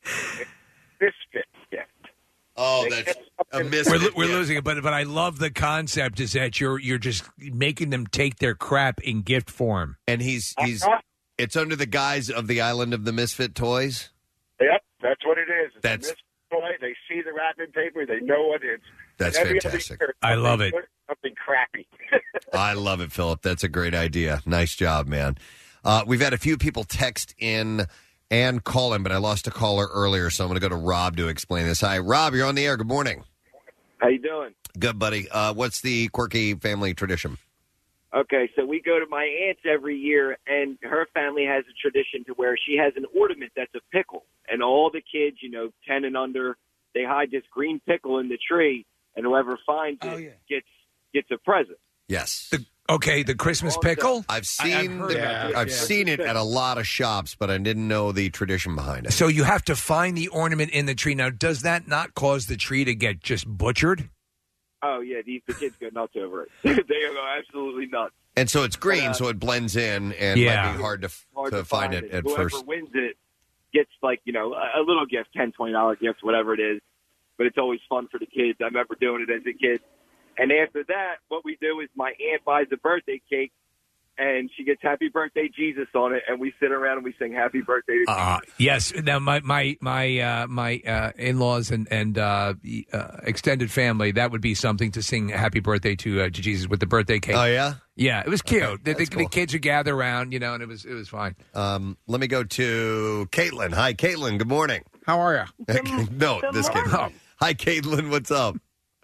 biscuit gift. Oh, that's a misfit. We're losing it, but I love the concept is that you're just making them take their crap in gift form. And he's it's under the guise of the Island of the Misfit Toys? Yep, that's what it is. It's That's- a misfit toy. They see the wrapping paper. They know what it is. That's Every fantastic. other year, I love it. Something crappy. I love it, Philip. That's a great idea. Nice job, man. We've had a few people text in and call in, but I lost a caller earlier, so I'm going to go to Rob to explain this. Hi, Rob, you're on the air. Good morning. How you doing? Good, buddy. What's the quirky family tradition? Okay, so we go to my aunt's every year, and her family has a tradition to where she has an ornament that's a pickle. And all the kids, 10 and under, they hide this green pickle in the tree, and whoever finds it gets a present. Yes. The Christmas pickle? I've seen I've seen it at a lot of shops, but I didn't know the tradition behind it. So you have to find the ornament in the tree. Now, does that not cause the tree to get just butchered? Oh, yeah, the kids go nuts over it. They go absolutely nuts. And so it's green, so it blends in, and might be hard to find it at Whoever first. wins it gets, a little gift, $10, $20 gift, whatever it is. But it's always fun for the kids. I remember doing it as a kid. And after that, what we do is my aunt buys a birthday cake and she gets "Happy Birthday, Jesus" on it, and we sit around and we sing "Happy Birthday" to Jesus. Yes. Now, my in-laws and extended family, that would be something to sing "Happy Birthday" to Jesus with the birthday cake. Oh, yeah? Yeah, it was cute. The cool. kids would gather around, and it was fine. Let me go to Caitlin. Hi, Caitlin. Good morning. How are you? No, Good this kid. morning. Hi, Caitlin. What's up?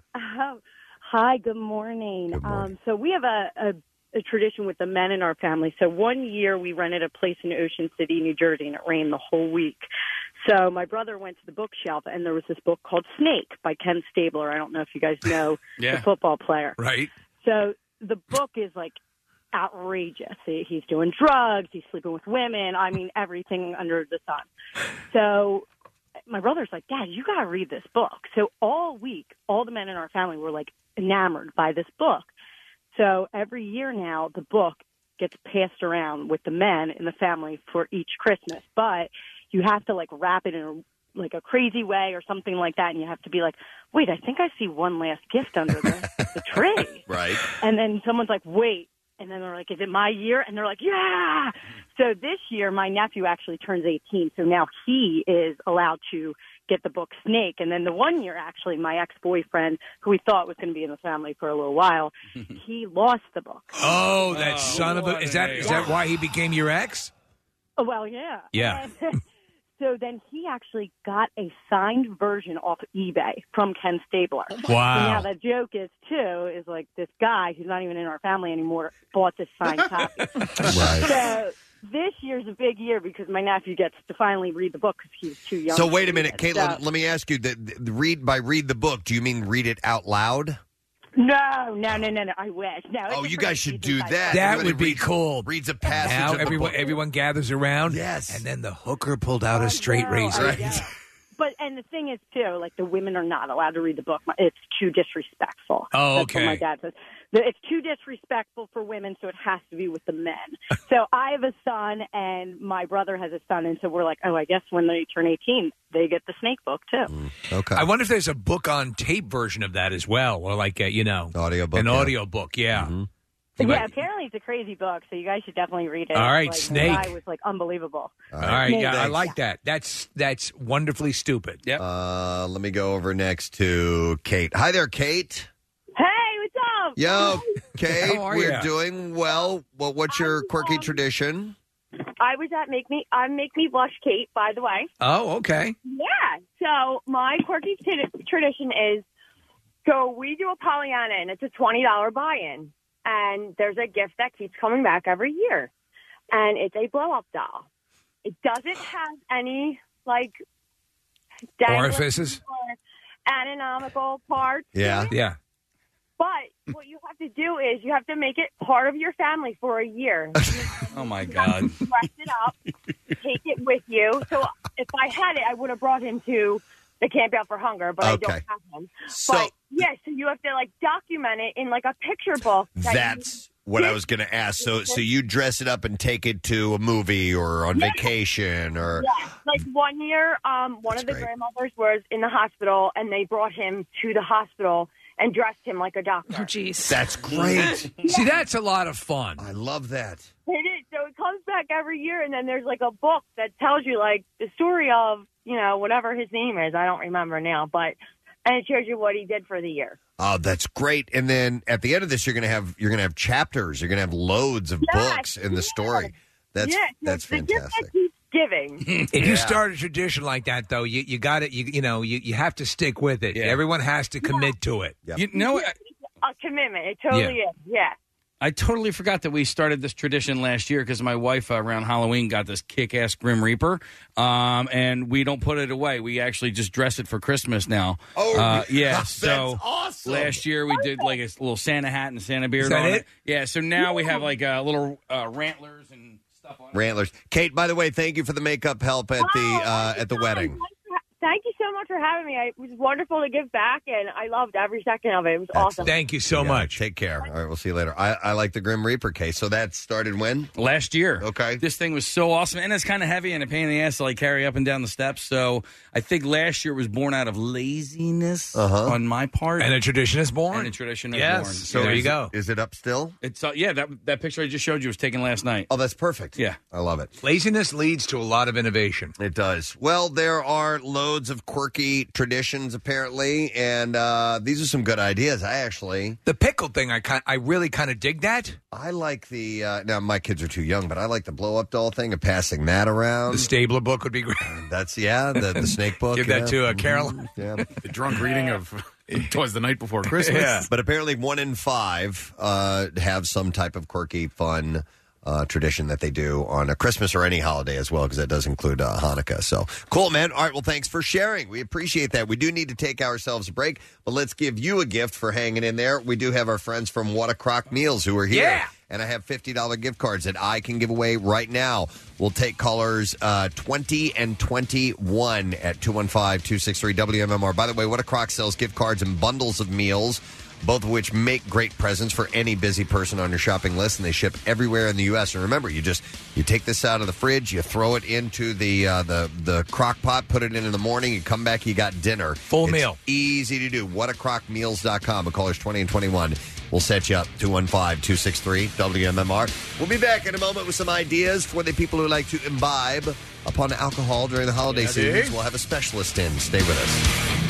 Hi, good morning. So we have a tradition with the men in our family. So one year we rented a place in Ocean City, New Jersey, and it rained the whole week. So my brother went to the bookshelf, and there was this book called Snake by Ken Stabler. I don't know if you guys know the football player. Right. So the book is like outrageous. He's doing drugs. He's sleeping with women. I mean, everything under the sun. So my brother's like, Dad, you got to read this book. So all week, all the men in our family were like enamored by this book. So every year now, the book gets passed around with the men in the family for each Christmas. But you have to like wrap it in a crazy way or something like that. And you have to be like, wait, I think I see one last gift under the tree. Right. And then someone's like, wait. And then they're like, is it my year? And they're like, yeah. So this year, my nephew actually turns 18. So now he is allowed to get the book Snake. And then the one year, actually, my ex-boyfriend, who we thought was going to be in the family for a little while, he lost the book. Oh, that son of a... Is that why he became your ex? Oh, well, yeah. Yeah. So then he actually got a signed version off eBay from Ken Stabler. Wow. So now the joke is, too, is like this guy who's not even in our family anymore bought this signed copy. Right. So this year's a big year because my nephew gets to finally read the book because he was too young. So wait a minute, to read it. Caitlin, let me ask you, read the book, do you mean read it out loud? No, I wish. No. Oh, you guys should do that. That Everybody would be reads- cool. Reads a passage Now of the book. everyone gathers around. Yes. And then the hooker pulled out a straight razor. But, and the thing is, too, like, the women are not allowed to read the book. It's too disrespectful. Oh, That's okay. what my dad says. It's too disrespectful for women, so it has to be with the men. So I have a son, and my brother has a son, and so we're like, oh, I guess when they turn 18, they get the Snake book, too. Okay. I wonder if there's a book on tape version of that as well, or like audiobook, an yeah. audiobook, yeah. Mm-hmm. Yeah, apparently it's a crazy book, so you guys should definitely read it. All right, like, Snake. The guy was, like, unbelievable. All right, Snake. yeah, I like that. That's wonderfully stupid. Yep. Let me go over next to Kate. Hi there, Kate. Hey, what's up? Yo, Kate, How are we're ya? doing well. Well, what's your quirky tradition? I was at Make Me Blush Kate, by the way. Oh, okay. Yeah. So my quirky tradition is, so we do a Pollyanna, and it's a $20 buy-in. And there's a gift that keeps coming back every year. And it's a blow-up doll. It doesn't have any, like, dangling Orifices? or anatomical parts. Yeah. But what you have to do is you have to make it part of your family for a year. Oh, my God. Dress it up, take it with you. So if I had it, I would have brought him to the Camp Out for Hunger, but I don't Okay. have him. So- But, yeah, so you have to, like, document it in, like, a picture book. That's what I was going to ask. So you dress it up and take it to a movie or on vacation or... Yeah, like one year, one of the grandmothers was in the hospital, and they brought him to the hospital and dressed him like a doctor. Oh, jeez. That's great. See, that's a lot of fun. I love that. It is. So it comes back every year, and then there's like a book that tells you like the story of, whatever his name is. I don't remember now, and it shows you what he did for the year. Oh, that's great. And then at the end of this, you're going to have chapters. You're going to have loads of books in the story. That's the gift fantastic. that keeps giving. If you start a tradition like that, though, you got it. You have to stick with it. Everyone has to commit to it. You know, A commitment. It totally is. Yeah. I totally forgot that we started this tradition last year because my wife around Halloween got this kick-ass Grim Reaper, and we don't put it away. We actually just dress it for Christmas now. Oh, yeah. that's So awesome. last year we did like a little Santa hat and Santa beard Is that on it? Yeah. So now we have like little rantlers and stuff on it. Rantlers. Kate, by the way, thank you for the makeup help at the wedding. Thank you so much for having me. It was wonderful to give back, and I loved every second of it. It was awesome. Thank you so much. Take care. All right, we'll see you later. I like the Grim Reaper case. So that started when? Last year. Okay. This thing was so awesome, and it's kind of heavy and a pain in the ass to like carry up and down the steps. So I think last year was born out of laziness on my part. And a tradition is born. And a tradition is Yes. born. So there you go. Is it up still? It's that picture I just showed you was taken last night. Oh, that's perfect. Yeah. I love it. Laziness leads to a lot of innovation. It does. Well, there are loads of quirky traditions, apparently, and these are some good ideas. The pickle thing, I really kind of dig that. I like the, now my kids are too young, but I like the blow-up doll thing and passing that around. The Stabler book would be great. That's, the snake book. Give that to Carolyn. Yeah. The drunk reading of Twas the Night Before Christmas. Yeah. But apparently 1 in 5 have some type of quirky, fun tradition that they do on a Christmas or any holiday as well, because that does include Hanukkah. So cool, man. All right, well, thanks for sharing. We appreciate that. We do need to take ourselves a break, but let's give you a gift for hanging in there. We do have our friends from What a Crock Meals who are here. Yeah. And I have $50 gift cards that I can give away right now. We'll take callers 20 and 21 at 215-263-WMMR. By the way, What a Crock sells gift cards and bundles of meals, both of which make great presents for any busy person on your shopping list, and they ship everywhere in the U.S. And remember, you take this out of the fridge, you throw it into the crock pot, put it in the morning, you come back, you got dinner. Full meal. Easy to do. WhatACrockMeals.com. But callers 20 and 21 will set you up. 215-263-WMMR. We'll be back in a moment with some ideas for the people who like to imbibe upon alcohol during the holiday seasons. We'll have a specialist in. Stay with us.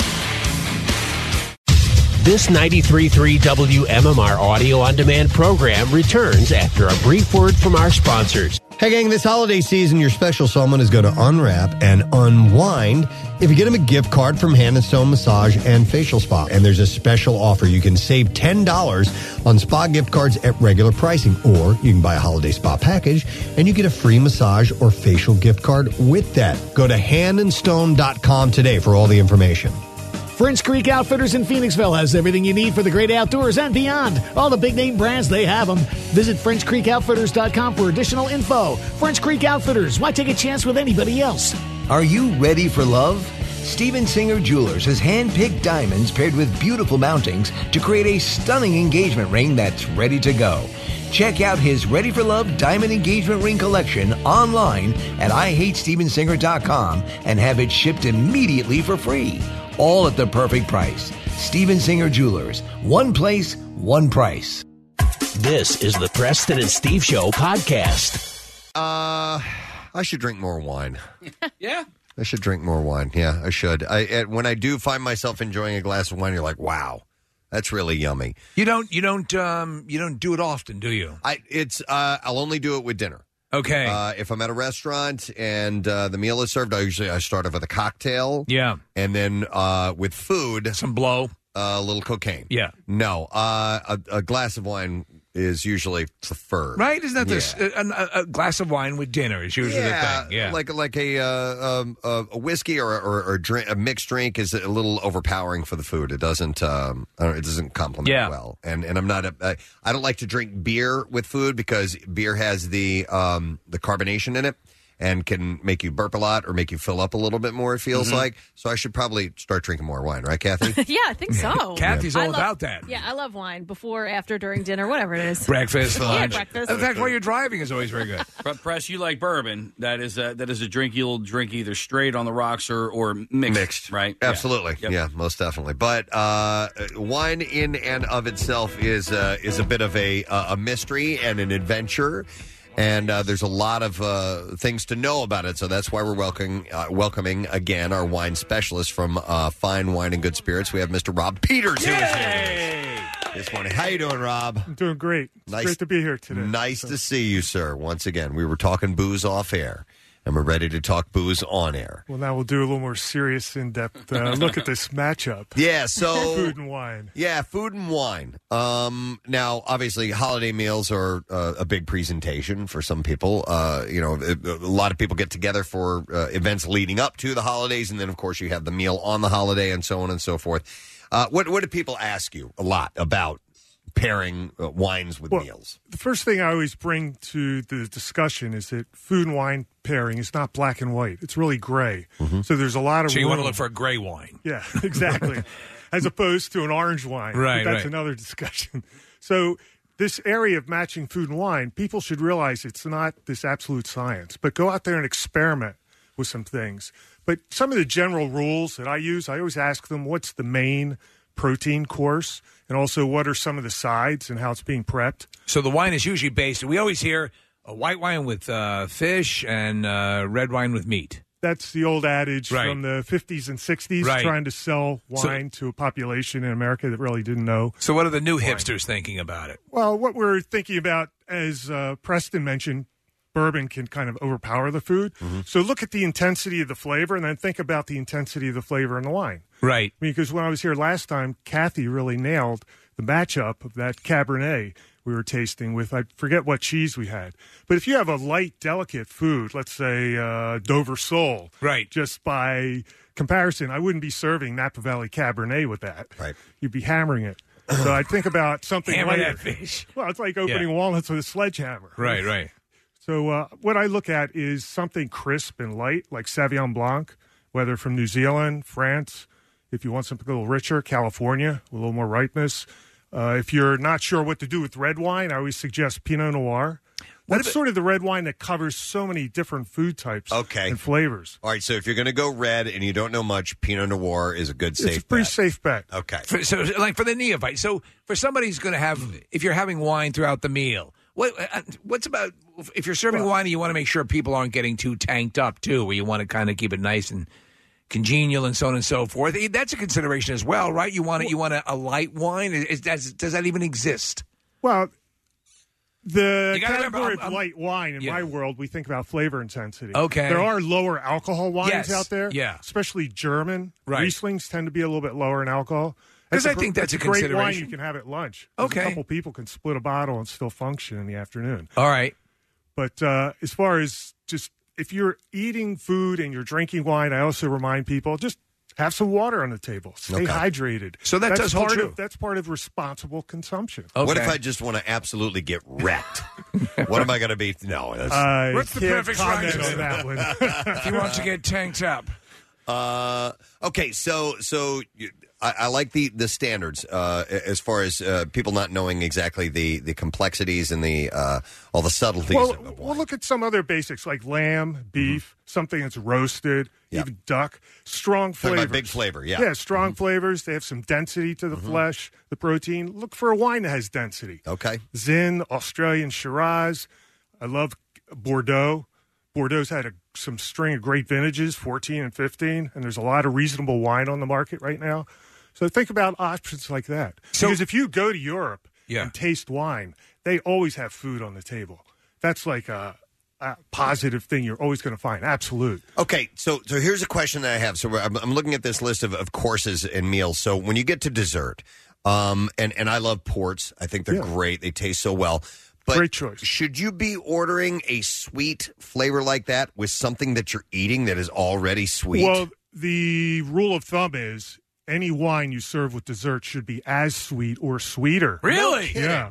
This 93.3 WMMR audio-on-demand program returns after a brief word from our sponsors. Hey, gang, this holiday season, your special someone is going to unwrap and unwind if you get them a gift card from Hand & Stone Massage and Facial Spa. And there's a special offer. You can save $10 on spa gift cards at regular pricing, or you can buy a holiday spa package and you get a free massage or facial gift card with that. Go to handandstone.com today for all the information. French Creek Outfitters in Phoenixville has everything you need for the great outdoors and beyond. All the big name brands, they have them. Visit FrenchCreekOutfitters.com for additional info. French Creek Outfitters, why take a chance with anybody else? Are you ready for love? Steven Singer Jewelers has hand-picked diamonds paired with beautiful mountings to create a stunning engagement ring that's ready to go. Check out his Ready for Love Diamond Engagement Ring collection online at IHateStevenSinger.com and have it shipped immediately for free. All at the perfect price. Steven Singer Jewelers. One place, one price. This is the Preston and Steve Show podcast. I should drink more wine. Yeah. I should drink more wine. Yeah, I should. When I do find myself enjoying a glass of wine, you're like, wow, that's really yummy. You don't do it often, do you? I'll only do it with dinner. Okay. If I'm at a restaurant and the meal is served, I start off with a cocktail. Yeah. And then with food, some blow, a little cocaine. Yeah. No, a glass of wine is usually preferred. Right? Isn't that a glass of wine with dinner is usually the thing? Yeah. Like a whiskey or a mixed drink is a little overpowering for the food. It doesn't complement well. And I'm not I don't like to drink beer with food because beer has the carbonation in it and can make you burp a lot or make you fill up a little bit more, it feels like. So I should probably start drinking more wine, right, Kathy? Yeah, I think so. Kathy's all about that. Yeah, I love wine before, after, during dinner, whatever it is. Breakfast, lunch. Yeah, breakfast. In fact, while you're driving is always very good. Press, you like bourbon. That is a drink you'll drink either straight on the rocks or mixed. Right? Absolutely. Yeah, most definitely. But wine in and of itself is a bit of a mystery and an adventure. And there's a lot of things to know about it, so that's why we're welcoming again our wine specialist from Fine Wine and Good Spirits. We have Mr. Rob Peters who is here this morning. How you doing, Rob? I'm doing great. It's great to be here today. Nice to see you, sir. Once again, we were talking booze off air, and we're ready to talk booze on air. Well, now we'll do a little more serious, in-depth look at this matchup. Yeah, so food and wine. Yeah, food and wine. Now, obviously, holiday meals are a big presentation for some people. A lot of people get together for events leading up to the holidays, and then, of course, you have the meal on the holiday, and so on and so forth. What do people ask you a lot about pairing wines with meals? The first thing I always bring to the discussion is that food and wine pairing is not black and white. It's really gray. So there's a lot of So you want to room. look for a gray wine. Yeah, exactly. As opposed to an orange wine. Right, But that's right. another discussion. So this area of matching food and wine, people should realize it's not this absolute science, but go out there and experiment with some things. But some of the general rules that I use, I always ask them, what's the main protein course? And also, what are some of the sides and how it's being prepped? So the wine is usually based, we always hear a white wine with fish and red wine with meat. That's the old adage Right. from the 50s and 60s, Right. trying to sell wine to a population in America that really didn't know. So what are the new hipsters thinking about it? Well, what we're thinking about, as Preston mentioned, bourbon can kind of overpower the food. So look at the intensity of the flavor and then think about the intensity of the flavor in the wine. Right. Because when I was here last time, Kathy really nailed the matchup of that Cabernet we were tasting with, I forget what cheese we had. But if you have a light, delicate food, let's say Dover Sole, right? Just by comparison, I wouldn't be serving Napa Valley Cabernet with that. Right. You'd be hammering it. So I'd think about something Hammer lighter. that fish. Well, it's like opening walnuts with a sledgehammer. Right, right. So what I look at is something crisp and light, like Sauvignon Blanc, whether from New Zealand, France. If you want something a little richer, California, with a little more ripeness. If you're not sure what to do with red wine, I always suggest Pinot Noir. That's sort of the red wine that covers so many different food types and flavors. All right, so if you're going to go red and you don't know much, Pinot Noir is a good safe It's a pretty bet. safe bet. Okay. So, like for the neophyte, so for somebody who's going to have, if you're having wine throughout the meal, what's about, if you're serving wine and you want to make sure people aren't getting too tanked up too, where you want to kind of keep it nice and congenial and so on and so forth, that's a consideration as well, right? You want a light wine? Does that even exist? Well, the You gotta remember, category of I'm- light wine, in my world, we think about flavor intensity. Okay. There are lower alcohol wines Yes, out there. yeah. Especially German. Right. Rieslings tend to be a little bit lower in alcohol. 'Cause I think that's a great wine consideration. you can have at lunch. 'Cause Okay. A couple people can split a bottle and still function in the afternoon. All right. But as far as just if you're eating food and you're drinking wine, I also remind people just have some water on the table. Stay hydrated. So that does hold true. That's part of responsible consumption. What if I just want to absolutely get wrecked? What am I going to be? No. That's, What's the can't perfect comment size? on that one. If you want to get tanked up. Okay, so I like the standards as far as people not knowing exactly the complexities and the all the subtleties. Well, we'll look at some other basics like lamb, beef, something that's roasted, even duck. Strong Talking flavors. about big flavor, yeah. Yeah, strong flavors. They have some density to the flesh, the protein. Look for a wine that has density. Okay. Zin, Australian Shiraz. I love Bordeaux. Bordeaux's had some string of great vintages, 14 and 15, and there's a lot of reasonable wine on the market right now. So think about options like that. Because if you go to Europe and taste wine, they always have food on the table. That's like a positive thing you're always going to find. Absolute. Okay, so here's a question that I have. So I'm looking at this list of courses and meals. So when you get to dessert, and I love ports. I think they're great. They taste so well. But great choice. Should you be ordering a sweet flavor like that with something that you're eating that is already sweet? Well, the rule of thumb is any wine you serve with dessert should be as sweet or sweeter. Really? No kidding. Yeah.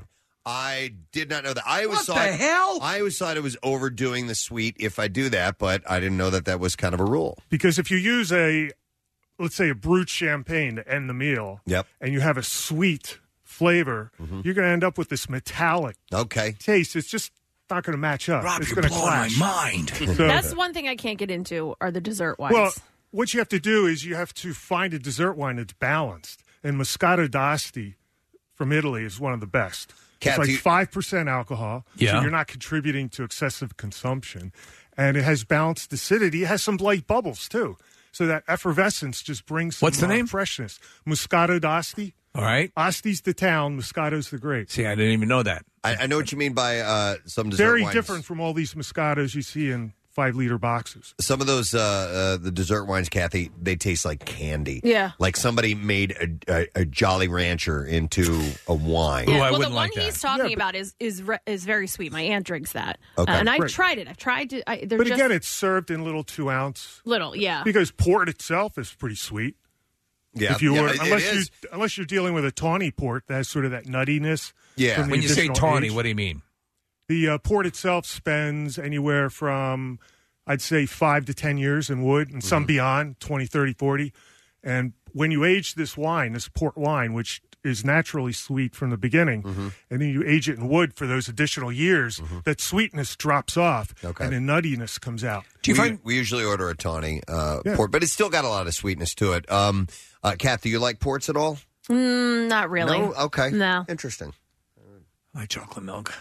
I did not know that. I always What thought, the hell? I always thought it was overdoing the sweet if I do that, but I didn't know that was kind of a rule. Because if you use let's say a brut champagne to end the meal, and you have a sweet flavor, you're going to end up with this metallic taste. It's just not going to match up. Rob, it's you're going to blowing my clash. mind. That's one thing I can't get into are the dessert wines. Well, what you have to do is you have to find a dessert wine that's balanced. And Moscato d'Asti from Italy is one of the best. Kat, it's like 5% alcohol, so Yeah. you're not contributing to excessive consumption. And it has balanced acidity. It has some light bubbles, too. So that effervescence just brings some What's the name? freshness. Moscato d'Asti. All right. Asti's the town, Moscato's the grape. See, I didn't even know that. I know what you mean by some dessert Very wines. different from all these Moscatos you see in 5-liter boxes. Some of those, the dessert wines, Kathy, they taste like candy. Yeah. Like somebody made a Jolly Rancher into a wine. Yeah, well, the one he's talking about is very sweet. My aunt drinks that, and I've Right. tried it. I've tried to. They're But just again, it's served in little 2-ounce. little, yeah. Because port itself is pretty sweet. Yeah. If you Yeah, were, it unless you're dealing with a tawny port that has sort of that nuttiness. Yeah. from the When you say additional tawny, age. what do you mean? The port itself spends anywhere from, I'd say, 5 to 10 years in wood, and some beyond, 20, 30, 40. And when you age this wine, this port wine, which is naturally sweet from the beginning, and then you age it in wood for those additional years, that sweetness drops off, and the nuttiness comes out. We usually order a tawny port, but it's still got a lot of sweetness to it. Kath, do you like ports at all? Not really. No? Okay. No. Interesting. I like chocolate milk.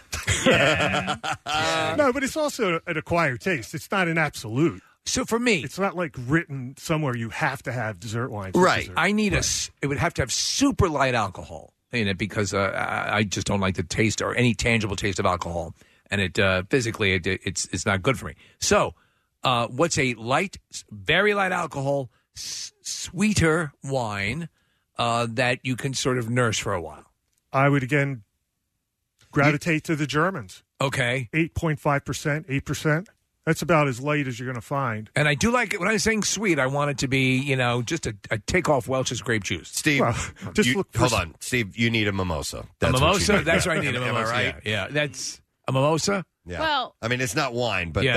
No, but it's also an acquired taste. It's not an absolute. So for me, it's not like written somewhere you have to have dessert wine. for dessert. I need it would have to have super light alcohol in it because I just don't like the taste or any tangible taste of alcohol, and it physically it's not good for me. So, what's a light, very light alcohol, sweeter wine that you can sort of nurse for a while? I would again gravitate to the Germans. Okay, 8.5%, 8%. That's about as light as you're going to find. And I do like it when I'm saying sweet. I want it to be, just a take off Welch's grape juice. Steve, hold on. Steve, you need a mimosa. A what mimosa? you need. That's what I need. A Am I mimosa. right? Yeah, that's a mimosa. Yeah. Well- I mean, it's not wine, but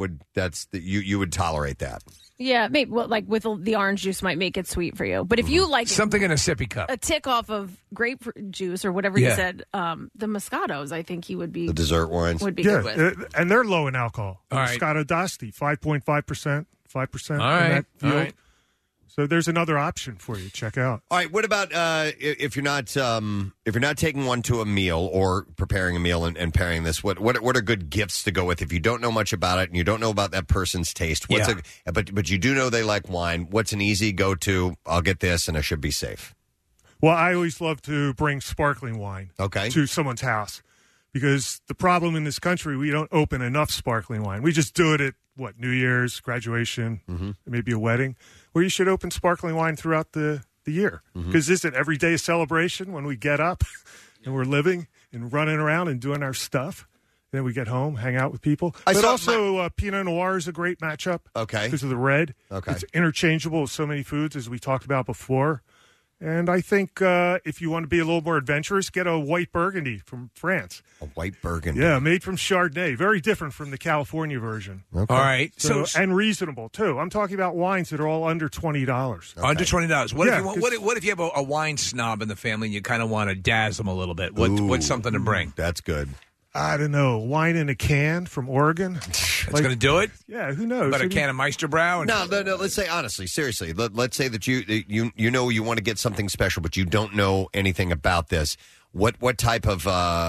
you would tolerate that. Yeah, maybe like with the orange juice might make it sweet for you. But if you like something in a sippy cup, a tick off of grape juice or whatever you said, the Moscatos, I think he would be The dessert wines would be good with. And they're low in alcohol. All right. Moscato d'Asti, 5.5%, 5%. All right. Field. All right. So there's another option for you. Check out. All right. What about if you're not taking one to a meal or preparing a meal and pairing this? What are good gifts to go with if you don't know much about it and you don't know about that person's taste? But you do know they like wine. What's an easy go to? I'll get this and I should be safe. Well, I always love to bring sparkling wine to someone's house because the problem in this country, we don't open enough sparkling wine. We just do it at, New Year's, graduation, maybe a wedding, where you should open sparkling wine throughout the year. Because isn't every day a celebration when we get up and we're living and running around and doing our stuff? Then we get home, hang out with people. But also, Pinot Noir is a great matchup. Okay. Because of the red. Okay. It's interchangeable with so many foods, as we talked about before. And I think if you want to be a little more adventurous, get a white Burgundy from France. A white Burgundy. Yeah, made from Chardonnay. Very different from the California version. Okay. All right. So, and reasonable, too. I'm talking about wines that are all under $20. Under $20. What if you have a wine snob in the family and you kind of want to dazzle them a little bit? What's something to bring? That's good. I don't know. Wine in a can from Oregon. That's going to do it? Yeah, who knows? About a can of Meisterbrow? No. Let's say honestly, seriously. Let's say that you know you want to get something special, but you don't know anything about this. What type of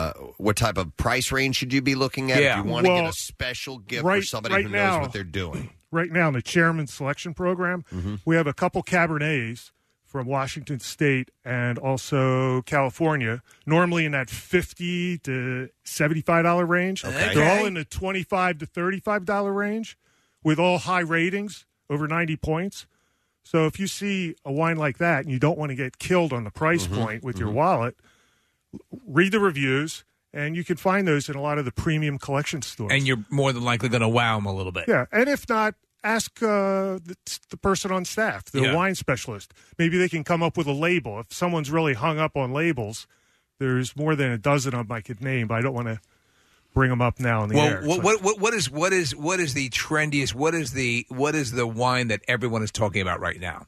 price range should you be looking at if you want to get a special gift for somebody who knows what they're doing? Right now, in the Chairman's Selection Program, we have a couple Cabernets from Washington State and also California, normally in that $50 to $75 range. Okay. They're all in the $25 to $35 range with all high ratings, over 90 points. So if you see a wine like that and you don't want to get killed on the price point with your wallet, read the reviews, and you can find those in a lot of the premium collection stores. And you're more than likely going to wow them a little bit. Yeah, and if not, ask the person on staff, the wine specialist. Maybe they can come up with a label. If someone's really hung up on labels, there's more than a dozen of them I could name, but I don't want to bring them up now in the air. What is the trendiest? What is the wine that everyone is talking about right now?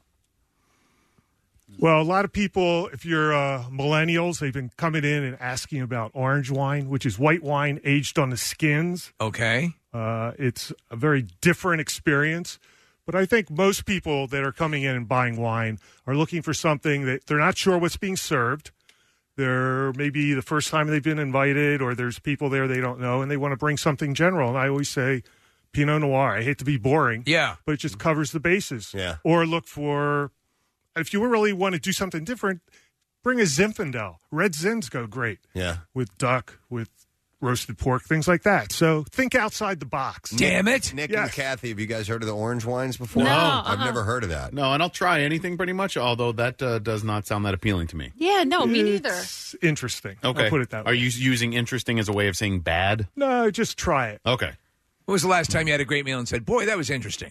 Well, a lot of people, if you're millennials, they've been coming in and asking about orange wine, which is white wine aged on the skins. Okay. It's a very different experience. But I think most people that are coming in and buying wine are looking for something that they're not sure what's being served. They're maybe the first time they've been invited, or there's people there they don't know, and they want to bring something general. And I always say Pinot Noir. I hate to be boring. Yeah. But it just covers the bases. Yeah. Or look for, if you really want to do something different, bring a Zinfandel. Red Zins go great. Yeah. With duck, with roasted pork, things like that. So think outside the box. Damn it. Nick Yes. and Kathy, have you guys heard of the orange wines before? No, I've never heard of that. No, and I'll try anything pretty much, although that does not sound that appealing to me. Yeah, no, me neither. It's interesting. Okay. I'll put it that way. Are you using interesting as a way of saying bad? No, just try it. Okay. When was the last time you had a great meal and said, boy, that was interesting?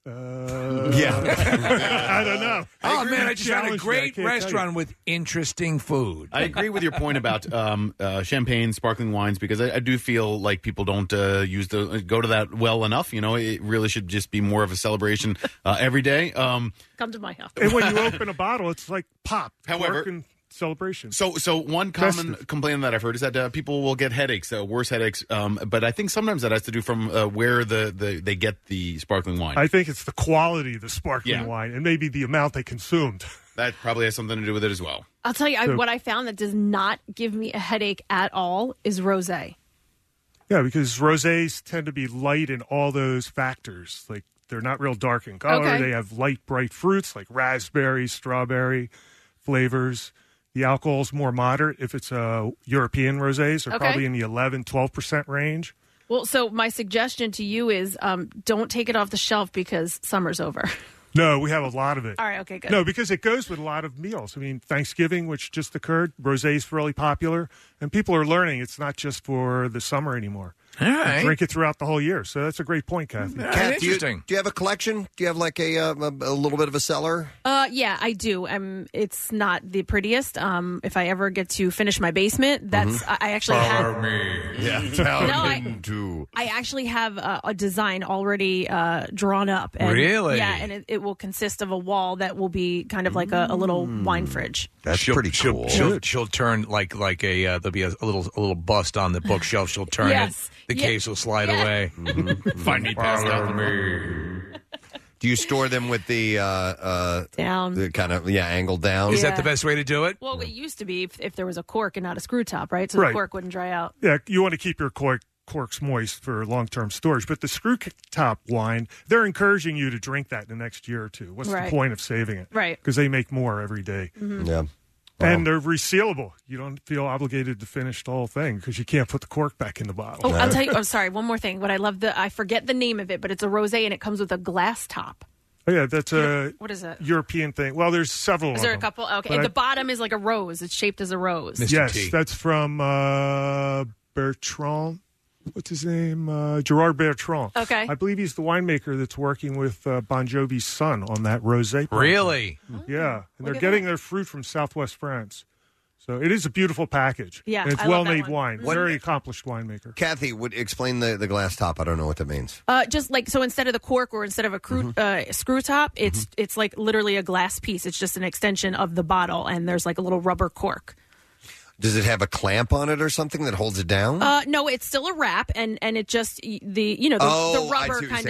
I don't know. Oh, man, I just found a great restaurant with interesting food. I agree with your point about champagne, sparkling wines, because I do feel like people don't go to that well enough. You know, it really should just be more of a celebration every day. Come to my house. And when you open a bottle, it's like pop. However, cork and celebration. So one common complaint that I've heard is that people will get headaches, worse headaches. But I think sometimes that has to do from where they get the sparkling wine. I think it's the quality of the sparkling wine and maybe the amount they consumed. That probably has something to do with it as well. I'll tell you, what I found that does not give me a headache at all is rosé. Yeah, because rosés tend to be light in all those factors. Like, they're not real dark in color. Okay. They have light, bright fruits like raspberry, strawberry flavors. The alcohol's more moderate. If it's European rosés, they're probably in the 11, 12% range. Well, so my suggestion to you is don't take it off the shelf because summer's over. No, we have a lot of it. All right, okay, good. No, because it goes with a lot of meals. I mean, Thanksgiving, which just occurred, rosé is really popular, and people are learning it's not just for the summer anymore. All right. You drink it throughout the whole year, so that's a great point, Kathy. Kat, do you have a collection? Do you have like a little bit of a cellar? Yeah, I do. It's not the prettiest. If I ever get to finish my basement, that's I actually have. I actually have a design already drawn up. And, really? Yeah, and it will consist of a wall that will be kind of like a little wine fridge. That's pretty cool. She'll turn like a there'll be a little bust on the bookshelf. She'll turn Yes. it. The case will slide away. Find me passed out. Do you store them with the down, the kind of angled down? Is that the best way to do it? Well, it used to be if there was a cork and not a screw top, right? So the cork wouldn't dry out. Yeah, you want to keep your corks moist for long-term storage. But the screw top wine, they're encouraging you to drink that in the next year or two. What's the point of saving it? Right. Because they make more every day. Mm-hmm. Yeah. And they're resealable. You don't feel obligated to finish the whole thing because you can't put the cork back in the bottle. Oh, I'll tell you. I'm sorry. One more thing. What I love, I forget the name of it, but it's a rosé and it comes with a glass top. Oh, yeah, that's a what is it? European thing. Well, there's several. Is there a couple? Okay. And the bottom is like a rose. It's shaped as a rose. Mr. Yes, T. That's from Bertrand. What's his name? Gerard Bertrand. Okay. I believe he's the winemaker that's working with Bon Jovi's son on that rosé. Really? Yeah. And they're getting their fruit from Southwest France. So it is a beautiful package. Yeah, and it's I love well-made that wine. Very accomplished winemaker. Kathy, would explain the glass top. I don't know what that means. Just like, so instead of the cork or instead of a screw top, it's like literally a glass piece. It's just an extension of the bottle, and there's like a little rubber cork. Does it have a clamp on it or something that holds it down? No, it's still a wrap, and it just the rubber kind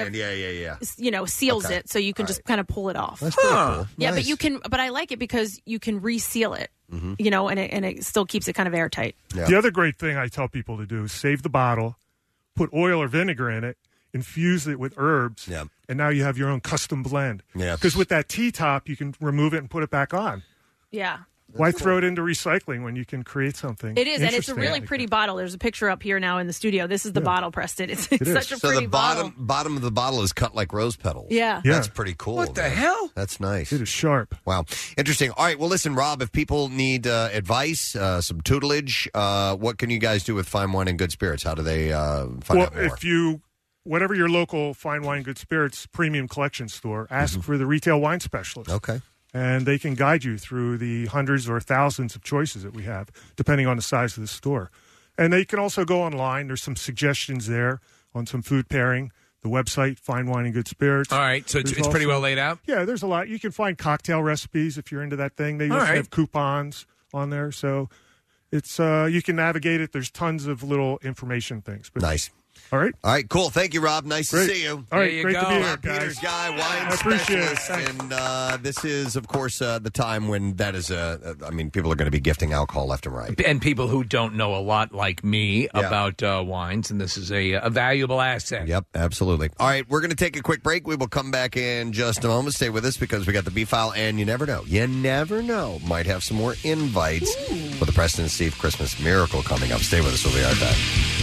of seals it, so you can just kind of pull it off. That's pretty cool. Yeah, Nice. but I like it because you can reseal it, and it still keeps it kind of airtight. Yeah. The other great thing I tell people to do is save the bottle, put oil or vinegar in it, infuse it with herbs, and now you have your own custom blend. Yeah. Because with that T-top, you can remove it and put it back on. Yeah. Why throw it into recycling when you can create something? It is, and it's a interesting really like pretty bottle. There's a picture up here now in the studio. This is the bottle, Preston. It's such a so pretty the bottle. bottom of the bottle is cut like rose petals. Yeah. That's pretty cool. What the hell? That's nice. It is sharp. Wow. Interesting. All right. Well, listen, Rob, if people need advice, some tutelage, what can you guys do with Fine Wine and Good Spirits? How do they find out more? If you, whatever your local Fine Wine Good Spirits premium collection store, ask for the retail wine specialist. Okay. And they can guide you through the hundreds or thousands of choices that we have, depending on the size of the store. And they can also go online. There's some suggestions there on some food pairing. The website, Fine Wine and Good Spirits. All right, so it's pretty well laid out? Yeah, there's a lot. You can find cocktail recipes if you're into that thing. They All also right. have coupons on there. So it's you can navigate it. There's tons of little information things. But Nice. All right. All right, cool. Thank you, Rob. Nice Great. to see you. All right, great to be here, Rob guys. Peters, Guy, wine I appreciate it. specialist. And this is, of course, the time when that is, people are going to be gifting alcohol left and right. And people who don't know a lot like me about wines, and this is a valuable asset. Yep, absolutely. All right, we're going to take a quick break. We will come back in just a moment. Stay with us because we got the B-File, and you never know. You never know. Might have some more invites for the Preston and Steve Christmas Miracle coming up. Stay with us. We'll be right back.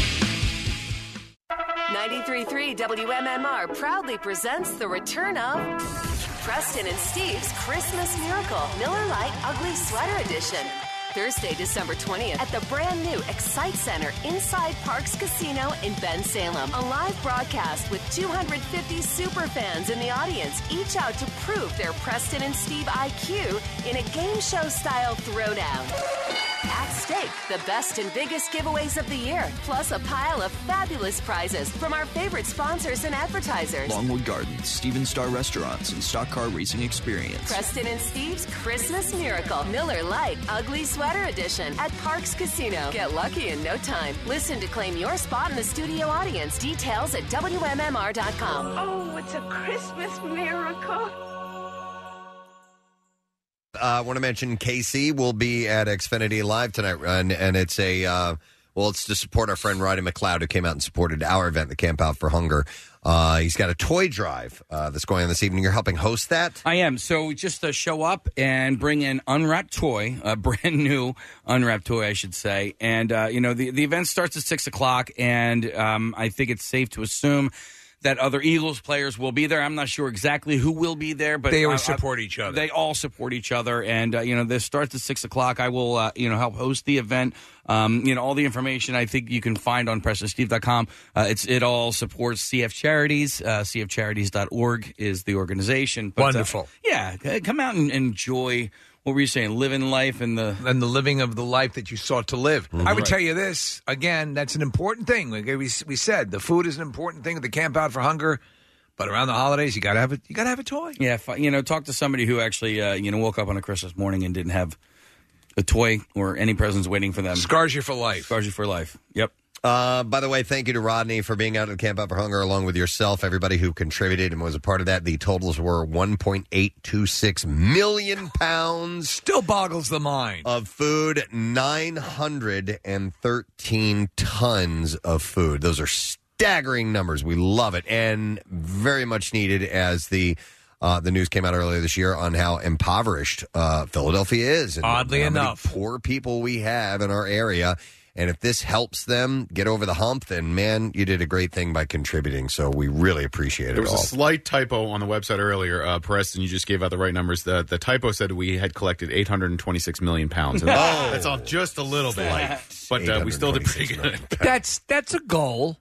93.3 WMMR proudly presents the return of Preston and Steve's Christmas Miracle Miller Lite Ugly Sweater Edition. Thursday, December 20th at the brand new Excite Center inside Parks Casino in Ben Salem. A live broadcast with 250 super fans in the audience, each out to prove their Preston and Steve IQ in a game show style throwdown. At stake, the best and biggest giveaways of the year, plus a pile of fabulous prizes from our favorite sponsors and advertisers. Longwood Gardens, Steven Star Restaurants, and Stock Car Racing Experience. Preston and Steve's Christmas Miracle, Miller Lite, Ugly Sweater Edition at Parks Casino. Get lucky in no time. Listen to claim your spot in the studio audience. Details at WMMR.com. Oh, it's a Christmas miracle. I want to mention Casey will be at Xfinity Live tonight, and it's it's to support our friend Roddy McLeod, who came out and supported our event, the Camp Out for Hunger. He's got a toy drive that's going on this evening. You're helping host that? I am. So just show up and bring an unwrapped toy, a brand new unwrapped toy, I should say. And, the event starts at 6 o'clock, and I think it's safe to assume that other Eagles players will be there. I'm not sure exactly who will be there, but they always support each other. They all support each other, and this starts at 6 o'clock. I will help host the event. All the information I think you can find on PrestonSteve.com. It all supports CF Charities. CFCharities.org is the organization. But, Wonderful. Come out and enjoy. What were you saying? Living life and the living of the life that you sought to live. Mm-hmm. I would Right. tell you this again. That's an important thing. We said the food is an important thing at the Camp Out for Hunger, but around the holidays you got to have it. You got to have a toy. Yeah, talk to somebody who actually woke up on a Christmas morning and didn't have a toy or any presents waiting for them. Scars you for life. Scars you for life. Yep. By the way, thank you to Rodney for being out at Camp Out for Hunger, along with yourself, everybody who contributed and was a part of that. The totals were 1.826 million pounds. Still boggles the mind. Of food, 913 tons of food. Those are staggering numbers. We love it, and very much needed as the news came out earlier this year on how impoverished Philadelphia is. And Oddly how many enough. poor people we have in our area. And if this helps them get over the hump, then, man, you did a great thing by contributing. So we really appreciate it There was all. a slight typo on the website earlier, Preston. You just gave out the right numbers. The typo said we had collected 826 million pounds. And that's off just a little bit. But we still did pretty good. That's a goal.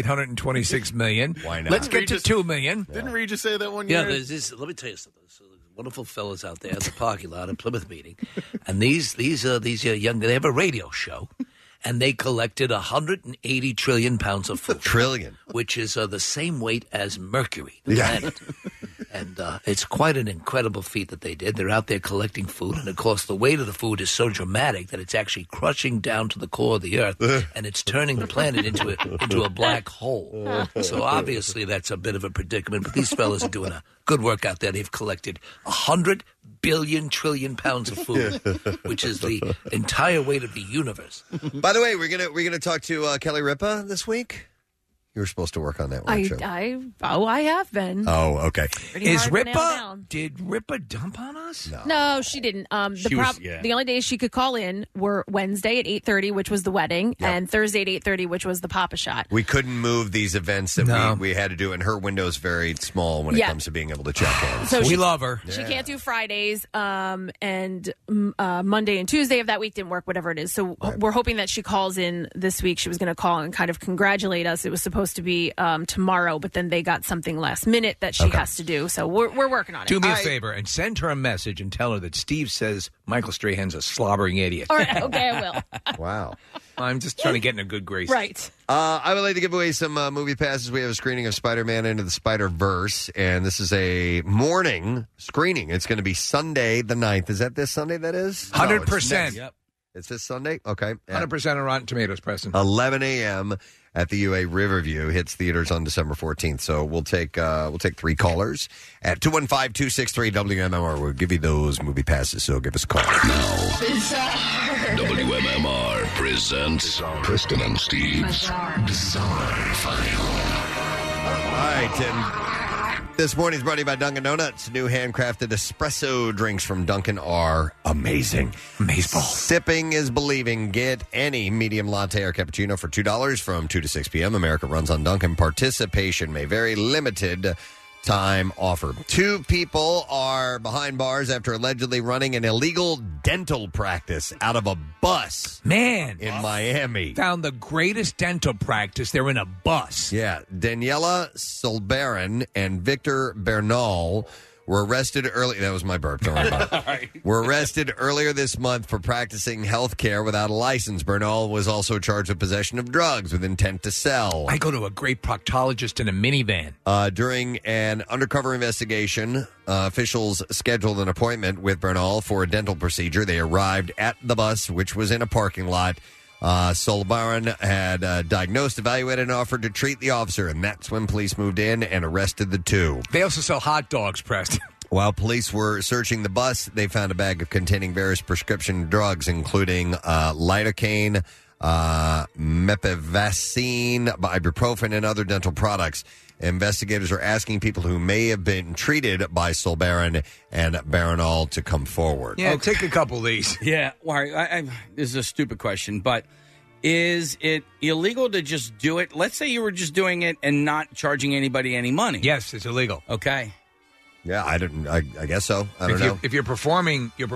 826 million. Why not? Let's get to 2 million. Didn't Regis say that one Yeah, year? there's this. Let me tell you something. So there's wonderful fellas out there at the parking lot at Plymouth meeting, and these young. They have a radio show. And they collected 180 trillion pounds of food. Trillion. Which is the same weight as Mercury, the planet. And it's quite an incredible feat that they did. They're out there collecting food. And, of course, the weight of the food is so dramatic that it's actually crushing down to the core of the Earth. And it's turning the planet into a black hole. So, obviously, that's a bit of a predicament. But these fellas are doing a good work out there. They've collected 100 billion trillion pounds of food, which is the entire weight of the universe. By the way, we're gonna talk to Kelly Ripa this week. You were supposed to work on that, weren't you? I have been. Oh, okay. Pretty hard to nail down. Did Ripa dump on us? No, she didn't. The only days she could call in were Wednesday at 8:30, which was the wedding, and Thursday at 8:30, which was the Papa Shot. We couldn't move these events that we had to do, and her window's very small when it comes to being able to check in. So we love her. She can't do Fridays, and Monday and Tuesday of that week didn't work, whatever it is. So we're hoping that she calls in this week. She was going to call and kind of congratulate us. It was supposed to be tomorrow, but then they got something last minute that she has to do. So we're working on it. Do me a favor and send her a message and tell her that Steve says Michael Strahan's a slobbering idiot. All right, okay, I will. Wow. I'm just trying to get in a good grace. Right. I would like to give away some movie passes. We have a screening of Spider-Man Into the Spider-Verse, and this is a morning screening. It's going to be Sunday the 9th. Is that this Sunday that is? 100%. Yep. It's this Sunday? Okay. 100% on Rotten Tomatoes, Preston. 11 a.m. at the UA Riverview. Hits theaters on December 14th. So we'll take 3 callers at 215-263-WMMR. We'll give you those movie passes, so give us a call. WMMR presents Preston and Steve's Bizarre File. All right, and this morning's brought to you by Dunkin' Donuts. New handcrafted espresso drinks from Dunkin' are amazing. Amazing. Sipping is believing. Get any medium latte or cappuccino for $2 from 2 to 6 p.m. America runs on Dunkin'. Participation may vary. Limited time offer. 2 people are behind bars after allegedly running an illegal dental practice out of a bus. Man. In Miami. Found the greatest dental practice. They're in a bus. Yeah. Daniela Solbaran and Victor Bernal were arrested early. That was my burp. Don't worry about it. Were arrested earlier this month for practicing health care without a license. Bernal was also charged with possession of drugs with intent to sell. I go to a great proctologist in a minivan. During an undercover investigation, officials scheduled an appointment with Bernal for a dental procedure. They arrived at the bus, which was in a parking lot. Solbaran had diagnosed, evaluated, and offered to treat the officer, and that's when police moved in and arrested the 2. They also sell hot dogs, Preston. While police were searching the bus, they found a bag containing various prescription drugs, including lidocaine, mepivacine, ibuprofen, and other dental products. Investigators are asking people who may have been treated by Solbaran and Baranol to come forward. Yeah, take a couple of these. Yeah, well, this is a stupid question, but is it illegal to just do it? Let's say you were just doing it and not charging anybody any money. Yes, it's illegal. Okay. Yeah, I guess so. I don't know. If you're performing, you're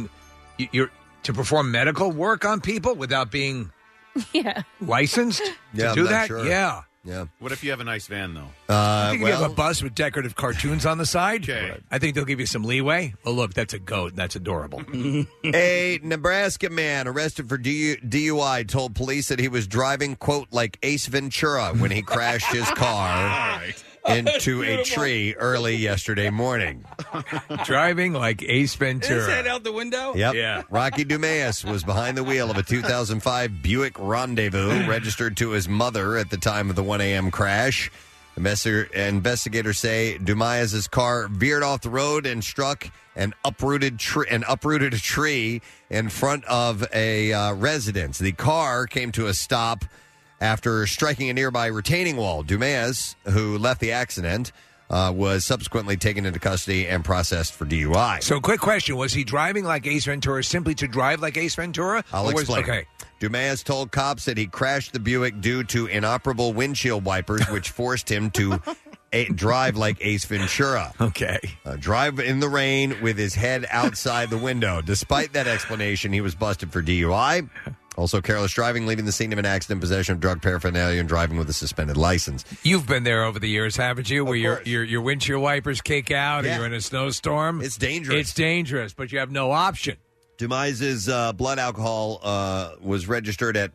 to perform medical work on people without being licensed Yeah, to do I'm not that. sure. Yeah. Yeah. What if you have a nice van, though? I think if you have a bus with decorative cartoons on the side, I think they'll give you some leeway. Well, look, that's a goat. That's adorable. A Nebraska man arrested for DUI told police that he was driving, quote, like Ace Ventura when he crashed his car into a tree early yesterday morning. Driving like Ace Ventura. Is that out the window? Yep. Yeah. Rocky Dumas was behind the wheel of a 2005 Buick Rendezvous registered to his mother at the time of the 1 a.m. crash. Investigators say Dumas' car veered off the road and struck an uprooted a tree in front of a residence. The car came to a stop after striking a nearby retaining wall. Dumas, who left the accident, was subsequently taken into custody and processed for DUI. So, quick question. Was he driving like Ace Ventura simply to drive like Ace Ventura? I'll explain. Okay. Dumas told cops that he crashed the Buick due to inoperable windshield wipers, which forced him to drive like Ace Ventura. Okay. Drive in the rain with his head outside the window. Despite that explanation, he was busted for DUI. Also, careless driving, leaving the scene of an accident, possession of drug paraphernalia, and driving with a suspended license. You've been there over the years, haven't you? Where your windshield wipers kick out, or you're in a snowstorm. It's dangerous. It's dangerous, but you have no option. Dumas' blood alcohol was registered at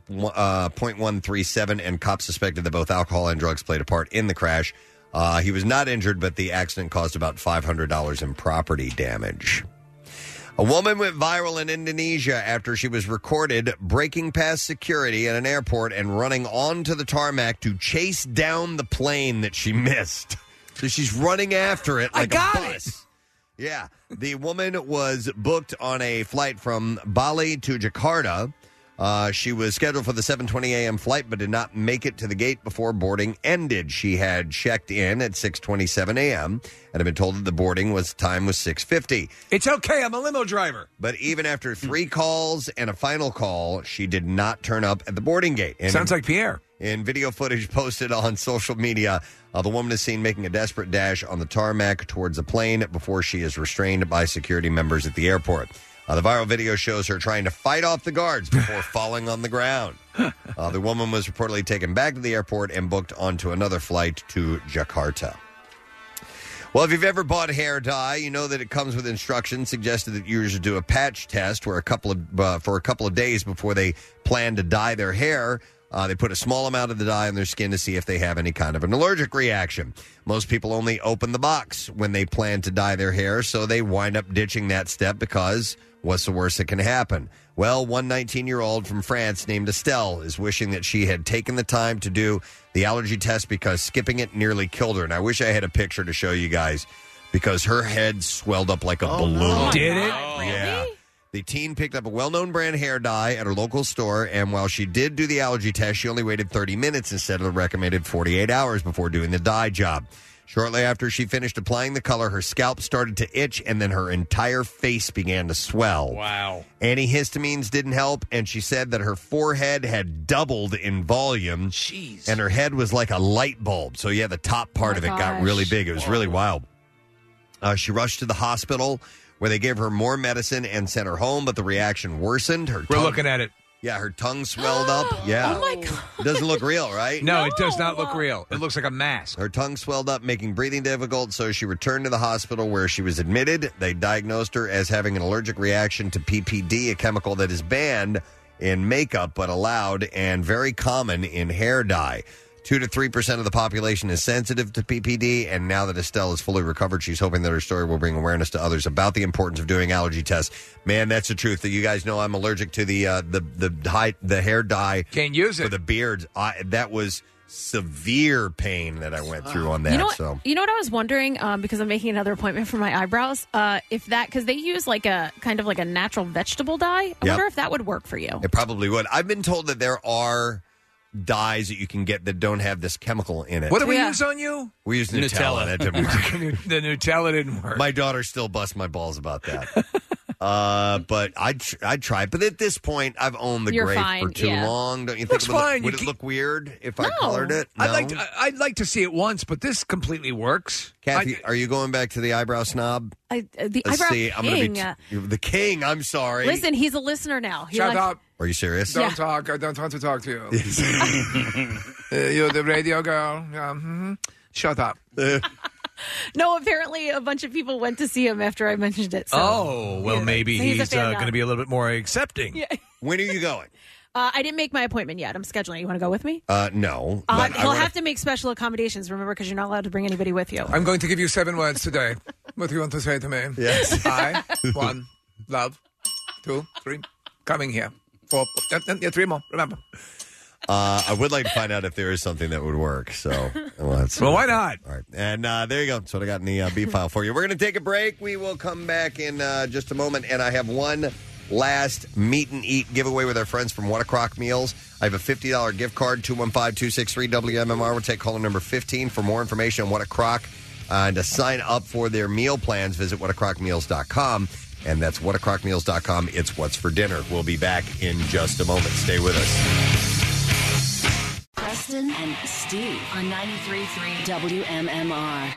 0.137, and cops suspected that both alcohol and drugs played a part in the crash. He was not injured, but the accident caused about $500 in property damage. A woman went viral in Indonesia after she was recorded breaking past security at an airport and running onto the tarmac to chase down the plane that she missed. So she's running after it like a bus. Yeah. The woman was booked on a flight from Bali to Jakarta. She was scheduled for the 7:20 a.m. flight, but did not make it to the gate before boarding ended. She had checked in at 6:27 a.m. and had been told that the boarding time was 6:50. It's okay. I'm a limo driver. But even after 3 calls and a final call, she did not turn up at the boarding gate. And sounds like Pierre. In video footage posted on social media, the woman is seen making a desperate dash on the tarmac towards the plane before she is restrained by security members at the airport. The viral video shows her trying to fight off the guards before falling on the ground. The woman was reportedly taken back to the airport and booked onto another flight to Jakarta. Well, if you've ever bought hair dye, you know that it comes with instructions suggested that you should do a patch test where for a couple of days before they plan to dye their hair. They put a small amount of the dye on their skin to see if they have any kind of an allergic reaction. Most people only open the box when they plan to dye their hair, so they wind up ditching that step because what's the worst that can happen? Well, one 19-year-old from France named Estelle is wishing that she had taken the time to do the allergy test because skipping it nearly killed her. And I wish I had a picture to show you guys because her head swelled up like a balloon. No. Did it? Yeah. The teen picked up a well-known brand hair dye at her local store, and while she did do the allergy test, she only waited 30 minutes instead of the recommended 48 hours before doing the dye job. Shortly after she finished applying the color, her scalp started to itch, and then her entire face began to swell. Wow. Antihistamines didn't help, and she said that her forehead had doubled in volume. Jeez. And her head was like a light bulb. So, yeah, the top part of it got really big. It was really wild. She rushed to the hospital where they gave her more medicine and sent her home, but the reaction worsened. We're looking at it. Yeah, her tongue swelled up. Yeah. Oh, my God. It doesn't look real, right? No, it does not look real. It looks like a mask. Her tongue swelled up, making breathing difficult, so she returned to the hospital where she was admitted. They diagnosed her as having an allergic reaction to PPD, a chemical that is banned in makeup but allowed and very common in hair dye. 2 to 3% of the population is sensitive to PPD, and now that Estelle is fully recovered, she's hoping that her story will bring awareness to others about the importance of doing allergy tests. Man, that's the truth. That you guys know I'm allergic to the hair dye. Can't use it for the beards. That was severe pain that I went through on that. You know what I was wondering, because I'm making another appointment for my eyebrows, if that, because they use like a kind of like a natural vegetable dye. I wonder if that would work for you. It probably would. I've been told that there are dyes that you can get that don't have this chemical in it. What do we use on you? We use Nutella. That didn't work. The Nutella didn't work. My daughter still busts my balls about that. But I'd try. But at this point, I've owned the gray for too long. Don't you think? Looks fine. Would it look weird if I colored it? No? I'd like to see it once, but this completely works. Kathy, are you going back to the eyebrow snob? The Let's eyebrow see, king. I'm gonna be the king. I'm sorry. Listen, he's a listener now. He Shut up. Are you serious? Don't talk. I don't want to talk to you. You're the radio girl. Yeah. Mm-hmm. Shut up. No, apparently a bunch of people went to see him after I mentioned it. So. Maybe he's going to be a little bit more accepting. Yeah. When are you going? I didn't make my appointment yet. I'm scheduling. You want to go with me? No. He'll have to make special accommodations, remember, because you're not allowed to bring anybody with you. I'm going to give you 7 words today. What do you want to say to me? Yes. 1, love. 2, 3, coming here. 4, 3 more, remember. I would like to find out if there is something that would work. So, well, why not? All right. And there you go. That's what I got in the B file for you. We're going to take a break. We will come back in just a moment. And I have one last meet and eat giveaway with our friends from What a Crock Meals. I have a $50 gift card, 215-263-WMMR. We'll take caller number 15 for more information on What a Crock. And to sign up for their meal plans, visit whatacrockmeals.com. And that's whatacrockmeals.com. It's what's for dinner. We'll be back in just a moment. Stay with us. Preston and Steve on 93.3 WMMR.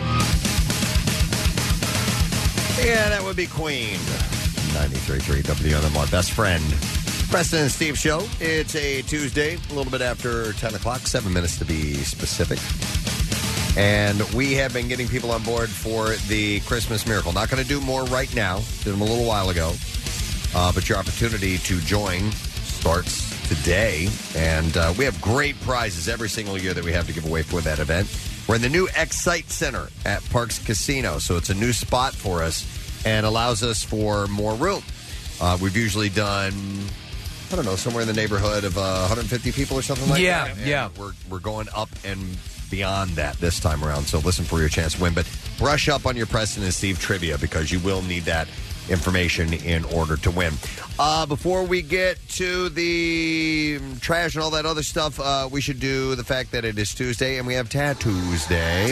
Yeah, that would be Queen. 93.3 WMMR. Best friend. Preston and Steve show. It's a Tuesday, a little bit after 10 o'clock, 7 minutes to be specific. And we have been getting people on board for the Christmas Miracle. Not going to do more right now. Did them a little while ago. But your opportunity to join starts today. And we have great prizes every single year that we have to give away for that event. We're in the new Excite Center at Parks Casino. So it's a new spot for us and allows us for more room. We've usually done, I don't know, somewhere in the neighborhood of 150 people or something like that. Yeah. We're going up and beyond that this time around. So listen for your chance to win. But brush up on your Preston and Steve trivia because you will need that information in order to win. Before we get to the trash and all that other stuff, we should do the fact that it is Tuesday and we have Tattoos Day.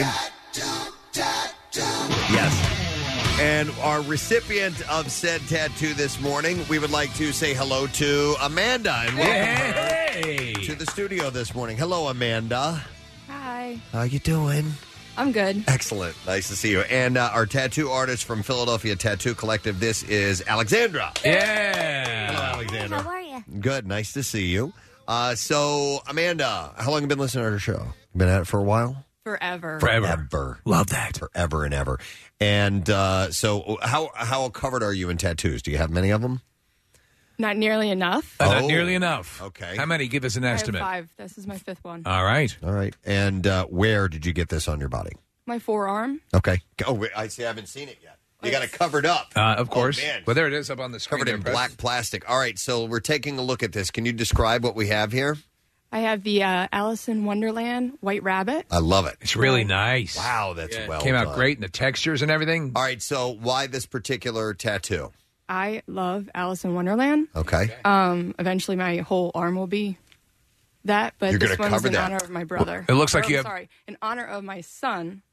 Yes. And our recipient of said tattoo this morning, we would like to say hello to Amanda and welcome her to the studio this morning. Hello, Amanda. Hi. How you doing? I'm good. Excellent. Nice to see you. And our tattoo artist from Philadelphia Tattoo Collective, this is Alexandra. Yeah. Hello, Alexandra. How are you? Good. Nice to see you. So, Amanda, how long have you been listening to our show? Been at it for a while? Forever. Love that. Forever and ever. And so how covered are you in tattoos? Do you have many of them? Not nearly enough. Not nearly enough. Okay. How many? Give us an estimate. I have 5. This is my 5th one. All right. And where did you get this on your body? My forearm. Okay. Oh, wait, I haven't seen it yet. You got it covered up. Of course. Oh, man. Well, there it is up on the screen. Covered in black plastic. All right, so we're taking a look at this. Can you describe what we have here? I have the Alice in Wonderland White Rabbit. I love it. It's really nice. Wow, that's well Came out done. great, and the textures and everything. All right, so why this particular tattoo? I love Alice in Wonderland. Okay. Eventually, my whole arm will be that, but You're this gonna one's cover in that. honor of my brother. It looks like Or, you have- Sorry, in honor of my son,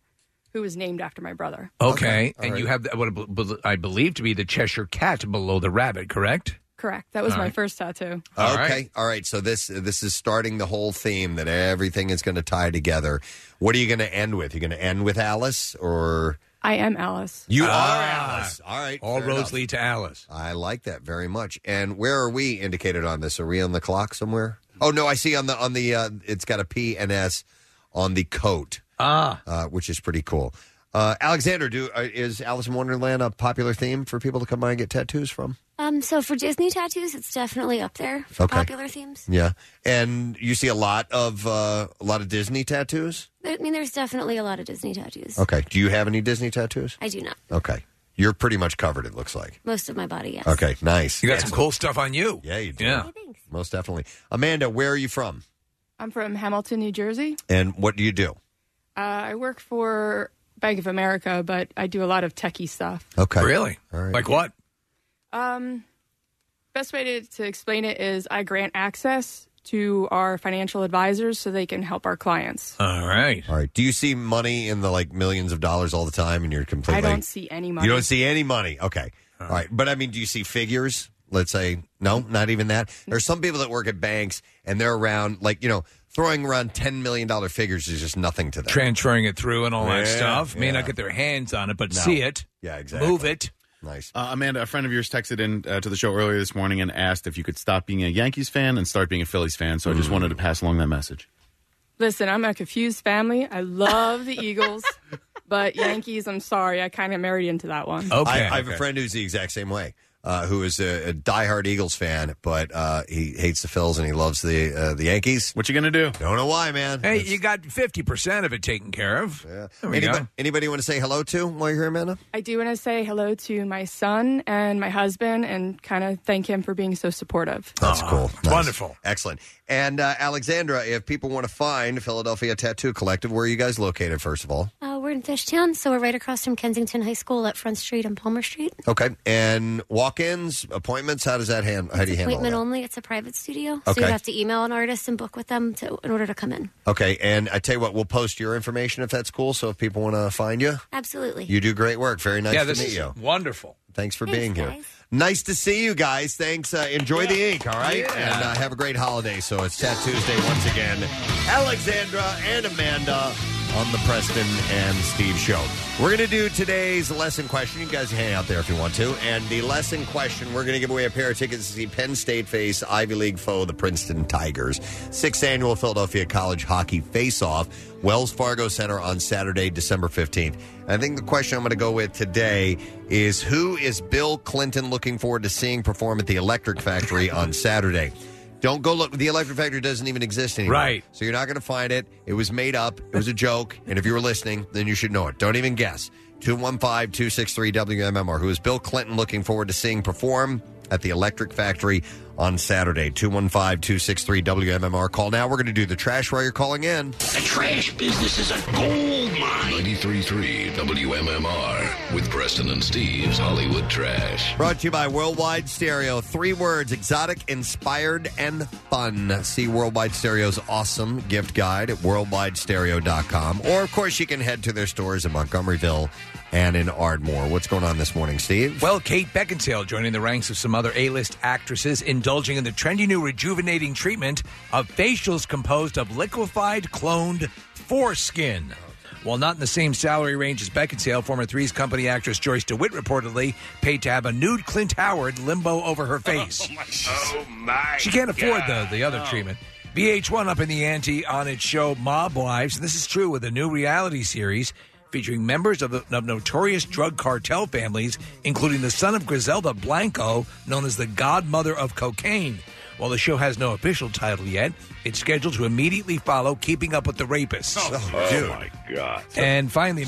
who was named after my brother. Okay. And you have what I believe to be the Cheshire Cat below the rabbit, correct? Correct. That was All my right. first tattoo. Okay. All right. So this is starting the whole theme that everything is going to tie together. What are you going to end with? You going to end with Alice or? I am Alice. You are Alice. All right. All fair roads enough. lead to Alice. I like that very much. And where are we indicated on this? Are we on the clock somewhere? Oh no, I see on the it's got a P and S on the coat. Which is pretty cool. Alexander, is Alice in Wonderland a popular theme for people to come by and get tattoos from? So for Disney tattoos, it's definitely up there for Okay. popular themes. Yeah, and you see a lot of Disney tattoos. I mean, there's definitely a lot of Disney tattoos. Okay, do you have any Disney tattoos? I do not. Okay, you're pretty much covered. It looks like. Most of my body, yes. Okay, nice. You got some cool stuff on you. Yeah, you do. Yeah. Most definitely. Amanda, where are you from? I'm from Hamilton, New Jersey. And what do you do? I work for Bank of America, but I do a lot of techie stuff. Okay. Really? All right. Like what? Best way to explain it is I grant access to our financial advisors so they can help our clients. All right. All right. Do you see money in the millions of dollars all the time and you're completely... I don't see any money. You don't see any money. Okay. All right. But I mean, do you see figures? Let's say, no, not even that. There's some people that work at banks and they're around, throwing around $10 million figures is just nothing to them. Transferring it through and all that Yeah, stuff. May yeah. not get their hands on it, but No. see it. Yeah, exactly. Move it. Nice. Amanda, a friend of yours texted in to the show earlier this morning and asked if you could stop being a Yankees fan and start being a Phillies fan. So I just wanted to pass along that message. Listen, I'm a confused family. I love the Eagles, but Yankees, I'm sorry. I kind of married into that one. I have a friend who's the exact same way. Who is a diehard Eagles fan, but he hates the Phils and he loves the Yankees. What you gonna do? Don't know why, man. Hey, you got 50% of it taken care of. Yeah. There we go. Anybody want to say hello to while you're here, Amanda? I do want to say hello to my son and my husband and kind of thank him for being so supportive. That's cool. Nice. Wonderful. Excellent. And Alexandra, if people want to find Philadelphia Tattoo Collective, where are you guys located, first of all? We're in Fishtown, so we're right across from Kensington High School at Front Street and Palmer Street. Okay. And walk-ins, appointments, how do you handle Appointment that? only. It's a private studio, so Okay. you have to email an artist and book with them in order to come in. Okay. And I tell you what, we'll post your information if that's cool, so if people want to find you. Absolutely. You do great work. Very nice Yeah, to this meet is you. wonderful. Thanks for Thanks, being here. guys. Nice to see you guys. Thanks. Enjoy the ink, all right? Yeah. And have a great holiday. So it's Tattoo Tuesday once again. Alexandra and Amanda on the Preston and Steve Show. We're going to do today's lesson question. You guys can hang out there if you want to. And the lesson question, we're going to give away a pair of tickets to see Penn State face Ivy League foe, the Princeton Tigers. 6th Annual Philadelphia College Hockey Face-Off, Wells Fargo Center on Saturday, December 15th. And I think the question I'm going to go with today is, who is Bill Clinton looking forward to seeing perform at the Electric Factory on Saturday? Don't go look. The Electric Factory doesn't even exist anymore. Right. So you're not going to find it. It was made up. It was a joke. And if you were listening, then you should know it. Don't even guess. 215-263-WMMR. Who is Bill Clinton looking forward to seeing perform at the Electric Factory on Saturday? 215-263-WMMR. Call now. We're going to do the trash while you're calling in. The trash business is a gold mine. 93.3 WMMR with Preston and Steve's Hollywood Trash. Brought to you by Worldwide Stereo. 3 words: exotic, inspired, and fun. See Worldwide Stereo's awesome gift guide at worldwidestereo.com. Or, of course, you can head to their stores in Montgomeryville and in Ardmore. What's going on this morning, Steve? Well, Kate Beckinsale joining the ranks of some other A-list actresses indulging in the trendy new rejuvenating treatment of facials composed of liquefied cloned foreskin. While not in the same salary range as Beckinsale, former Three's Company actress Joyce DeWitt reportedly paid to have a nude Clint Howard limbo over her face. Oh, my She can't afford God. the other treatment. VH1 up in the ante on its show Mob Wives, and this is true with a new reality series featuring members of notorious drug cartel families, including the son of Griselda Blanco, known as the godmother of cocaine. While the show has no official title yet, it's scheduled to immediately follow Keeping Up with the Rapists. Oh, my God. And finally,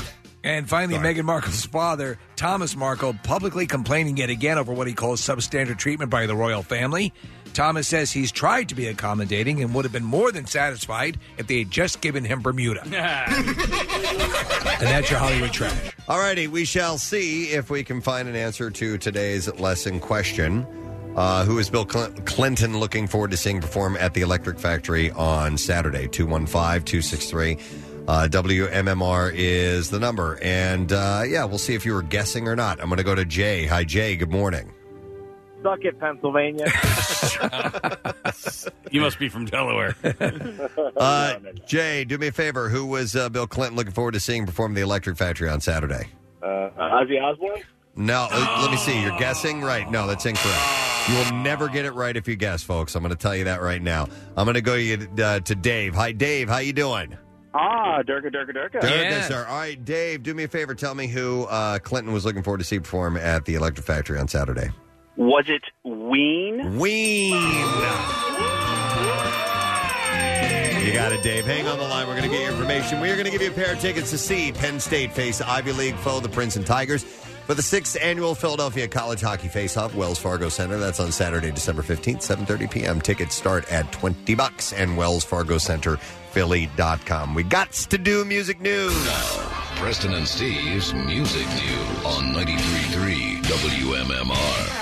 Meghan Markle's father, Thomas Markle, publicly complaining yet again over what he calls substandard treatment by the royal family. Thomas says he's tried to be accommodating and would have been more than satisfied if they had just given him Bermuda. And that's your Hollywood Trash. All righty, we shall see if we can find an answer to today's lesson question. Who is Bill Clinton looking forward to seeing perform at the Electric Factory on Saturday? 215-263 WMMR is the number. And, we'll see if you were guessing or not. I'm going to go to Jay. Hi, Jay. Good morning. Suck it, Pennsylvania. You must be from Delaware. Jay, do me a favor. Who was Bill Clinton looking forward to seeing perform the Electric Factory on Saturday? Ozzy Osbourne? No, let me see. You're guessing? Right. No, that's incorrect. You will never get it right if you guess, folks. I'm going to tell you that right now. I'm going to go to Dave. Hi, Dave. How you doing? Durka. Durka, sir. All right, Dave, do me a favor. Tell me who Clinton was looking forward to see perform at the Electric Factory on Saturday. Was it Ween? Ween. You got it, Dave. Hang on the line. We're going to get your information. We are going to give you a pair of tickets to see Penn State face Ivy League foe, the Princeton Tigers, for the 6th annual Philadelphia College Hockey Face-Off, Wells Fargo Center. That's on Saturday, December 15th, 7:30 p.m. Tickets start at $20 and WellsFargoCenterPhilly.com. We gots to do music news. Preston and Steve's Music News on 93.3 WMMR.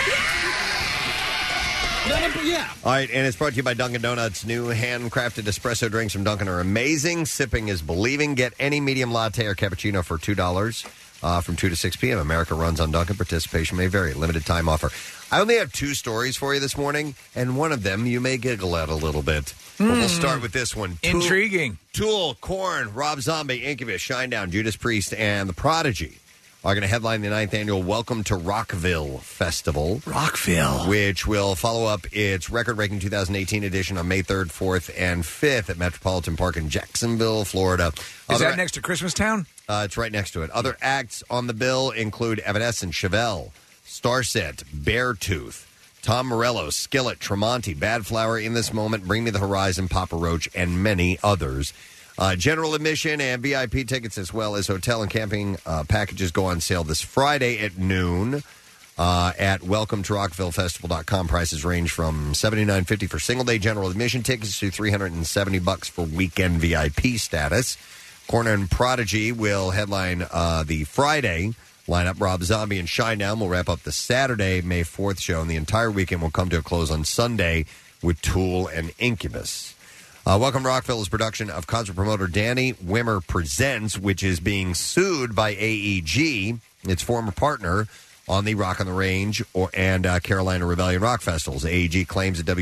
All right, and it's brought to you by Dunkin' Donuts. New handcrafted espresso drinks from Dunkin' are amazing. Sipping is believing. Get any medium latte or cappuccino for $2 from 2 to 6 p.m. America runs on Dunkin'. Participation may vary. Limited time offer. I only have 2 stories for you this morning, and one of them you may giggle at a little bit. But we'll start with this one. Intriguing. Tool, Korn, Rob Zombie, Incubus, Shinedown, Judas Priest, and The Prodigy are going to headline the 9th annual Welcome to Rockville Festival. Rockville. Which will follow up its record-breaking 2018 edition on May 3rd, 4th, and 5th at Metropolitan Park in Jacksonville, Florida. Is that next to Christmas Town? It's right next to it. Other acts on the bill include Evanescence, Chevelle, Starset, Beartooth, Tom Morello, Skillet, Tremonti, Bad Flower, In This Moment, Bring Me the Horizon, Papa Roach, and many others. General admission and VIP tickets as well as hotel and camping packages go on sale this Friday at noon at welcometorockvillefestival.com. Prices range from $79.50 for single-day general admission tickets to $370 for weekend VIP status. Korn and Prodigy will headline the Friday lineup. Rob Zombie and Shinedown will wrap up the Saturday, May 4th show, and the entire weekend will come to a close on Sunday with Tool and Incubus. Welcome to Rockville is production of concert promoter Danny Wimmer Presents, which is being sued by AEG, its former partner on the Rock on the Range and Carolina Rebellion Rock Festivals. AEG claims that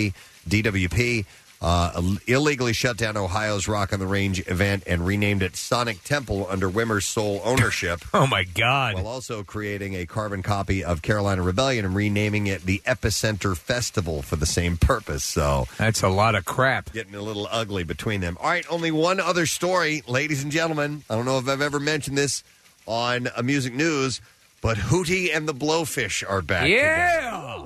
DWP illegally shut down Ohio's Rock on the Range event and renamed it Sonic Temple under Wimmer's sole ownership. Oh, my God. While also creating a carbon copy of Carolina Rebellion and renaming it the Epicenter Festival for the same purpose. So that's a lot of crap. Getting a little ugly between them. All right, only one other story, ladies and gentlemen. I don't know if I've ever mentioned this on a music news, but Hootie and the Blowfish are back. Yeah!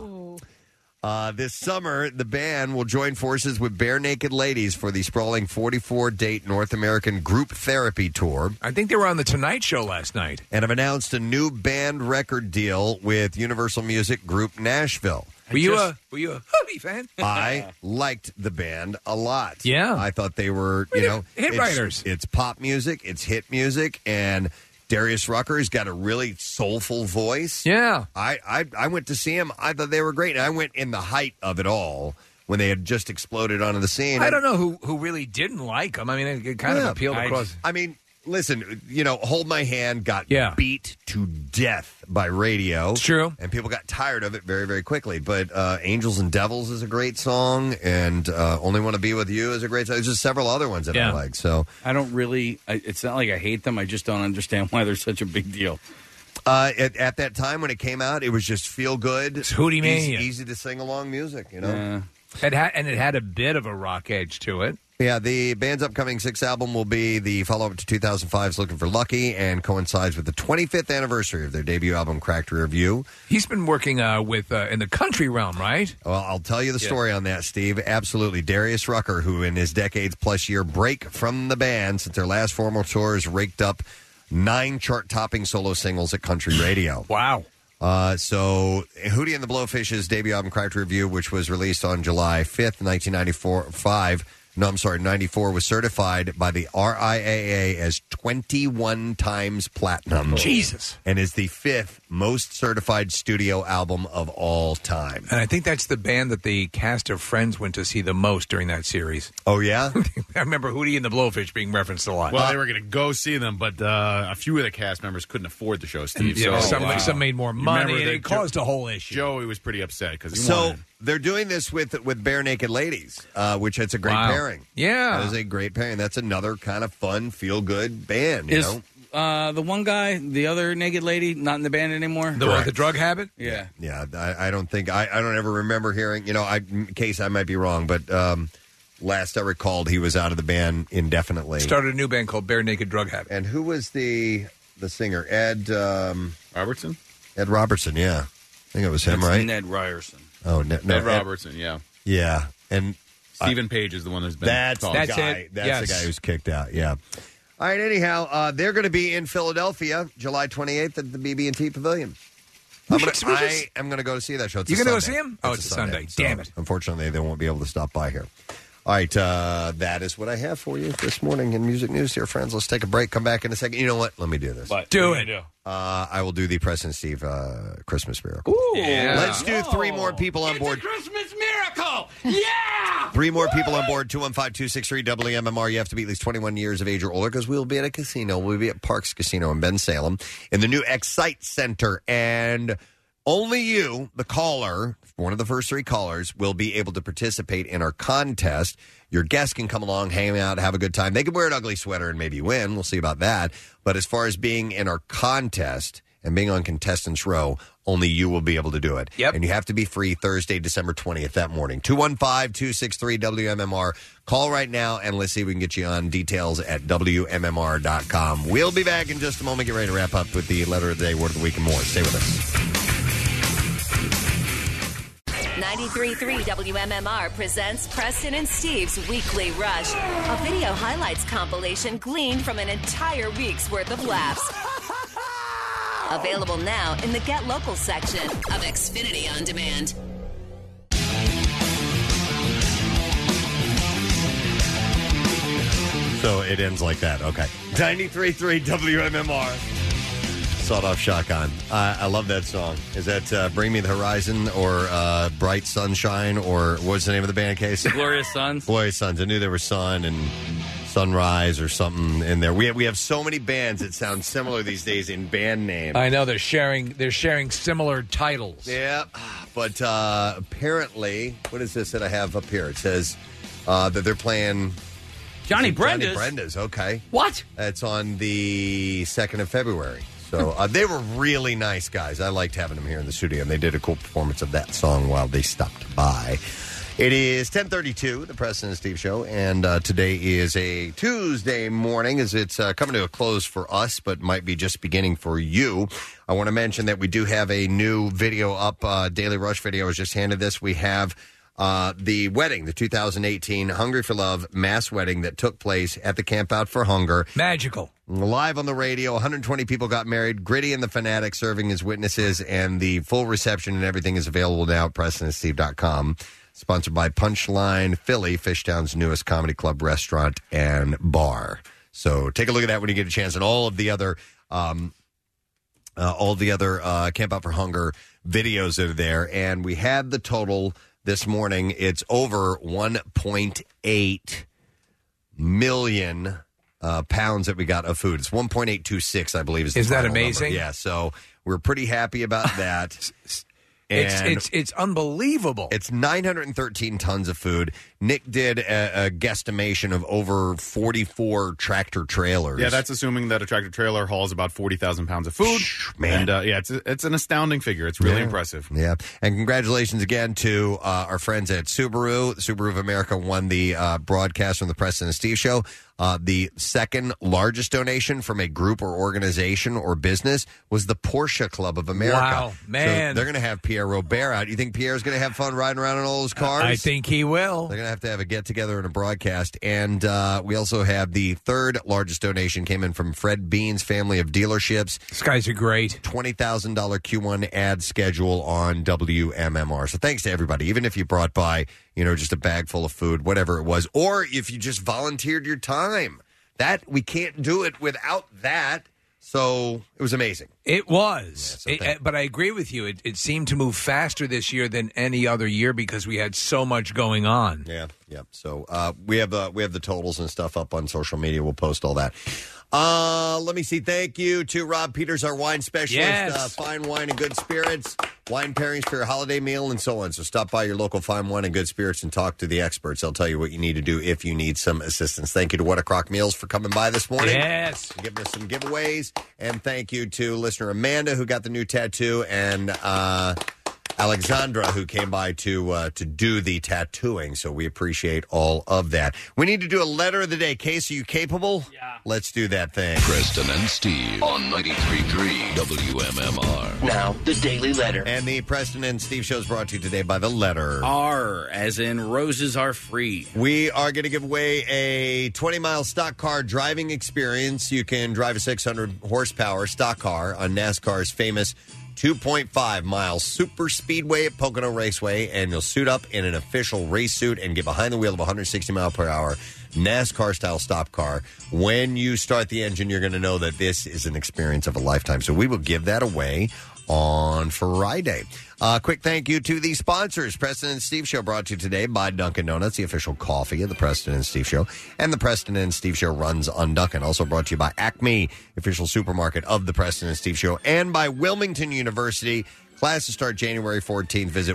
This summer, the band will join forces with Bare Naked Ladies for the sprawling 44-date North American group therapy tour. I think they were on The Tonight Show last night. And have announced a new band record deal with Universal Music Group Nashville. Were you a Hootie fan? I liked the band a lot. Yeah. I thought they were, hit writers. It's pop music, it's hit music, and Darius Rucker's got a really soulful voice. Yeah. I went to see him. I thought they were great. And I went in the height of it all when they had just exploded onto the scene. I don't know who really didn't like them. I mean, it kind of appealed across. I mean, listen, Hold My Hand got beat to death by radio. It's true. And people got tired of it very, very quickly. But Angels and Devils is a great song, and Only Want to Be With You is a great song. There's just several other ones that I like. So I don't really, it's not like I hate them. I just don't understand why they're such a big deal. At that time when it came out, it was just feel good. It's Hootie Mania. Easy to sing along music, Yeah. It had a bit of a rock edge to it. Yeah, the band's upcoming 6th album will be the follow-up to 2005's Looking for Lucky and coincides with the 25th anniversary of their debut album, Cracked Rear View. He's been working with in the country realm, right? Well, I'll tell you the story on that, Steve. Absolutely. Darius Rucker, who in his decades-plus year break from the band since their last formal tour has raked up 9 chart-topping solo singles at country radio. Wow. So Hootie and the Blowfish's debut album, Cracked Rear View, which was released on July 5th, 1995, No, I'm sorry, 94 was certified by the RIAA as 21 times platinum. Jesus. And is the 5th most certified studio album of all time. And I think that's the band that the cast of Friends went to see the most during that series. Oh, yeah? I remember Hootie and the Blowfish being referenced a lot. Well, they were going to go see them, but a few of the cast members couldn't afford the show, Steve. Yeah, so, some made more You money, remember and that it caused a whole issue. Joey was pretty upset because he So wanted. they're doing this with Bare Naked Ladies, which it's a great Wow. pairing. Yeah. That is a great pairing. That's another kind of fun, feel-good band, you know? The one guy, the other naked lady, not in the band anymore? The one with the drug habit? Yeah. Yeah, I don't think, I don't ever remember hearing, in case I might be wrong, but last I recalled, he was out of the band indefinitely. Started a new band called Bare Naked Drug Habit. And who was the singer? Ed Robertson? Ed Robertson, yeah. I think it was him, It's right? Ned Ryerson. Oh, no, Ed Robertson, yeah. Yeah, and Stephen Page is the one that's been that's called. the guy. That's the guy who's kicked out. Yeah. All right. Anyhow, they're going to be in Philadelphia, July 28th at the BB&T Pavilion. I am going to go to see that show. You're going to go see him? Oh, it's a Sunday. So, Damn it. Unfortunately, they won't be able to stop by here. All right, that is what I have for you this morning in music news here, friends. Let's take a break. Come back in a second. You know what? Let me do this. Do it. I will do the President Steve Christmas Miracle. Ooh, yeah. Let's do 3 more people on board. Christmas miracle! Yeah! 3 more people on board, 215-263-WMMR. You have to be at least 21 years of age or older because we'll be at a casino. We'll be at Parks Casino in Ben Salem in the new Excite Center. And only you, the caller, one of the first 3 callers, will be able to participate in our contest. Your guests can come along, hang out, have a good time. They can wear an ugly sweater and maybe win. We'll see about that. But as far as being in our contest and being on Contestants Row, only you will be able to do it. Yep. And you have to be free Thursday, December 20th, that morning. 215-263-WMMR. Call right now, and let's see if we can get you on details at WMMR.com. We'll be back in just a moment. Get ready to wrap up with the letter of the day, word of the week, and more. Stay with us. 93.3 WMMR presents Preston and Steve's Weekly Rush, a video highlights compilation gleaned from an entire week's worth of laughs. Available now in the Get Local section of Xfinity On Demand. So it ends like that. Okay. 93.3 WMMR. Sawed Off Shotgun. I love that song. Is that Bring Me the Horizon or Bright Sunshine or what's the name of the band, Case? Glorious Sons. Glorious Sons. I knew there was Sun and Sunrise or something in there. We have so many bands that sound similar these days in band names. I know they're sharing similar titles. Yeah, but apparently, what is this that I have up here? It says that they're playing Johnny Brenda's. Johnny Brenda's, okay. What? It's on the 2nd of February. So they were really nice guys. I liked having them here in the studio, and they did a cool performance of that song while they stopped by. It is 10:32, the Preston and Steve Show, and today is a Tuesday morning as it's coming to a close for us, but might be just beginning for you. I want to mention that we do have a new video up, Daily Rush video. I was just handed this. We have the wedding, the 2018 Hungry for Love mass wedding that took place at the Camp Out for Hunger. Magical. Live on the radio, 120 people got married. Gritty and the Fanatic serving as witnesses, and the full reception and everything is available now at PrestonandSteve.com. Sponsored by Punchline Philly, Fishtown's newest comedy club, restaurant, and bar. So take a look at that when you get a chance, and all of the other Camp Out for Hunger videos that are there. And we had the total this morning. It's over 1.8 million pounds that we got of food. It's 1.826, I believe. Is that amazing? Number. Yeah, so we're pretty happy about that. It's unbelievable. It's 913 tons of food. Nick did a guesstimation of over 44 tractor trailers. Yeah, that's assuming that a tractor trailer hauls about 40,000 pounds of food. Man. And it's an astounding figure. It's really impressive. Yeah. And congratulations again to our friends at Subaru. Subaru of America won the broadcast from the Preston and Steve Show. The second largest donation from a group or organization or business was the Porsche Club of America. Wow, man. So they're going to have Pierre Robert out. You think Pierre's going to have fun riding around in all those cars? I think he will. They're going to have a get-together and a broadcast. And we also have the third largest donation came in from Fred Bean's family of dealerships. These guys are great. $20,000 Q1 ad schedule on WMMR. So thanks to everybody. Even if you brought by just a bag full of food, whatever it was. Or if you just volunteered your time. That, we can't do it without that. So it was amazing. It was. But I agree with you. It seemed to move faster this year than any other year because we had so much going on. Yeah. So we have the totals and stuff up on social media. We'll post all that. Let me see. Thank you to Rob Peters, our wine specialist. Yes. Fine wine and good spirits, wine pairings for your holiday meal, and so on. So stop by your local Fine Wine and Good Spirits and talk to the experts. They'll tell you what you need to do if you need some assistance. Thank you to What a Crock Meals for coming by this morning. Yes. Giving us some giveaways. And thank you to listener Amanda, who got the new tattoo, and Alexandra, who came by to do the tattooing. So we appreciate all of that. We need to do a letter of the day. Case, are you capable? Yeah. Let's do that thing. Preston and Steve on 93.3 WMMR. Now, the Daily Letter. And the Preston and Steve show is brought to you today by the letter R, as in roses are free. We are going to give away a 20-mile stock car driving experience. You can drive a 600 horsepower stock car on NASCAR's famous 2.5-mile super speedway at Pocono Raceway, and you'll suit up in an official race suit and get behind the wheel of a 160-mile-per-hour NASCAR-style stop car. When you start the engine, you're going to know that this is an experience of a lifetime. So we will give that away on Friday. Quick thank you to the sponsors. Preston and Steve Show brought to you today by Dunkin' Donuts, the official coffee of the Preston and Steve Show. And the Preston and Steve Show runs on Dunkin'. Also brought to you by Acme, official supermarket of the Preston and Steve Show. And by Wilmington University. Classes start January 14th. Visit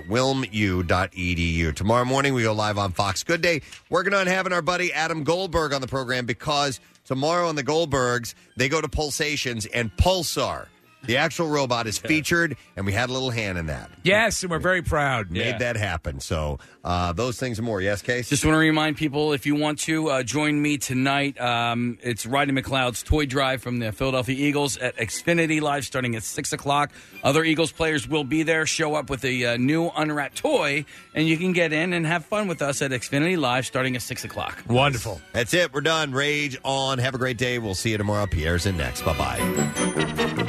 wilmu.edu. Tomorrow morning, we go live on Fox Good Day. Working on having our buddy Adam Goldberg on the program because tomorrow on the Goldbergs, they go to Pulsations, and Pulsar, the actual robot, is featured, and we had a little hand in that. Yes, and we're very proud. Made that happen. So those things and more. Yes, Case? Just want to remind people, if you want to join me tonight, it's Rodney McLeod's Toy Drive from the Philadelphia Eagles at Xfinity Live starting at 6 o'clock. Other Eagles players will be there. Show up with a new unwrapped toy, and you can get in and have fun with us at Xfinity Live starting at 6 o'clock. Wonderful. That's it. We're done. Rage on. Have a great day. We'll see you tomorrow. Pierre's in next. Bye-bye.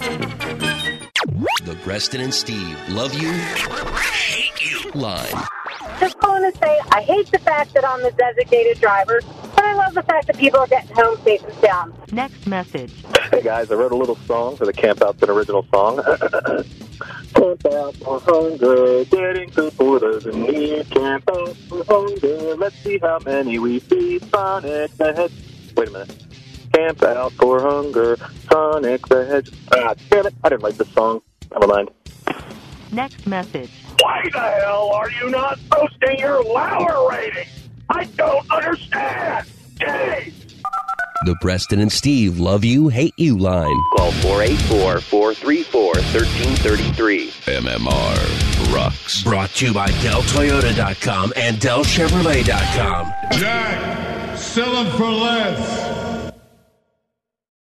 The Preston and Steve Love You, Hate You line. Just calling to say I hate the fact that I'm the designated driver, but I love the fact that people are getting home safe and sound. Next message. Hey guys, I wrote a little song for the Camp Outfit original song. Camp out for hunger, getting people doesn't need. Camp out for hunger, let's see how many we see. Sonic the Hedgehog. Wait a minute. Camp out for hunger, Sonic the Hedgehog. Ah, damn it, I didn't write this song. Never mind. Next message. Why the hell are you not posting your Lauer rating? I don't understand. Jeez. The Preston and Steve Love You, Hate You line. Call 484-434-1333. MMR rocks. Brought to you by DellToyota.com and DellChevrolet.com. Jack, sell them for less.